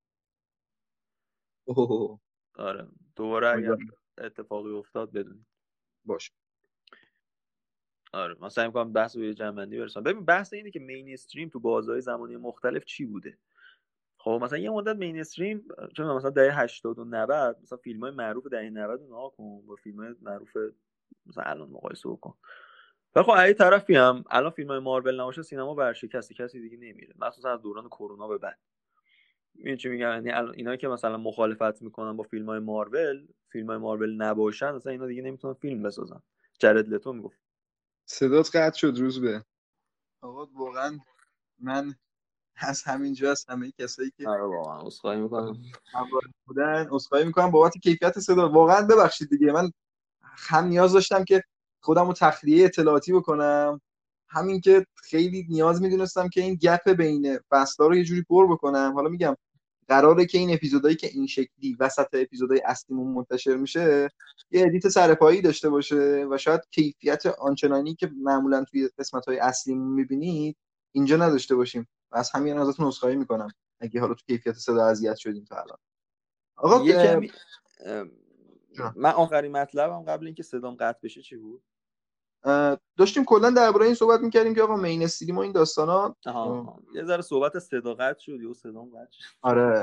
دوباره اگر اتفاقی افتاد بدونید باشه. آره من سعی می‌کنم بحث رو به جمع‌بندی برسونم. ببین بحث اینه که مینستریم تو بازهای زمانی مختلف چی بوده. خب مثلا یه مدت مینستریم چون مثلا دهه 80 و 90 مثلا فیلم‌های معروف دهه 90 رو نگاه کن با فیلم‌های معروف مثلا الان مقایسه بکن. ولی خب از طرفی هم الان فیلم‌های مارول نباشه سینما ورشکسته، کسی دیگه نمیره، مخصوصا از دوران کرونا به بعد. این چی میگم، یعنی الان اینایی که مثلا مخالفت میکنن با فیلم‌های مارول نباشن مثلا اینا دیگه نمیتونن فیلم بسازن. جرد لتو میگفت صدات قطع شد روز به. آقا واقعا من از همینجا از همه کسایی که واقعا عذرخواهی میکنم بودن عذرخواهی میکنم بابت کیفیت صدا. واقعا ببخشید دیگه، من هم نیاز داشتم که خودم رو تخلیه اطلاعاتی بکنم، همین که خیلی نیاز میدونستم که این گپ بین فصل‌ها رو یه جوری پر بکنم. حالا میگم قراره که این اپیزودایی که این شکلی وسط اپیزودای اصلیمون منتشر میشه یه ادیت سرپایی داشته باشه و شاید کیفیت آنچنانی که معمولا توی قسمت‌های اصلیمون می‌بینید اینجا نداشته باشیم و از همین ازتون عذرخواهی میکنم اگه حالا تو کیفیت صدا اذیت شدیم تا الان. آقا یه کمی من آخرین مطلبم قبل اینکه صدام قطع بشه چی بود؟ داشتیم کلا درباره این صحبت می‌کردیم که آقا مین استریم و این داستانا یه ذره صحبت صدا قطع شد یا صدام قطع شد. آره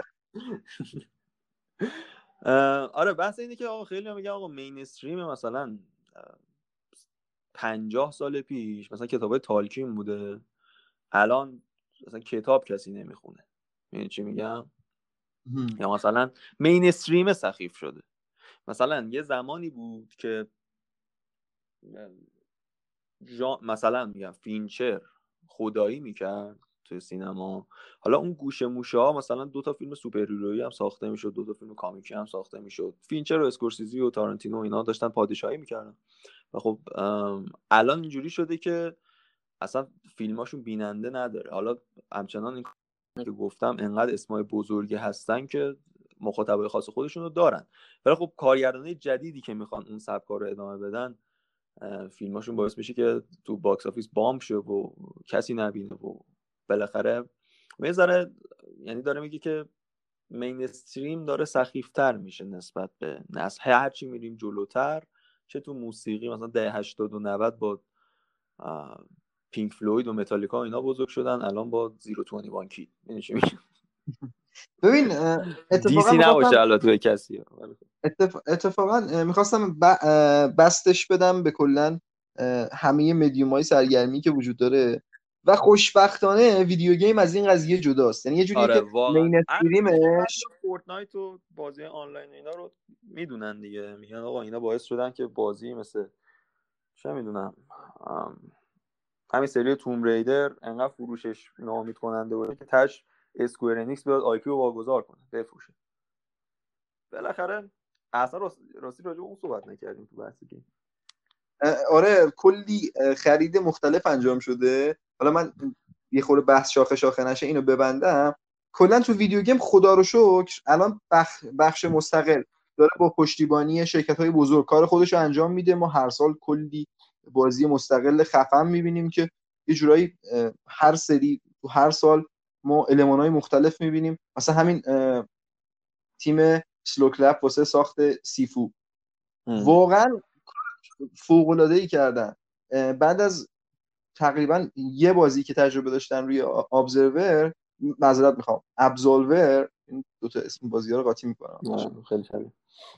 آره بحث اینه که آقا خیلی میگن آقا مین استریم مثلا 50 سال پیش مثلا کتابای تالکین بوده، الان مثلا کتاب کسی نمیخونه. یعنی چی میگم؟ یا مثلا مین استریم سخیف شده. مثلا یه زمانی بود که مثلا میگم فینچر خدایی میکرد توی سینما، حالا اون گوشه موشه ها مثلا 2 تا فیلم سوپر هیرویی هم ساخته میشد، 2 تا فیلم کامیکی هم ساخته میشد. فینچر و اسکورسیزی و تارانتینو اینا داشتن پادشاهی میکردن و خب الان اینجوری شده که اصلا فیلماشون بیننده نداره. حالا همچنان این که گفتم انقدر اسمای بزرگی هستن که مخاطبای خاص خودشون رو دارن، ولی خب کارگردانای جدیدی که میخوان اون سبکا رو ادامه بدن فیلماشون باعث میشه که تو باکس آفیس بامب شه و کسی نبینه و بالاخره یه ذره یعنی داره میگه که مین استریم داره سخیفتر میشه نسبت به نسل. هرچی میریم جلوتر، چه تو موسیقی مثلا دهه 80 و 90 با پینک فلوید و متالیکا اینا بزرگ شدن، الان با 021 کید. یعنی چی میگم ببین اتفاقا دیسی نباشه البته کسی اتفاقا میخواستم بستش بدم به کلا همه مدیوم‌های سرگرمی که وجود داره و خوشبختانه ویدیو گیم از این قضیه جداست. یعنی یه جوریه که مین استریمش فورتنایت و بازی آنلاین اینا رو میدونن دیگه، میگن آقا اینا باعث شدن که بازی مثل چه میدونم همین سری توم ریدر انقدر فروشش ناامید کننده بود که تاش اسکوئر انیکس بیاد آی پی رو واگذار کنه بفروشه. بالاخره اصلا راستی راجع به اون صحبت نکردیم تو بحثی که آره کلی خرید مختلف انجام شده. حالا من یه خورده بحث شاخه شاخه نشه اینو ببندم. کلا تو ویدیو گیم خدا رو شکر الان بخش مستقل داره با پشتیبانی شرکت‌های بزرگ کار خودش رو انجام میده. ما هر سال کلی بازی مستقل خفن میبینیم که یه جورایی هر سری تو هر سال ما المان‌های مختلف میبینیم. مثلا همین تیم سلو کلپ واسه ساخت سیفو واقعا فوق‌العاده‌ای کردن. بعد از تقریبا یه بازی که تجربه داشتن روی ابزرور، معذرت میخوام ابزولور، این دو تا اسم بازی‌ها رو قاطی می‌کنم، خیلی شبیه،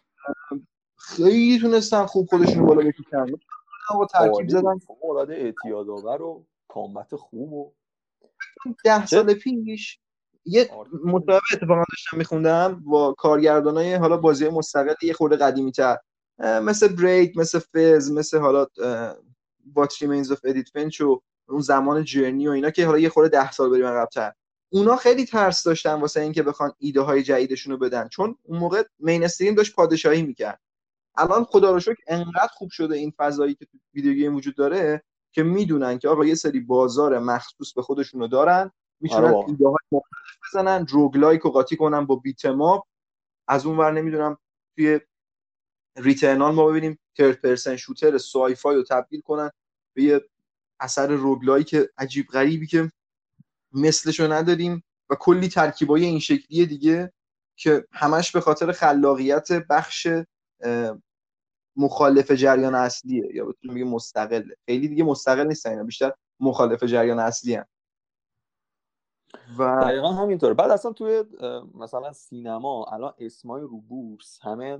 خیلی تونستن خوب خودشونو بالا بکشن با ترکیب زدن. فوق‌العاده اعتیادآور و کامبت خوب. و 10 سال پیش یه مصاحبه اتفاقا داشتم میخوندم با کارگردانای حالا بازی مستقل یه خورده قدیمی‌تر، مثل بریک، مثل فز، مثل حالا What Remains of Edith Finch و اون زمان جرنی و اینا که حالا یه خورده 10 سال بریم عقب‌تر. اونا خیلی ترس داشتن واسه اینکه بخوان ایده های جدیدشون رو بدن، چون اون موقع مین استریم داشت پادشاهی میکرد. الان خدا رو شکر انقدر خوب شده این فضایی که تو ویدیو گیم وجود داره که میدونن که آقا یه سری بازار مخصوص به خودشونو دارن، میتونن ایده های مختلف بزنن، روگلایک و قاطی کنن با بیتماپ. از اون ور نمیدونم توی ریترنال ما ببینیم ترد پرسن شوتر سای فای رو تبدیل کنن به یه اثر روگلایک عجیب غریبی که مثلشو نداریم و کلی ترکیبای این شکلیه دیگه که همش به خاطر خلاقیت بخش مخالف جریان اصلیه، یا بهتون میگه مستقله. خیلی دیگه مستقل نیستن اینا، بیشتر مخالف جریان اصلی هن. و دقیقا همینطوره. بعد اصلا توی مثلا سینما الان اسمای رو بورس همه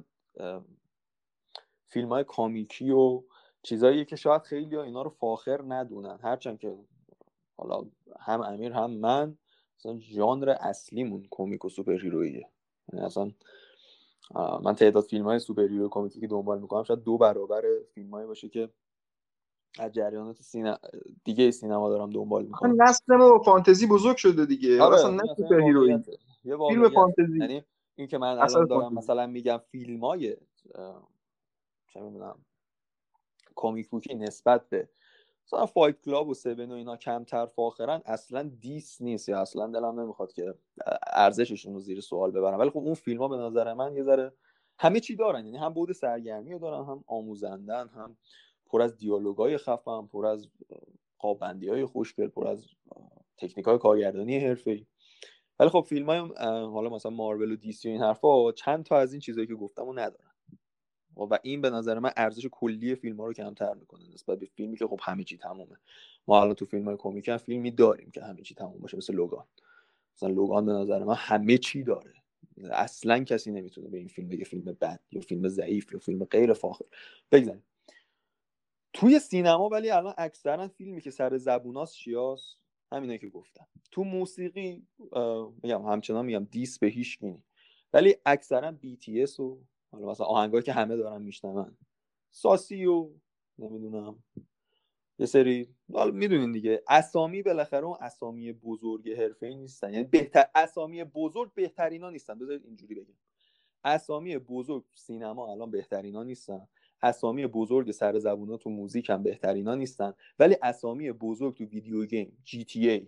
فیلم های کامیکی و چیزاییه که شاید خیلی ها اینا رو فاخر ندونن، هرچند که حالا هم امیر هم من مثلا ژانر اصلیمون کمیک و سوپر هیروییه. یعنی اصلا من تعداد فیلم های سوپر هیرو کمیکی که دنبال میکنم شاید 2 برابر فیلم هایی باشه که از جریانات دیگه سینما دارم دنبال میکنم. نسل ما با فانتزی بزرگ شده دیگه. اصلا نه سوپر هیرویی، فیلم فانتزی. یعنی این که من الان دارم مثلا میگم فیلم های چه میدونم کامیک بوکی نسبت به مثلا فایت کلاب و 7 و اینا کمتر فاخرن، اصلا دیس نیست یا اصلا دلم نمیخواد که ارزششون رو زیر سوال ببرم. ولی خب اون فیلم ها به نظر من یه ذره همه چی دارن، یعنی هم بود سرگرمی رو دارن، هم آموزندن، هم پر از دیالوگای خفن، پر از قابندی‌های خوشگل، پر از تکنیک‌های کارگردانی حرفه‌ای. ولی خب فیلم‌های حالا مثلا مارول و دی سی و این حرفا چند تا از این چیزایی که گفتمو ندارن و این به نظر من ارزش کلی فیلم‌ها رو کمتر می‌کنه نسبت به فیلمی که خب همه چی تمومه. ما الان تو فیلم‌های کمیک هم فیلمی داریم که همه چی تموم باشه، مثل لوگان. مثلا لوگان به نظر من همه چی داره، اصلا کسی نمیتونه به این فیلم بگه فیلم بد یا فیلم ضعیف یا فیلم غیر فاخر. بگذاریم توی سینما ولی الان اکثرا فیلمی که سر زبوناست چیاست؟ همینه که گفتم. تو موسیقی میگم همچنان میگم دیس به هیچ کی، ولی اکثرا BTS و حالا مثلا آهنگایی که همه دارن میشنون، ساسی و نمیدونم یه سری میدونین دیگه، اسامی بالاخره اون اسامی بزرگ حرفه‌ای نیستن، یعنی اسامی بزرگ بهترینا نیستن. بذارید اینجوری بگم، اسامی بزرگ سینما الان بهترینا نیستن، اسامی بزرگ سر زبونا تو موزیک هم بهترینا نیستن، ولی اسامی بزرگ تو ویدیو گیم GTA،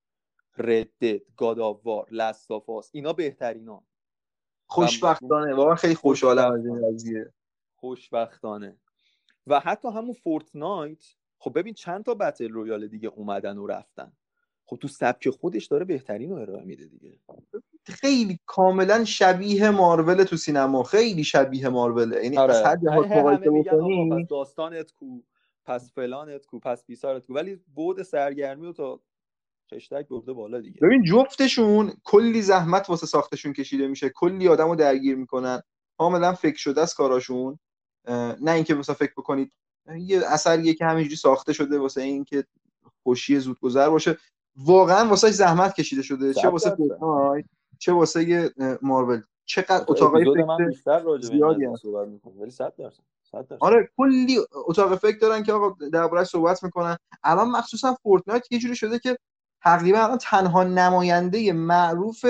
رد دد، گاد آف وار، لاست آف آس اینا بهترینان. خوشبختانه واقعا خیلی خوشحالم از این قضیه، خوشبختانه. و حتی همون فورتنایت، خب ببین چند تا بتل رویال دیگه اومدن و رفتن، خب تو سبک خودش داره بهترین رو ارائه میده دیگه. خیلی کاملا شبیه مارول تو سینما، خیلی شبیه مارول، یعنی از هر جهت مقایسه بکنی پس داستانت کو، پس فلانت کو، پس بیسارت کو، ولی بعد سرگرمی رو تا خشتک برده بالا دیگه. ببین جفتشون کلی زحمت واسه ساختشون کشیده میشه، کلی آدمو درگیر میکنن، کاملا فکر شده است کاراشون. نه اینکه مثلا فکر بکنید یه اثریه که همینجوری ساخته شده واسه اینکه خوشی زودگذر باشه، واقعا واسه زحمت کشیده شده، چه واسه فورتنایت چه واسه مارول. چقدر اتاقای فکر زیادی هست صحبت میکنه، ولی 100%. آره کلی اتاق فکر دارن که آقا درباره‌اش صحبت میکنن. الان مخصوصا فورتنایت یه جوری شده که تقریبا الان تنها نماینده معروف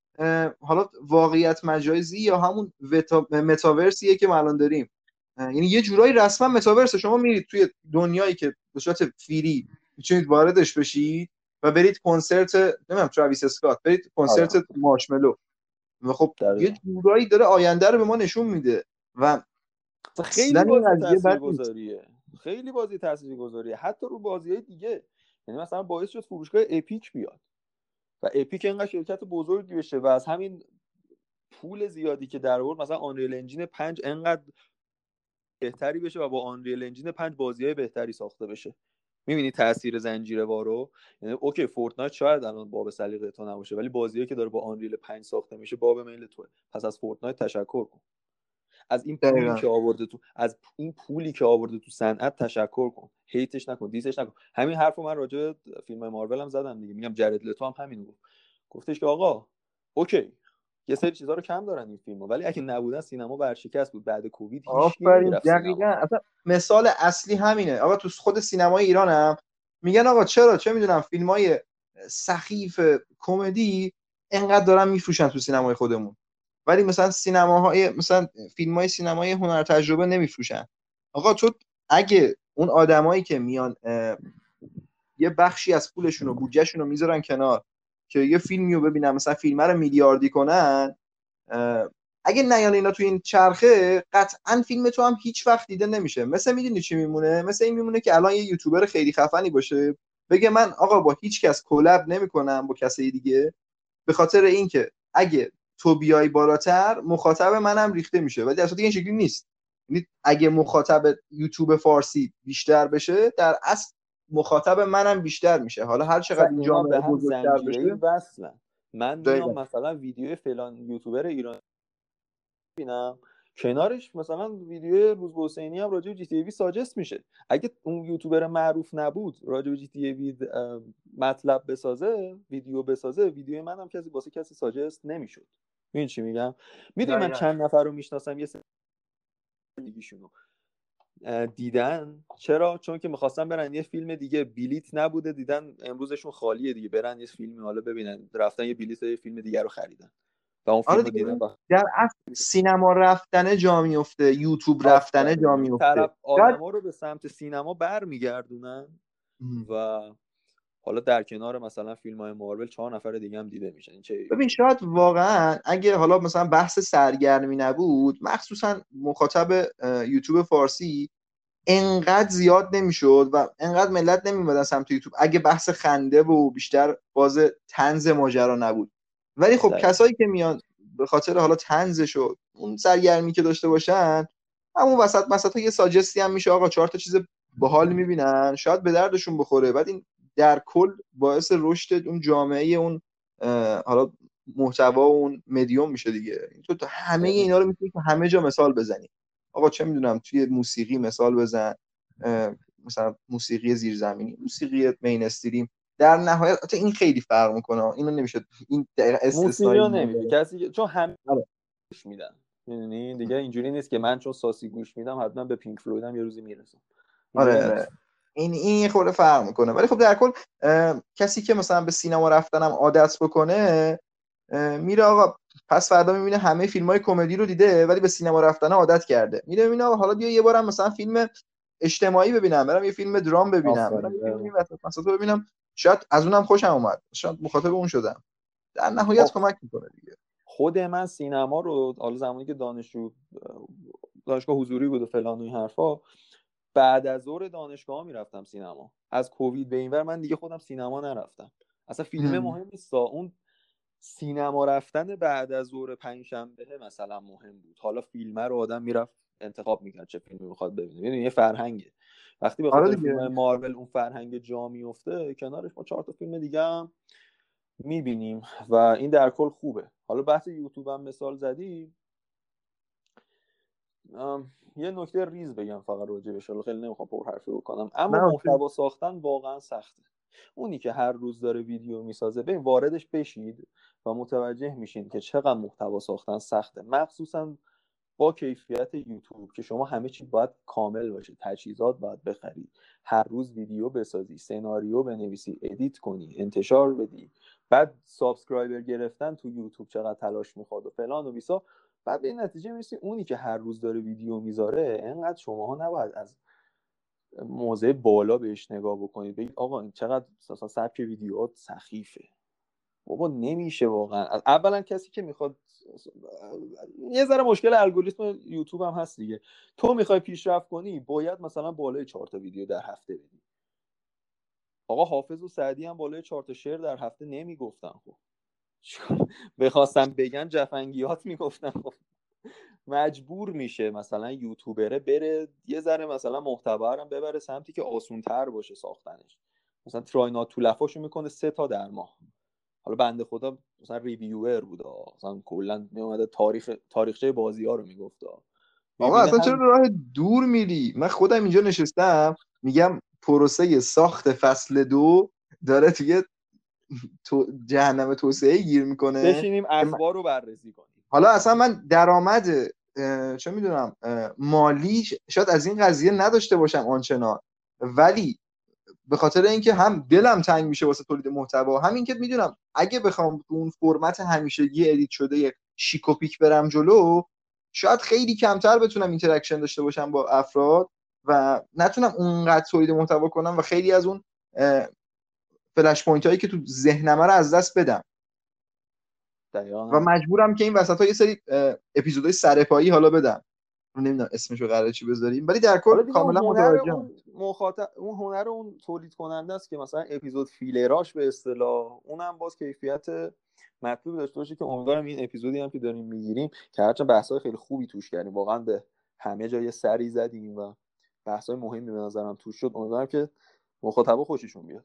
حالا واقعیت مجازی یا همون متاورسیه که ما الان داریم. یعنی یه جورایی رسما متاورس، شما میرید توی دنیایی که به صورت فری میتونید واردش بشید و برید کنسرت نمیدونم تراویس اسکات، برید کنسرت مارشملو و خب یه جورایی داره آینده رو به ما نشون میده و خیلی بازی تاثیرگذاریه، خیلی بازی تاثیرگذاریه حتی رو بازی‌های دیگه. یعنی مثلا باعث شد فروشگاه اپیک بیاد و اپیک اینقدر شرکت بزرگی بشه و از همین پول زیادی که در آورد مثلا آنریل انجین 5 انقدر بهتری بشه و با آنریل انجین 5 بازی‌های بهتری ساخته بشه. می‌بینی تاثیر زنجیره رو؟ یعنی اوکی فورتنایت شاید الان باب سلیقه تو نباشه ولی بازیایی که داره با آنریل 5 ساخته میشه باب میل توه. پس از فورتنایت تشکر کن. از این پولی که آورده تو صنعت تشکر کن. هیتش نکن، دیسش نکن. همین حرفو من راجع به فیلم مارول هم زدم دیگه. میگم جرد لتو هم همین گفت. گفتش که آقا اوکی یه سری چیزا رو کم دارن این فیلم‌ها ولی اگه نبودن سینما ورشکست بود. بعد کووید هیچ کی آفرین، نمیرفت دقیقاً. سینما. اصلا مثال اصلی همینه آقا. تو خود سینمای ایران هم میگن آقا چرا چه میدونم فیلمای سخیف کمدی انقدر دارن میفروشن تو سینمای خودمون ولی مثلا فیلمای سینمای هنر تجربه نمیفروشن. آقا تو اگه اون آدمایی که میان یه بخشی از پولشون و بودجهشون رو میذارن کنار که یه فیلمی رو ببینن، مثلا فیلم رو میلیاردی کنن، اگه نیان اینا تو این چرخه قطعا فیلم تو هم هیچ وقت دیده نمیشه. مثلا میدونی چی میمونه؟ مثلا این میمونه که الان یه یوتیوبر خیلی خفنی باشه بگه من آقا با هیچ کس کلاب نمیکنم با کسی دیگه به خاطر اینکه اگه تو بیای بالاتر مخاطب منم ریخته میشه، ولی اصلا این شکلی نیست. یعنی اگه مخاطب یوتیوب فارسی بیشتر بشه در اصل مخاطب منم بیشتر میشه. حالا هر چقدر این اینا به جامعه هم بزرگتر زنجیره‌ای بشه. وصلن. من دقیقاً. میام مثلا ویدیو فلان یوتیوبر ایرانی ببینم کنارش مثلا ویدیو روزبه حسینی هم راجع به جی تی ای وی ساجست میشه. اگه اون یوتیوبر معروف نبود راجع به جی تی ای وی مطلب بسازه ویدیو بسازه ویدیو منم کسی ساجست نمیشد. ببین چی میگم؟ میدونی من چند نفر رو میشناسم یه زندگیشونو دیدن. چرا؟ چون که میخواستن برن یه فیلم دیگه بلیت نبوده دیدن امروزشون خالیه دیگه برن یه فیلم حالا ببینن رفتن یه بلیت یه فیلم دیگه رو خریدن و اون آره فیلم رو دیگه. دیدن. در اصل سینما رفتنه جا میفته، یوتیوب رفتنه جا آفرین. میفته. طرف آدما رو به سمت سینما برمیگردونن و حالا در کنار مثلا فیلم های مارول 4 نفر دیگه هم دیده میشن. این چه ببین شاید واقعا اگه حالا مثلا بحث سرگرمی نبود مخصوصا مخاطب یوتیوب فارسی انقدر زیاد نمیشد و انقدر ملت نمیمدن سمت یوتیوب اگه بحث خنده و بیشتر باز طنز ماجرا نبود. ولی خب دقیقا. کسایی که میان به خاطر حالا طنزش و اون سرگرمی که داشته باشن همون وسط یه ساجستی هم میشه آقا 4 تا چیز باحال میبینن شاید به دردشون بخوره. بعد این در کل باعث رشد اون جامعه اون حالا محتوا و اون مدیوم میشه دیگه. تو همه اینا رو میتونی تو همه جا مثال بزنی. آقا چه میدونم توی موسیقی مثال بزن، مثلا موسیقی زیرزمینی، موسیقی مینستریم، در نهایت این خیلی فرق میکنه. اینو نمیشه این موسیقی استثنایی رو نمیگه نداره. کسی چون همه آره. گوش میدن. میدونی دیگه اینجوری نیست که من چون ساسی گوش میدم حتما به پینک فلویدم یه روزی میرسم. آره این خورده فرق میکنه. ولی خب در کل کسی که مثلا به سینما رفتنم عادت بکنه میره آقا پس فردا میبینه همه فیلم‌های کمدی رو دیده ولی به سینما رفتن عادت کرده. میره میبینه آقا حالا بیا یه بارم مثلا فیلم اجتماعی ببینم، برم یه فیلم درام ببینم، برم یه فیلمی مثلا ببینم، شاید از اونم خوشم اومد، شاید مخاطب اون شدم. در نهایت کمک میکنه دیگه. خود من سینما رو حالا زمانی که دانشگاه حضوری بود و فلان و این حرفا بعد از ظهر دانشگاه میرفتم سینما. از کووید به این ور من دیگه خودم سینما نرفتم. اصلا فیلم مهم نیست، اون سینما رفتن بعد از ظهر پنجشنبه مثلا مهم بود. حالا فیلم رو آدم میرفت انتخاب میکرد چه فیلمی میخواد ببینه. میدونی یه فرهنگه. وقتی به خاطر فیلم مارول اون فرهنگ جا میفته کنارش ما 4 تا فیلم دیگه هم میبینیم و این در کل خوبه. حالا بحث یوتیوب هم مثال زدی، یه نکته ریز بگم فقط راجع بهش، خیلی نمیخوام پرحرفی بکنم، اما محتوا ساختن واقعا سخته. اونی که هر روز داره ویدیو میسازه ببین واردش بشید و متوجه میشین که چقدر محتوا ساختن سخته، مخصوصا با کیفیت یوتیوب که شما همه چی باید کامل باشه، تجهیزات باید بخری، هر روز ویدیو بسازی، سناریو بنویسی، ادیت کنی، انتشار بدی، بعد سابسکرایبر گرفتن تو یوتیوب چقدر تلاش میخواد و فلان و بیسا. بعد به این نتیجه میرسی اونی که هر روز داره ویدیو میذاره انقدر شماها نباید از موضع بالا بهش نگاه بکنید بگید آقا این چقدر مثلا سبک ویدیوات سخیفه. بابا نمیشه واقعا. اولا کسی که میخواد، یه ذره مشکل الگوریتم یوتیوب هم هست دیگه، تو میخوای پیشرفت کنی باید مثلا بالای 4 تا ویدیو در هفته بدی. آقا حافظ و سعدی هم بالای 4 تا شعر در هفته نمیگفتن. خب بخواستم بگن جفنگیات میگفتن. خب مجبور میشه مثلا یوتیوبره بره یه ذره مثلا محتوا رو ببره سمتی که آسون‌تر باشه ساختنش. مثلا تراینات طولفاشو میکنه 3 تا در ماه. حالا بنده خدا مثلا ریویور بود، مثلا کلا میومده تاریخچه بازی‌ها رو میگفت. آقا میبینه اصلا چرا هم راه دور میری؟ من خودم اینجا نشستم میگم پروسه ساخت فصل 2 داره توی جهنم توسعه گیر میکنه. بشینیم اخبار رو بررسی کنیم. حالا اصلا من درآمد چه میدونم مالی شاید از این قضیه نداشته باشم آنچنان، ولی به خاطر اینکه هم دلم تنگ میشه واسه تولید محتوا، همین که میدونم اگه بخوام تو اون فرمت همیشگی ادیت شده شیک و پیک برم جلو، شاید خیلی کمتر بتونم اینتراکشن داشته باشم با افراد و نتونم اونقدر تولید محتوا کنم و خیلی از اون فلش پوینت هایی که تو ذهنمه رو از دست بدم و مجبورم که این وسط ها یه سری اپیزودهای سرپایی حالا بدم. نمیدونم اسمشو قراره چی بذاریم، ولی در کل کاملا متوجهم. اون هنر اون تولید کننده است که مثلا اپیزود فیلراش به اصطلاح اونم باز کیفیت مطلوب داشته باشه، که امیدوارم این اپیزودی هم که داریم میگیریم که هرچند بحث‌های خیلی خوبی توش کردیم، واقعا به همه جای سری زدیم و بحث‌های مهمی به نظرم توش شد، امیدوارم که مخاطبا خوششون بیاد.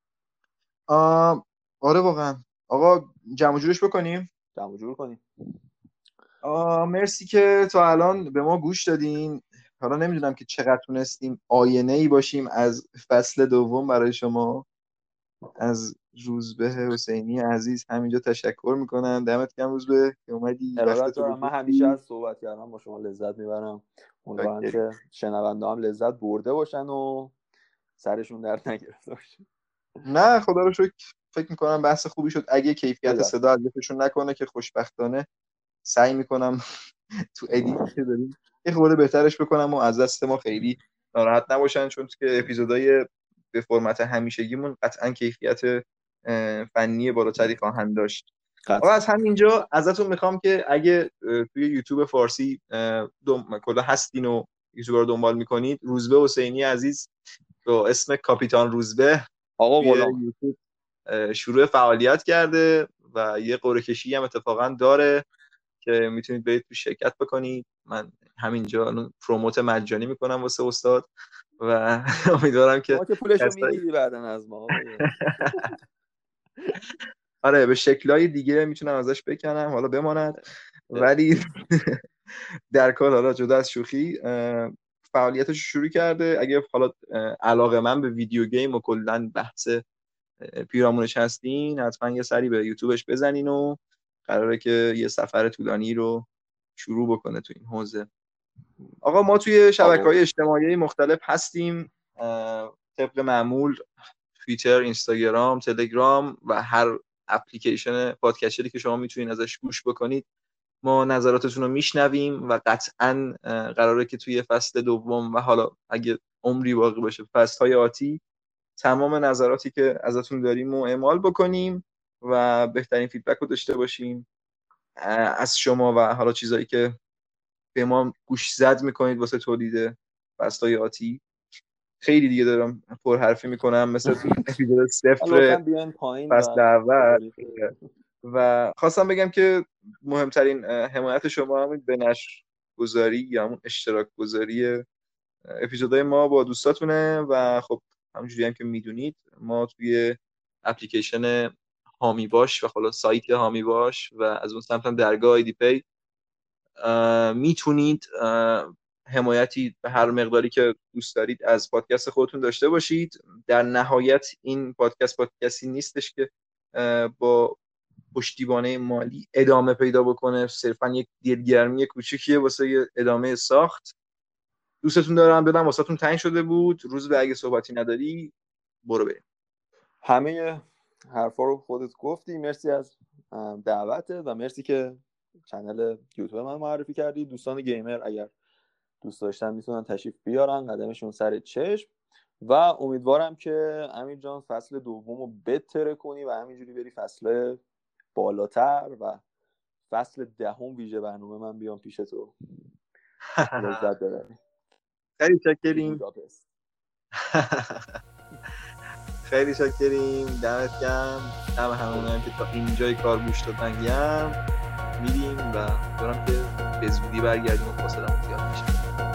آره واقعا. آقا جمع جورش بکنیم. جمع جور کنیم. مرسی که تا الان به ما گوش دادین. حالا نمیدونم که چقدر تونستیم آینه‌ای باشیم از فصل دوم برای شما. از روزبه حسینی عزیز همینجا تشکر میکنم. دمت گرم روزبه که اومدی. ارادت دارم. من همیشه از صحبت کردم با شما لذت میبرم. امیدوارم که شنونده هم لذت برده باشن و سرشون درد نگرفته باشه. نه خدا رو شکر فکر میکنم بحث خوبی شد. اگه کیفیت صدا اذیتشون نکنه که خوشبختانه سعی میکنم تو ادیتی که داریم یه خورده بهترش بکنم و از دست ما خیلی ناراحت نباشن، چون که اپیزودهای به فرمت همیشگیمون قطعا کیفیت فنی بالاتری خواهند داشت. آقا از همینجا ازتون میخوام که اگه توی یوتیوب فارسی کلا هستین و یوتیوب رو دنبال میکنید، روزبه حسینی عزیز با اسم کاپیتان روزبه آقا غلام یوتیوب شروع فعالیت کرده و یه قرعه کشی هم اتفاقا داره که میتونید برید تو شرکت بکنید. من همینجا پروموت مجانی میکنم واسه استاد و امیدوارم که ما که پولشو میگیری بعدن از ما. آره به شکلهای دیگه میتونم ازش بکنم حالا بماند، ولی در کل حالا جدا از شوخی فعالیتش شروع کرده. اگه حالا علاقه من به ویدیو گیم و کلا بحث پیرامونش هستین، حتما یه سری به یوتیوبش بزنین و قراره که یه سفر طولانی رو شروع بکنه تو این حوزه. آقا ما توی شبکه‌های اجتماعی مختلف هستیم طبق معمول، توییتر، اینستاگرام، تلگرام و هر اپلیکیشن پادکستری که شما میتونید ازش گوش بکنید ما نظراتتون رو میشنویم و قطعاً قراره که توی فصل دوم و حالا اگه عمری باقی باشه فصل‌های آتی تمام نظراتی که ازتون داریم رو اعمال بکنیم و بهترین فیدبک رو داشته باشیم از شما و حالا چیزایی که به ما گوش زد میکنید واسه تولید فصل‌های آتی. خیلی دیگه دارم پر حرفی میکنم مثل اپیزود 0 فصل اول و خواستم بگم که مهمترین حمایت شما همین به نشر گذاری یا همون اشتراک گذاری اپیزودهای ما با دوستاتونه و خب همونجوری هم که میدونید ما توی اپلیکیشن هامی باش و خلاص سایت هامی باش و از اون سمت هم درگاه آیدی پی میتونید حمایتی به هر مقداری که دوست دارید از پادکست خودتون داشته باشید. در نهایت این پادکستی نیستش که با پشتیبانی مالی ادامه پیدا بکنه، صرفا یک دلگرمی کوچیکیه واسه ادامه ساخت. دوستتون دارم، دلم واسهتون تنگ شده بود. روز به اگه صحبتی نداری برو بریم. همه حرفا رو خودت گفتی. مرسی از دعوتت و مرسی که کانال یوتیوب من معرفی کردی. دوستان گیمر اگر دوست داشتن میتونن تشریف بیارن، قدمشون سر چشم و امیدوارم که امیر جان فصل دومو بتره کنی و همینجوری بری فصل بالاتر و فصل 10 ویژه برنامه من بیام پیش تو. لذت ببریم. خیلی چاکریم. بوداپست. خیلی شاکریم، دمت گرم. دم همونم که تا اینجای کار گوش دادن گرم. میریم و دارم که به زودی برگردیم و فاصله زیاد میشه.